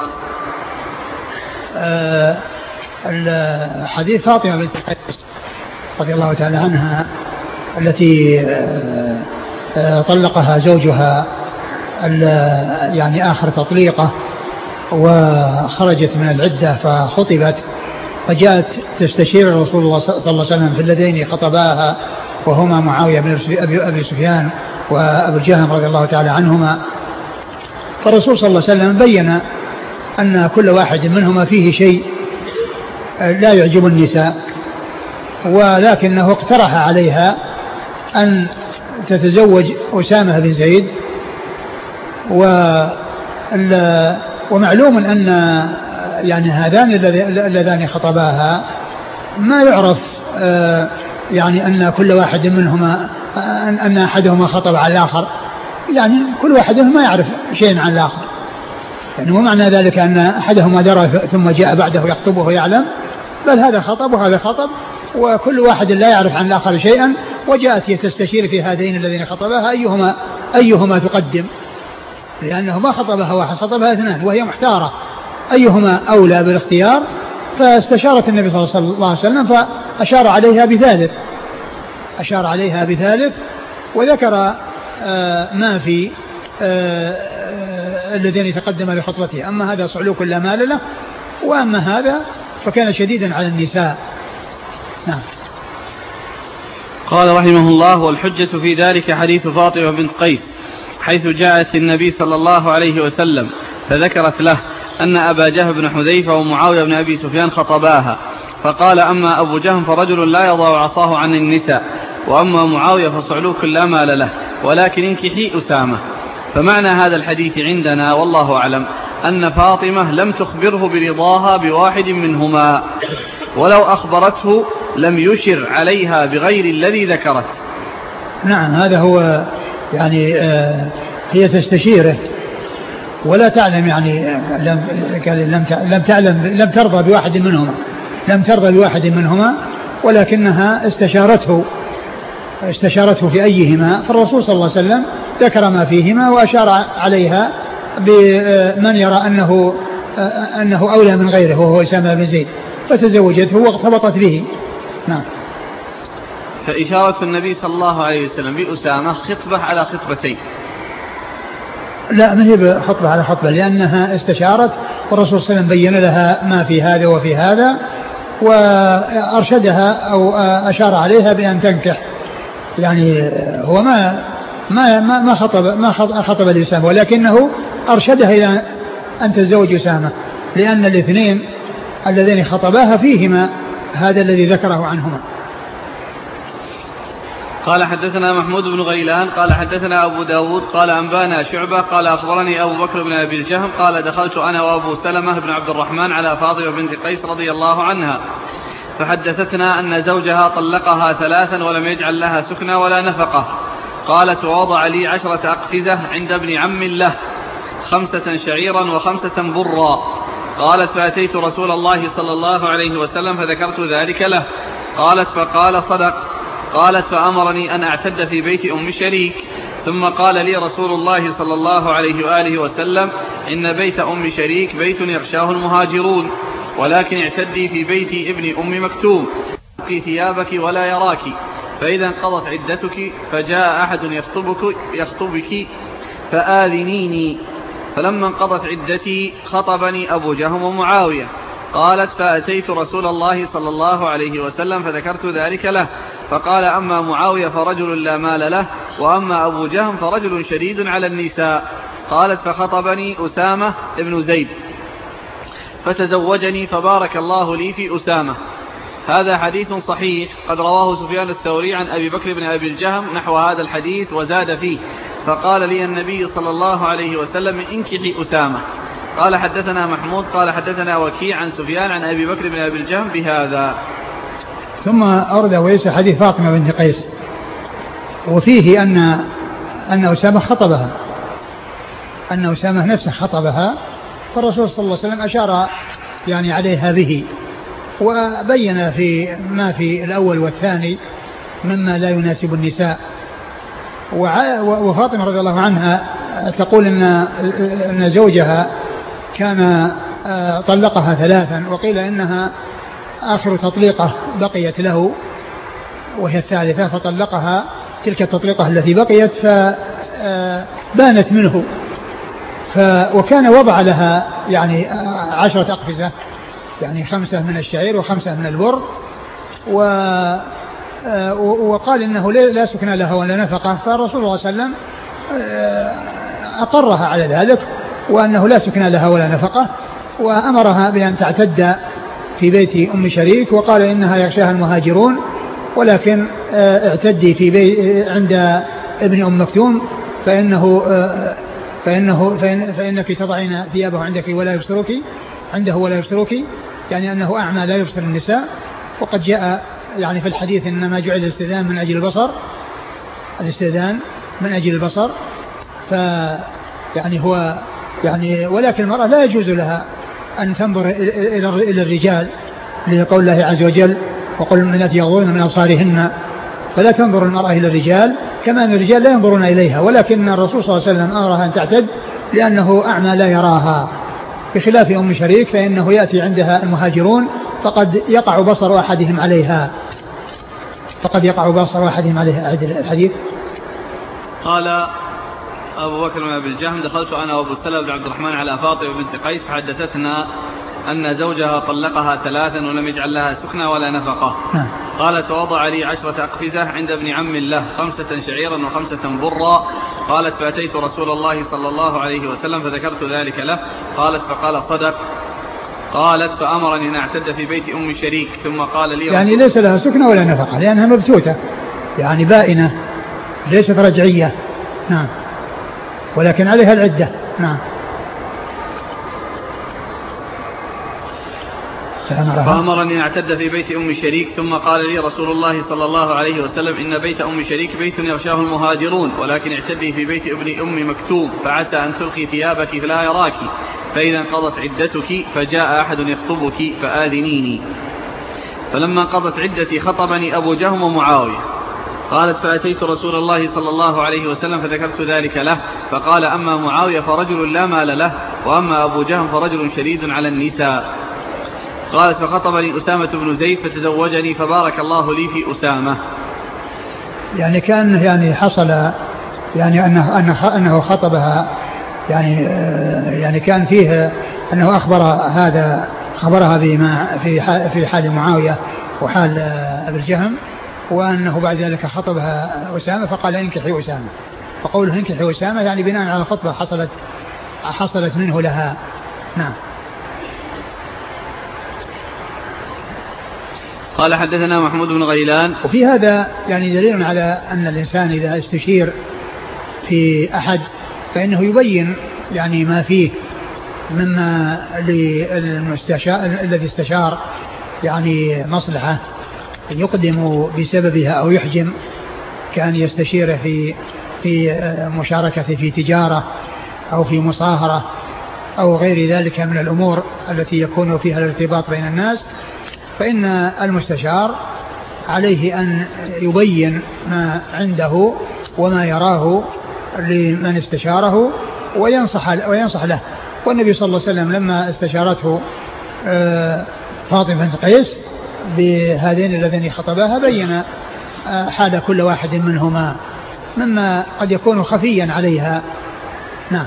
أه الحديث فاطمة بنت قيس رضي الله تعالى عنها التي أه أه طلقها زوجها يعني آخر تطليقه وخرجت من العدة فخطبت، فجاءت تستشير رسول الله صلى الله عليه وسلم في اللذين خطباها وهما معاوية بن أبي سفيان وأبو الجهم رضي الله تعالى عنهما. فالرسول صلى الله عليه وسلم بين أن كل واحد منهما فيه شيء لا يعجب النساء، ولكنه اقترح عليها أن تتزوج أسامة بن زيد، ومعلوم أن يعني هذان اللذان خطباها ما يعرف يعني أن كل واحد منهما أن أحدهما خطب على الآخر، يعني كل واحد ما يعرف شيء عن الآخر، يعني ومعنى ذلك أن أحدهما درى ثم جاء بعده يخطبه ويعلم، بل هذا خطب وهذا خطب وكل واحد لا يعرف عن الآخر شيئا، وجاءت تستشير في هذين الذين خطبها أيهما أيهما تقدم، لأنه ما خطبها واحد خطبها اثنان وهي محتارة أيهما أولى بالاختيار، فاستشارت النبي صلى الله عليه وسلم فأشار عليها بثالث أشار عليها بثالث وذكر آه ما في آه آه الذين يتقدم لخطبته، أما هذا صعلوك لا مال له، وأما هذا فكان شديدا على النساء. نعم. قال رحمه الله والحجة في ذلك حديث فاطمة بنت قيس حيث جاءت النبي صلى الله عليه وسلم فذكرت له أن أبا جهل بن حذيفة ومعاوية بن أبي سفيان خطباها، فقال أما أبو جهم فرجل لا يضع عصاه عن النساء، وأما معاوية فصعلوك لا مال له ولكن انكحي أسامة. فمعنى هذا الحديث عندنا والله أعلم أن فاطمة لم تخبره برضاها بواحد منهما، ولو أخبرته لم يشر عليها بغير الذي ذكرت. نعم هذا هو يعني آه هي تستشيره ولا تعلم يعني لم لم لم تعلم لم ترضى بواحد منهما لم ترضى بواحد منهما ولكنها استشارته استشارته في أيهما، فالرسول صلى الله عليه وسلم ذكر ما فيهما وأشار عليها بمن يرى أنه أنه أولى من غيره وهو أسامة بن زيد، فتزوجته واغتبطت به. نعم. فإشارة النبي صلى الله عليه وسلم بأسامة خطبة على خطبتين. لا ما هي بخطبة على خطبة، لأنها استشارت والرسول صلى الله عليه وسلم بين لها ما في هذا وفي هذا وأرشدها أو أشار عليها بأن تنكح، يعني هو ما ما ما خطب ما خطب لأسامة، ولكنه أرشدها إلى أن تتزوج أسامة، لأن الاثنين الذين خطباها فيهما هذا الذي ذكره عنهما. قال حدثنا محمود بن غيلان قال حدثنا أبو داود قال أنبانا شعبة قال أخبرني أبو بكر بن أبي الجهم قال دخلت أنا وأبو سلمة بن عبد الرحمن على فاطمة بنت قيس رضي الله عنها فحدثتنا أن زوجها طلقها ثلاثا ولم يجعل لها سكنى ولا نفقة. قالت ووضع لي عشرة أقفزة عند ابن عم له خمسة شعيرا وخمسة برا. قالت فأتيت رسول الله صلى الله عليه وسلم فذكرت ذلك له. قالت فقال صدق. قالت فأمرني أن أعتد في بيت أم شريك ثم قال لي رسول الله صلى الله عليه وآله وسلم إن بيت أم شريك بيت يغشاه المهاجرون ولكن اعتدي في بيت ابن أم مكتوم في ثيابك ولا يراك فإذا انقضت عدتك فجاء أحد يخطبك, يخطبك فآذنيني. فلما انقضت عدتي خطبني أبو جهم ومعاوية. قالت فأتيت رسول الله صلى الله عليه وسلم فذكرت ذلك له فقال أما معاوية فرجل لا مال له وأما أبو جهم فرجل شديد على النساء. قالت فخطبني أسامة ابن زيد فتزوجني فبارك الله لي في أسامة. هذا حديث صحيح قد رواه سفيان الثوري عن أبي بكر بن أبي الجهم نحو هذا الحديث وزاد فيه فقال لي النبي صلى الله عليه وسلم انكحي أسامة. قال حدثنا محمود قال حدثنا وكيع عن سفيان عن أبي بكر بن أبي الجهم بهذا. ثم أورد وليس حديث فاطمة بنت قيس وفيه أن أن أسامة خطبها أن أسامة نفسه خطبها فالرسول صلى الله عليه وسلم أشار يعني عليها به وبين في ما في الأول والثاني مما لا يناسب النساء. وفاطمة رضي الله عنها تقول إن أن زوجها كان طلقها ثلاثا وقيل إنها آخر تطليقة بقيت له وهي الثالثة فطلقها تلك التطليقة التي بقيت فبانت منه ف وكان وضع لها يعني عشرة أقفزة يعني خمسة من الشعير وخمسة من البر و وقال إنه لا سكن لها ولا نفقة فالرسول صلى الله عليه وسلم أقرها على ذلك وأنه لا سكن لها ولا نفقة وأمرها بأن تعتد في بيت أم شريك وقال إنها يغشاها المهاجرون ولكن اعتدي في بيت عند ابن أم مكتوم فإنه فإنه فإن فإنك تضعين ثيابه عندك ولا يبصرك عنده ولا يبصرك يعني أنه أعمى لا يبصر النساء. وقد جاء يعني في الحديث إنما جعل الاستئذان من أجل البصر الاستئذان من أجل البصر ف يعني هو يعني ولكن المرأة لا يجوز لها أن تنظر إلى الرجال لقول الله عز وجل وقل المؤمنات يغضضن من أبصارهن فلا تنظر المرأة إلى الرجال كما أن الرجال لا ينظرون إليها ولكن الرسول صلى الله عليه وسلم أمرها أن تعتد لأنه أعمى لا يراها بخلاف أم شريك فإنه يأتي عندها المهاجرون فقد يقع بصر أحدهم عليها فقد يقع بصر أحدهم عليها. الحديث قال أبو بكر بن أبي الجهم دخلت أنا وأبو سلمة بن عبد الرحمن على فاطمة بنت قيس فحدثتنا أن زوجها طلقها ثلاثا ولم يجعل لها سكنى ولا نفقة. قالت ووضع لي عشرة أقفزة عند ابن عم له خمسة شعيرا وخمسة برا. قالت فأتيت رسول الله صلى الله عليه وسلم فذكرت ذلك له. قالت فقال صدق. قالت فأمرني أن أعتد في بيت أم شريك ثم قال لي يعني ليس لها سكنى ولا نفقة لأنها مبتوتة يعني بائنة ليست رجعية. نعم ولكن عليها العدة. نعم فأمرني أن أعتد في بيت أم شريك ثم قال لي رسول الله صلى الله عليه وسلم إن بيت أم شريك بيت يغشاه المهاجرون ولكن اعتدي في بيت ابن أم مكتوم فعسى أن تلقي ثيابك فلا يراك فإذا انقضت عدتك فجاء أحد يخطبك فآذنيني. فلما انقضت عدتي خطبني أبو جهم ومعاوية. قالت فأتيت رسول الله صلى الله عليه وسلم فذكرت ذلك له فقال أما معاوية فرجل لا مال له وأما أبو جهم فرجل شديد على النساء. قالت فخطبني أسامة بن زيد فتزوجني فبارك الله لي في أسامة. يعني كان يعني حصل يعني أنه, أنه, أنه خطبها يعني يعني كان فيه أنه أخبر هذا خبرها بما في في حال معاوية وحال أبي الجهم وأنه بعد ذلك خطبها أسامة فقال انكحي أسامة. فقوله انكحي أسامة يعني بناء على خطبة حصلت حصلت منه لها. نعم. قال حدثنا محمود بن غيلان. وفي هذا يعني دليل على أن الإنسان إذا استشير في أحد فإنه يبين يعني ما فيه مما للمستشار الذي استشار يعني مصلحة يقدم بسببها أو يحجم، كان يستشير في في مشاركة في تجارة أو في مصاهرة أو غير ذلك من الأمور التي يكون فيها الارتباط بين الناس، فإن المستشار عليه أن يبين ما عنده وما يراه لمن استشاره وينصح وينصح له. والنبي صلى الله عليه وسلم لما استشارته فاطمة بنت قيس بهذين اللذين خطباها بين حال كل واحد منهما مما قد يكون خفيا عليها. نعم.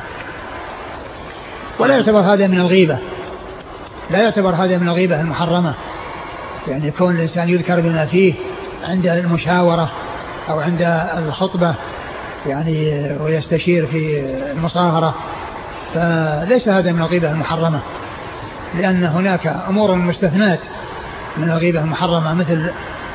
ولا يعتبر هذا من الغيبة، لا يعتبر هذا من الغيبة المحرمة، يعني يكون الإنسان يذكر بما فيه عند المشاورة أو عند الخطبة يعني ويستشير في المصاهرة، فليس هذا من الغيبة المحرمة، لأن هناك أمور مستثنات من الغيبة المحرمة مثل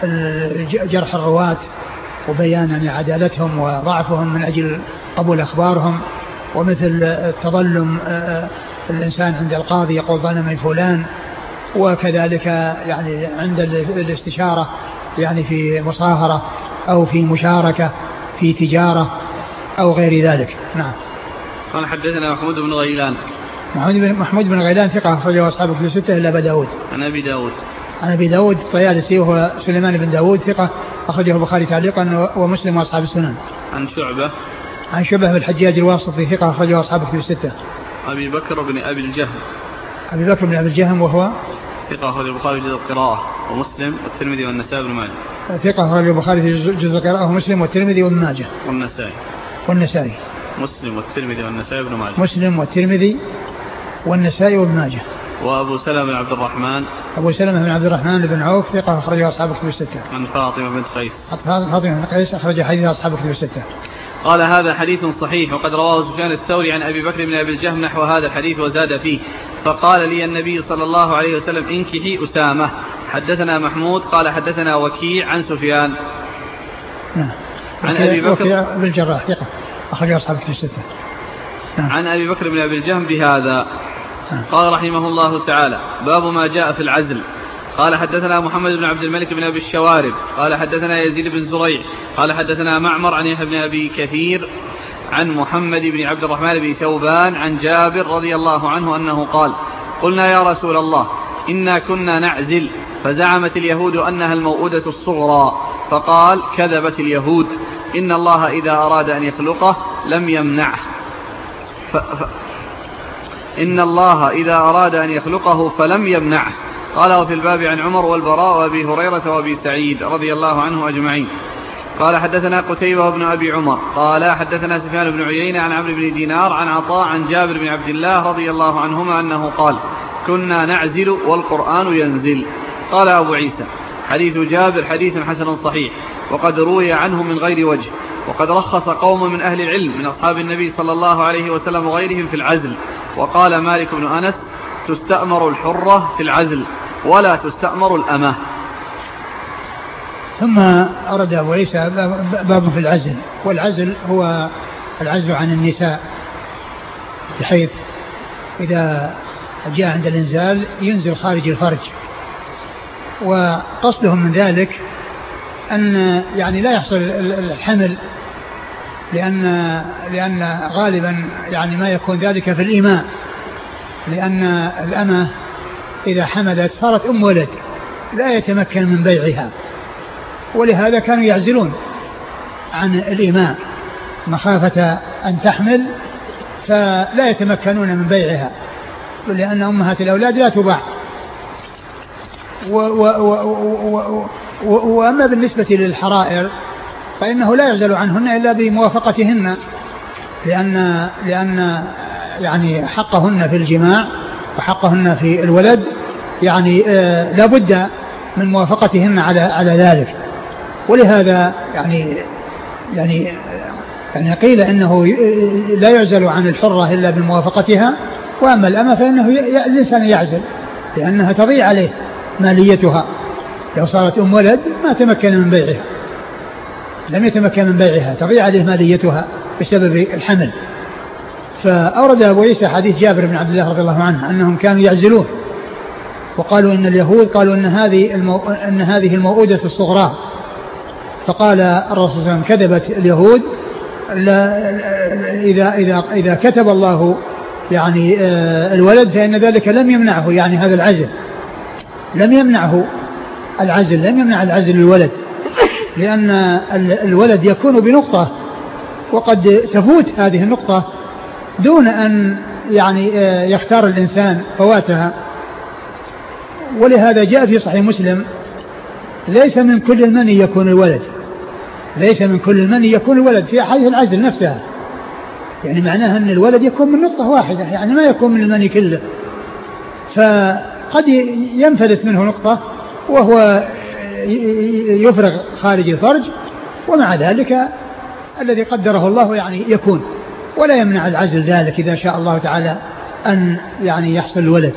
جرح الرواة وبيان عدالتهم وضعفهم من أجل قبول أخبارهم، ومثل التظلم الإنسان عند القاضي يقول ظلمني فلان، وكذلك يعني عند الاستشارة يعني في مصاهرة أو في مشاركة في تجارة أو غير ذلك. نعم. قال حدثنا محمود بن غيلان. محمود بن غيلان ثقة أخرجه أصحاب الكتب الستة إلا أبا داود. عن أبي داود. عن أبي داود الطيالسي وهو سليمان بن داود ثقة أخرجه البخاري تعليقا ومسلم وأصحاب السنن. عن شعبة. عن شعبة بالحجاج الواسطي ثقة أخرجه أصحاب الكتب الستة. أبي بكر بن أبي الجهم. أبي بكر بن أبي الجهم وهو ثقة أخرجه البخاري في جزء القراءة ومسلم والترمذي والنسائي بن ماجه. ثقة أخرجه البخاري في جزء القراءة ومسلم والترمذي وابن ماجه. والنسائي. والنسائي. مسلم والترمذي والنسائي بن ماجه. مسلم والترمذي والنسائي وابن ماجه. وأبو سلمة بن عبد الرحمن. أبو سلمة بن عبد الرحمن بن عوف ثقة أخرجه أصحاب الكتب الستة. عن فاطمة بنت قيس. فاطمة بنت قيس أخرج حديث أصحاب الكتب الستة. قال هذا حديث صحيح، وقد رواه سفيان الثوري عن أبي بكر بن أبي الجهم نحو هذا الحديث وزاد فيه، فقال لي النبي صلى الله عليه وسلم انكحي أسامة. حدثنا محمود قال حدثنا وكيع عن سفيان. نعم. عن أبي بكر بن الجراح ثقة أخرج أصحاب الكتب الستة. نعم. عن أبي بكر بن أبي الجهم بهذا. نعم. قال رحمه الله تعالى باب ما جاء في العزل. قال حدثنا محمد بن عبد الملك بن أبي الشوارب قال حدثنا يزيد بن زريع قال حدثنا معمر عن يحيى بن أبي كثير عن محمد بن عبد الرحمن بن ثوبان عن جابر رضي الله عنه أنه قال قلنا يا رسول الله إنا كنا نعزل فزعمت اليهود أنها الموؤودة الصغرى، فقال كذبت اليهود، إن الله إذا أراد أن يخلقه لم يمنعه ف... ف... إن الله إذا أراد أن يخلقه فلم يمنعه. قاله في الباب عن عمر والبراء وأبي هريرة وأبي سعيد رضي الله عنه أجمعين. قال حدثنا قتيبة بن أبي عمر قال حدثنا سفيان بن عيينة عن عمرو بن دينار عن عطاء عن جابر بن عبد الله رضي الله عنهما أنه قال كنا نعزل والقرآن ينزل. قال أبو عيسى حديث جابر حديث حسن صحيح، وقد روي عنه من غير وجه، وقد رخص قوم من أهل العلم من أصحاب النبي صلى الله عليه وسلم وغيرهم في العزل. وقال مالك بن أنس تستأمر الحرة في العزل ولا تستأمر الأمة. ثم أرد أبو عيسى باب في العزل، والعزل هو العزل عن النساء، بحيث إذا جاء عند الإنزال ينزل خارج الفرج، وقصدهم من ذلك أن يعني لا يحصل الحمل، لأن لأن غالبا يعني ما يكون ذلك في الإيماء، لأن الأمة إذا حملت صارت أم ولد لا يتمكن من بيعها، ولهذا كانوا يعزلون عن الإيماء مخافة أن تحمل، فلا يتمكنون من بيعها، لأن أمهات الأولاد لا تباع. وأما بالنسبة للحرائر فإنه لا يعزل عنهن إلا بموافقتهن، لأن لأن يعني حقهن في الجماع وحقهن في الولد يعني آه لا بد من موافقتهن على على ذلك. ولهذا يعني يعني يعني قيل إنه لا يعزل عن الحرة إلا بموافقتها، وأما الأمة فإنه الإنسان يعزل لأنها تضيع عليه ماليتها، لو صارت أم ولد ما تمكن من بيعها، لم يتمكن من بيعها، تضيع عليه ماليتها بسبب الحمل. فأورد أبو عيسى حديث جابر بن عبد الله رضي الله عنه أنهم كانوا يعزلون، وقالوا إن اليهود قالوا إن هذه المو... أن هذه الموؤودة الصغرى، فقال الرسول صلى الله عليه وسلم كذبت اليهود، لا إذا إذا إذا كتب الله يعني الولد فإن ذلك لم يمنعه، يعني هذا العزل لم يمنعه العزل لم يمنع العزل الولد، لأن الولد يكون بنقطة وقد تفوت هذه النقطة دون أن يعني يختار الإنسان فواتها. ولهذا جاء في صحيح مسلم ليس من كل المني يكون الولد، ليس من كل المني يكون الولد في حيث العزل نفسها، يعني معناها أن الولد يكون من نقطة واحدة، يعني ما يكون من المني كله، فقد ينفلت منه نقطة وهو يفرغ خارج الفرج، ومع ذلك الذي قدره الله يعني يكون، ولا يمنع العزل ذلك إذا شاء الله تعالى أن يعني يحصل الولد.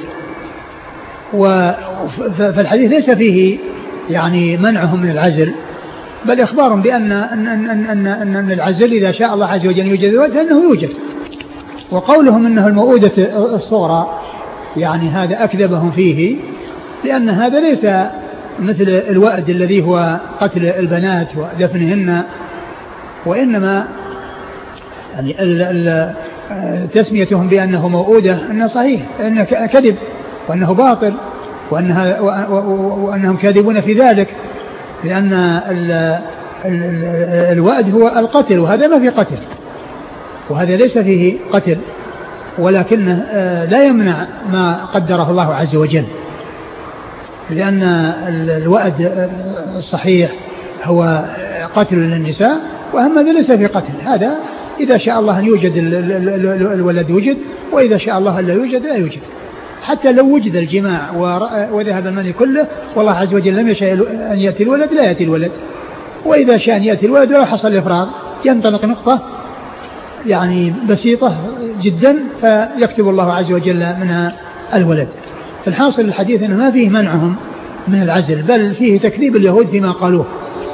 فالحديث ليس فيه يعني منعهم من العزل، بل إخبار بأن أن أن أن أن أن العزل إذا شاء الله عز وجل يوجد الولد فإنه يوجد. وقولهم إنه الموؤودة الصغرى يعني هذا أكذبهم فيه، لأن هذا ليس مثل الوأد الذي هو قتل البنات ودفنهن، وإنما يعني ال ال تسميتهم بأنه موؤودة أنه صحيح، أنه كذب وأنه باطل، وأنها وأنهم كاذبون في ذلك، لأن ال ال الوأد هو القتل، وهذا ما في قتل، وهذا ليس فيه قتل، ولكنه لا يمنع ما قدره الله عز وجل، لأن الوأد الصحيح هو قتل للنساء، وأما هذا ليس في قتل، هذا إذا شاء الله أن يوجد الولد يوجد، وإذا شاء الله أن لا يوجد لا يوجد. حتى لو وجد الجماع وذهب المني كله والله عز وجل لم يشاء أن يأتي الولد لا يأتي الولد، وإذا شاء أن يأتي الولد ولو حصل الإفراغ ينطلق نقطة يعني بسيطة جدا فيكتب الله عز وجل منها الولد. فالحاصل الحديث أنه ما فيه منعهم من العزل، بل فيه تكذيب اليهود فيما قالوه.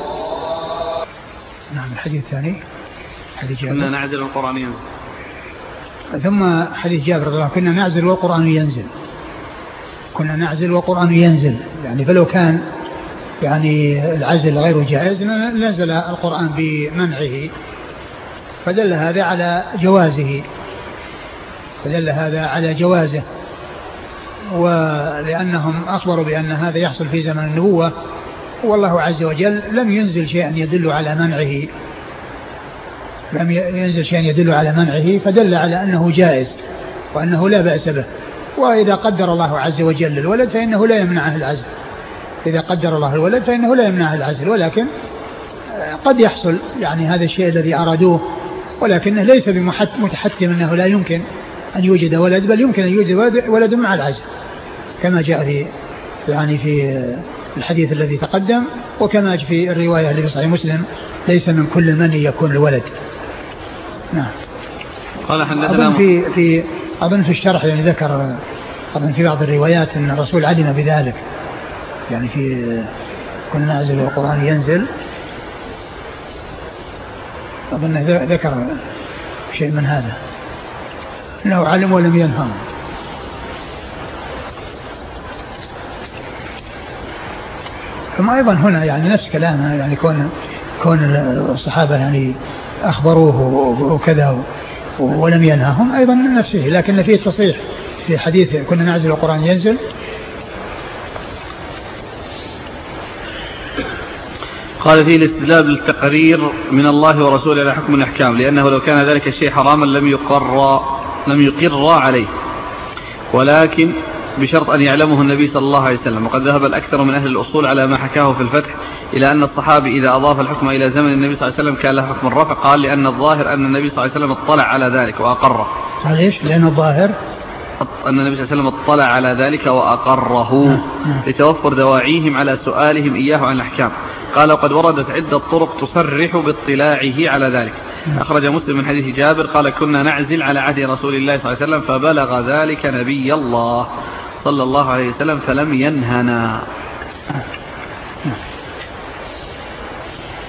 نعم. الحديث الثاني حديث جابر كنا نعزل والقرآن ينزل، ثم حديث جابر رضي الله عنه كنا نعزل والقرآن ينزل، كنا نعزل والقرآن ينزل، يعني فلو كان يعني العزل غير جائز نزل القرآن بمنعه، فدل هذا على جوازه، فدل هذا على جوازه، ولأنهم أخبروا بأن هذا يحصل في زمن النبوة، والله عز وجل لم ينزل شيئا يدل على منعه، لم ينزل شيئا يدل على منعه، فدل على أنه جائز وأنه لا بأس به. وإذا قدر الله عز وجل الولد فإنه لا يمنعه العزل، إذا قدر الله الولد فإنه لا يمنعه العزل، ولكن قد يحصل يعني هذا الشيء الذي أرادوه، ولكنه ليس بمتحتم أنه لا يمكن أن يوجد ولد، بل يمكن أن يوجد ولد مع العزل، كما جاء في يعني في الحديث الذي تقدم، وكما في الرواية اللي في صحيح مسلم ليس من كل من يكون الولد. نعم. قال حدثنا أظن في في أظن في الشرح يعني ذكر أظن في بعض الروايات أن الرسول علم بذلك، يعني في كنا نعزل والقرآن ينزل، أظن ذكر شيء من هذا أنه علم ولم ينهم. ثم أيضا هنا يعني نفس كلامه، يعني كون كون الصحابة يعني أخبروه وكذا ولم ينههم أيضا من نفسه، لكن فيه تصريح في حديث كنا نعزل القرآن ينزل. قال فيه الاستدلال بالتقرير من الله ورسوله على حكم الأحكام، لأنه لو كان ذلك الشيء حراما لم يقر لم يقر عليه، ولكن بشرط أن يعلمه النبي صلى الله عليه وسلم. وقد ذهب الأكثر من أهل الأصول على ما حكاه في الفتح إلى أن الصحابي إذا أضاف الحكم إلى زمن النبي صلى الله عليه وسلم كان له حكم الرفع، قال لأن الظاهر أن النبي صلى الله عليه وسلم اطلع على ذلك وأقره. ليش؟ لأن الظاهر أن النبي صلى الله عليه وسلم اطلع على ذلك وأقره لتوفر دواعيهم على سؤالهم إياه عن الأحكام. قال وقد وردت عدة طرق تصرح باطلاعه على ذلك. أخرج مسلم من حديث جابر قال كنا نعزل على عهد رسول الله صلى الله عليه وسلم فبلغ ذلك نبي الله صلى الله عليه وسلم فلم ينهنا.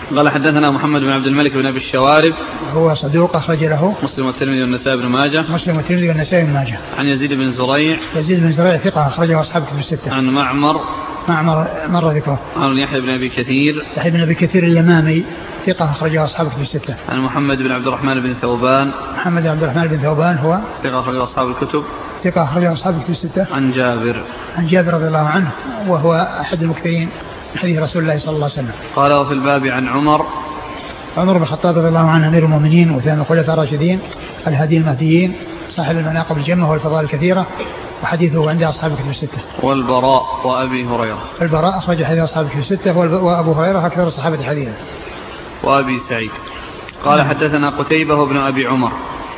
قال حدثنا محمد بن عبد الملك بن أبي الشوارب هو صدوق أخرج له مسلم والترمذي والنسائي بن ماجه مسلم والترمذي والنسائي بن ماجه. عن يزيد بن زريع يزيد بن زريع ثقة أخرجه أصحاب كتب الستة. عن معمر معمر مر ذكره. عن يحيى بن أبي كثير يحيى بن أبي كثير اليمامي ثقة أخرجه أصحاب كتب الستة. عن محمد بن عبد الرحمن بن ثوبان محمد بن عبد الرحمن بن ثوبان هو ثقة أخرجه أصحاب الكتب ثقة أخرجه أصحاب كتب الستة. عن جابر عن جابر رضي الله عنه وهو أحد المكثرين من حديث رسول الله صلى الله عليه وسلم. قال وفي الباب عن عمر عمر بن الخطاب رضي الله عنه أمير المؤمنين وثاني الخلفاء الراشدين الهادي المهديين صاحب المناقب الجمة والفضائل الكثيرة وحديثه عند أصحاب كتب الستة. والبراء وأبي هريرة. البراء أخرج حديث أصحاب كتب الستة وأبو هريرة أكثر الصحابة حديثا. وأبي سعيد. قال حدثنا قتيبة بن أبي عمر.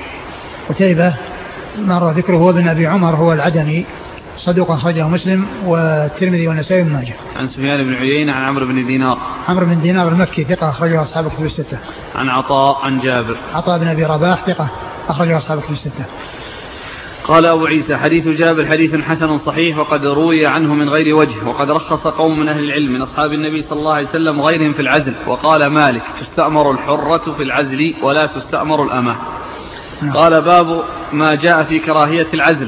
قتيبة مر ذكره هو بن أبي عمر هو العدني صدوق أخرجه مسلم والترمذي والنسائي بن ماجه. عن سفيان بن عيينة عن عمرو بن دينار. عمرو بن دينار المكي ثقة أخرجه أصحاب كتب الستة. عن عطاء عن جابر. عطاء بن أبي رباح ثقة أخرجه أصحاب كتب الستة. قال أبو عيسى حديث جابر حديث حسن صحيح وقد روي عنه من غير وجه وقد رخص قوم من أهل العلم من أصحاب النبي صلى الله عليه وسلم وغيرهم في العزل. وقال مالك تستأمر الحرة في العزل ولا تستأمر الأمة. قال باب ما جاء في كراهية العزل.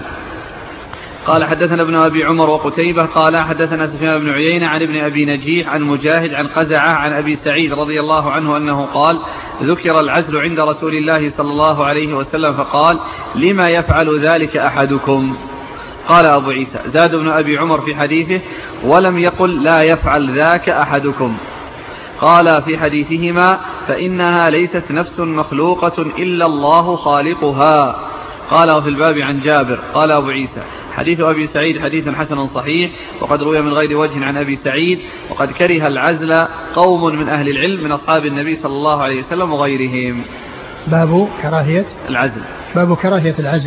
قال حدثنا ابن أبي عمر وقتيبة قال حدثنا سفيان بن عيينة عن ابن أبي نجيح عن مجاهد عن قزعة عن أبي سعيد رضي الله عنه أنه قال ذكر العزل عند رسول الله صلى الله عليه وسلم فقال لما يفعل ذلك أحدكم. قال أبو عيسى زاد ابن أبي عمر في حديثه ولم يقل لا يفعل ذاك أحدكم. قال في حديثهما فإنها ليست نفس مخلوقة إلا الله خالقها. قال وفي الباب عن جابر. قال أبو عيسى حديث أبي سعيد حديث حسن صحيح وقد روي من غير وجه عن أبي سعيد وقد كره العزل قوم من أهل العلم من أصحاب النبي صلى الله عليه وسلم وغيرهم. باب كراهية العزل. باب كراهية العزل.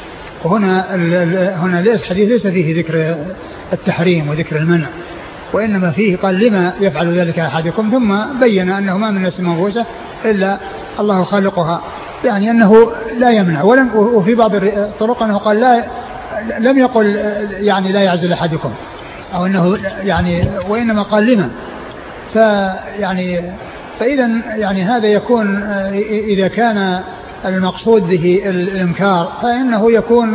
وهنا هنا الحديث ليس فيه ذكر التحريم وذكر المنع وإنما فيه قال لما يفعل ذلك أحدكم ثم بين أنه ما من نفس منفوسة إلا الله خالقها يعني أنه لا يمنع ولم وفي بعض الطرق أنه قال لا لم يقل يعني لا يعزل أحدكم أو أنه يعني وإنما قال لما فيعني فإذا يعني هذا يكون إذا كان المقصود به الإنكار فإنه يكون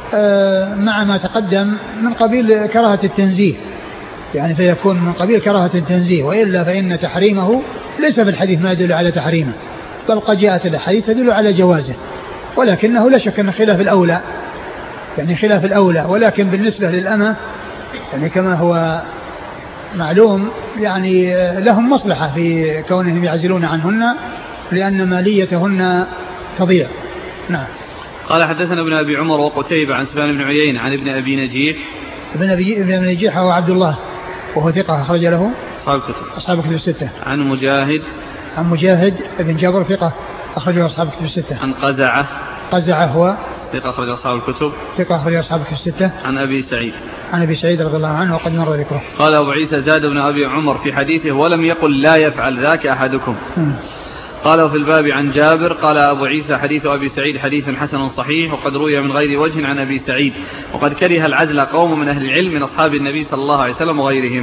مع ما تقدم من قبيل كراهة التنزيه يعني فيكون من قبيل كراهة التنزيه وإلا فإن تحريمه ليس في الحديث ما يدل على تحريمه بل قد جاءت الحديث تدل على جوازه ولكنه لا شك أن خلاف الأولى يعني خلاف الأولى ولكن بالنسبة للأمة يعني كما هو معلوم يعني لهم مصلحة في كونهم يعزلون عنهن لأن ماليتهن تضيع. نعم. قال حدثنا ابن أبي عمر وقتيبة عن سفيان بن عيينة عن ابن أبي نجيح. ابن أبي ابن أبي نجيح هو عبد الله وهو ثقة أخرج له أصحاب كتب أصحاب كتب الستة. عن مجاهد عن مجاهد ابن جابر ثقة أخرجه أصحاب كتب الستة. عن قزعة قزعة هو ثقة أخرج أصحاب الكتب ثقة أخرج أصحاب كتب الستة. عن أبي سعيد عن أبي سعيد رضي الله عنه وقد مر ذكره. قال أبو عيسى زاد ابن أبي عمر في حديثه ولم يقل لا يفعل ذاك أحدكم. م. قال في الباب عن جابر. قال أبو عيسى حديث أبي سعيد حديث حسن صحيح وقد روي من غير وجه عن أبي سعيد وقد كره العزل قوم من أهل العلم من أصحاب النبي صلى الله عليه وسلم وغيرهم.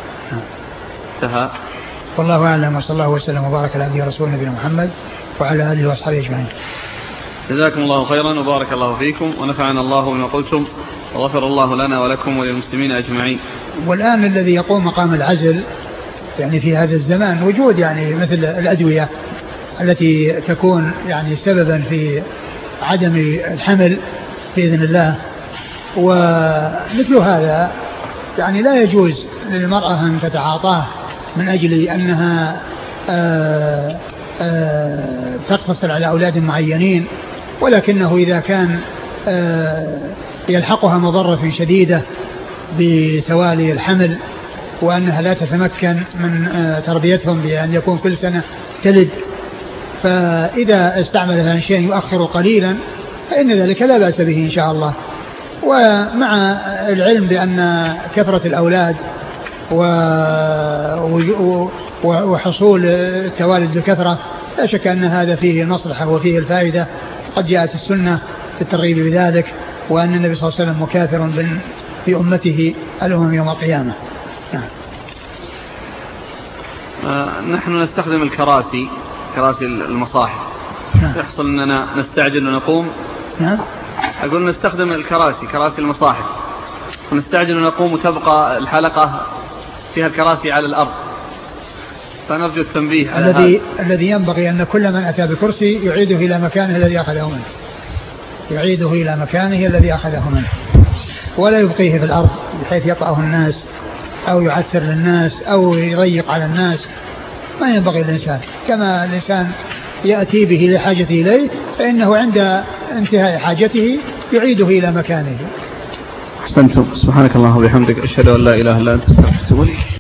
انتهى. والله أعلم وصلى الله وسلم وبارك على عبده ورسوله نبينا محمد وعلى آله وأصحابه أجمعين. جزاكم الله خيرا وبارك الله فيكم ونفعنا الله بما قلتم وغفر الله لنا ولكم وللمسلمين أجمعين. والآن الذي يقوم مقام العزل يعني في هذا الزمان وجود يعني مثل الأدوية التي تكون يعني سببا في عدم الحمل بإذن الله ومثل هذا يعني لا يجوز للمرأة أن تتعاطاه من أجل أنها آآ آآ تقتصر على أولاد معينين ولكنه إذا كان يلحقها مضرة شديدة بتوالي الحمل وأنها لا تتمكن من تربيتهم بأن يكون كل سنة تلد فإذا استعمل شيء يؤخر قليلا فإن ذلك لا بأس به إن شاء الله. ومع العلم بأن كثرة الأولاد وحصول التوالد بكثرة لا شك أن هذا فيه المصلحة وفيه الفائدة. قد جاءت السنة في الترغيب بذلك وأن النبي صلى الله عليه وسلم مكاثر في أمته الأمم يوم القيامة. نعم. آه نحن نستخدم الكراسي، كراسي المصاحف. نعم. يحصل أننا نستعجل ونقوم. نعم. أقول نستخدم الكراسي، كراسي المصاحف، ونستعجل ونقوم وتبقى الحلقة فيها الكراسي على الأرض، فنرجو التنبيه على الذي الذي ينبغي أن كل من أتى بكرسي يعيده إلى مكانه الذي أخذه منه، يعيده إلى مكانه الذي أخذه منه، ولا يبقيه في الأرض بحيث يطأه الناس أو يعثر للناس أو يضيق على الناس. ما ينبغي الإنسان، كما الإنسان يأتي به لحاجته إليه فإنه عند انتهاء حاجته يعيده إلى مكانه. أحسنتم. سبحانك اللهم وبحمدك، أشهد أن لا إله إلا أنت، أستغفرك وأتوب إليك.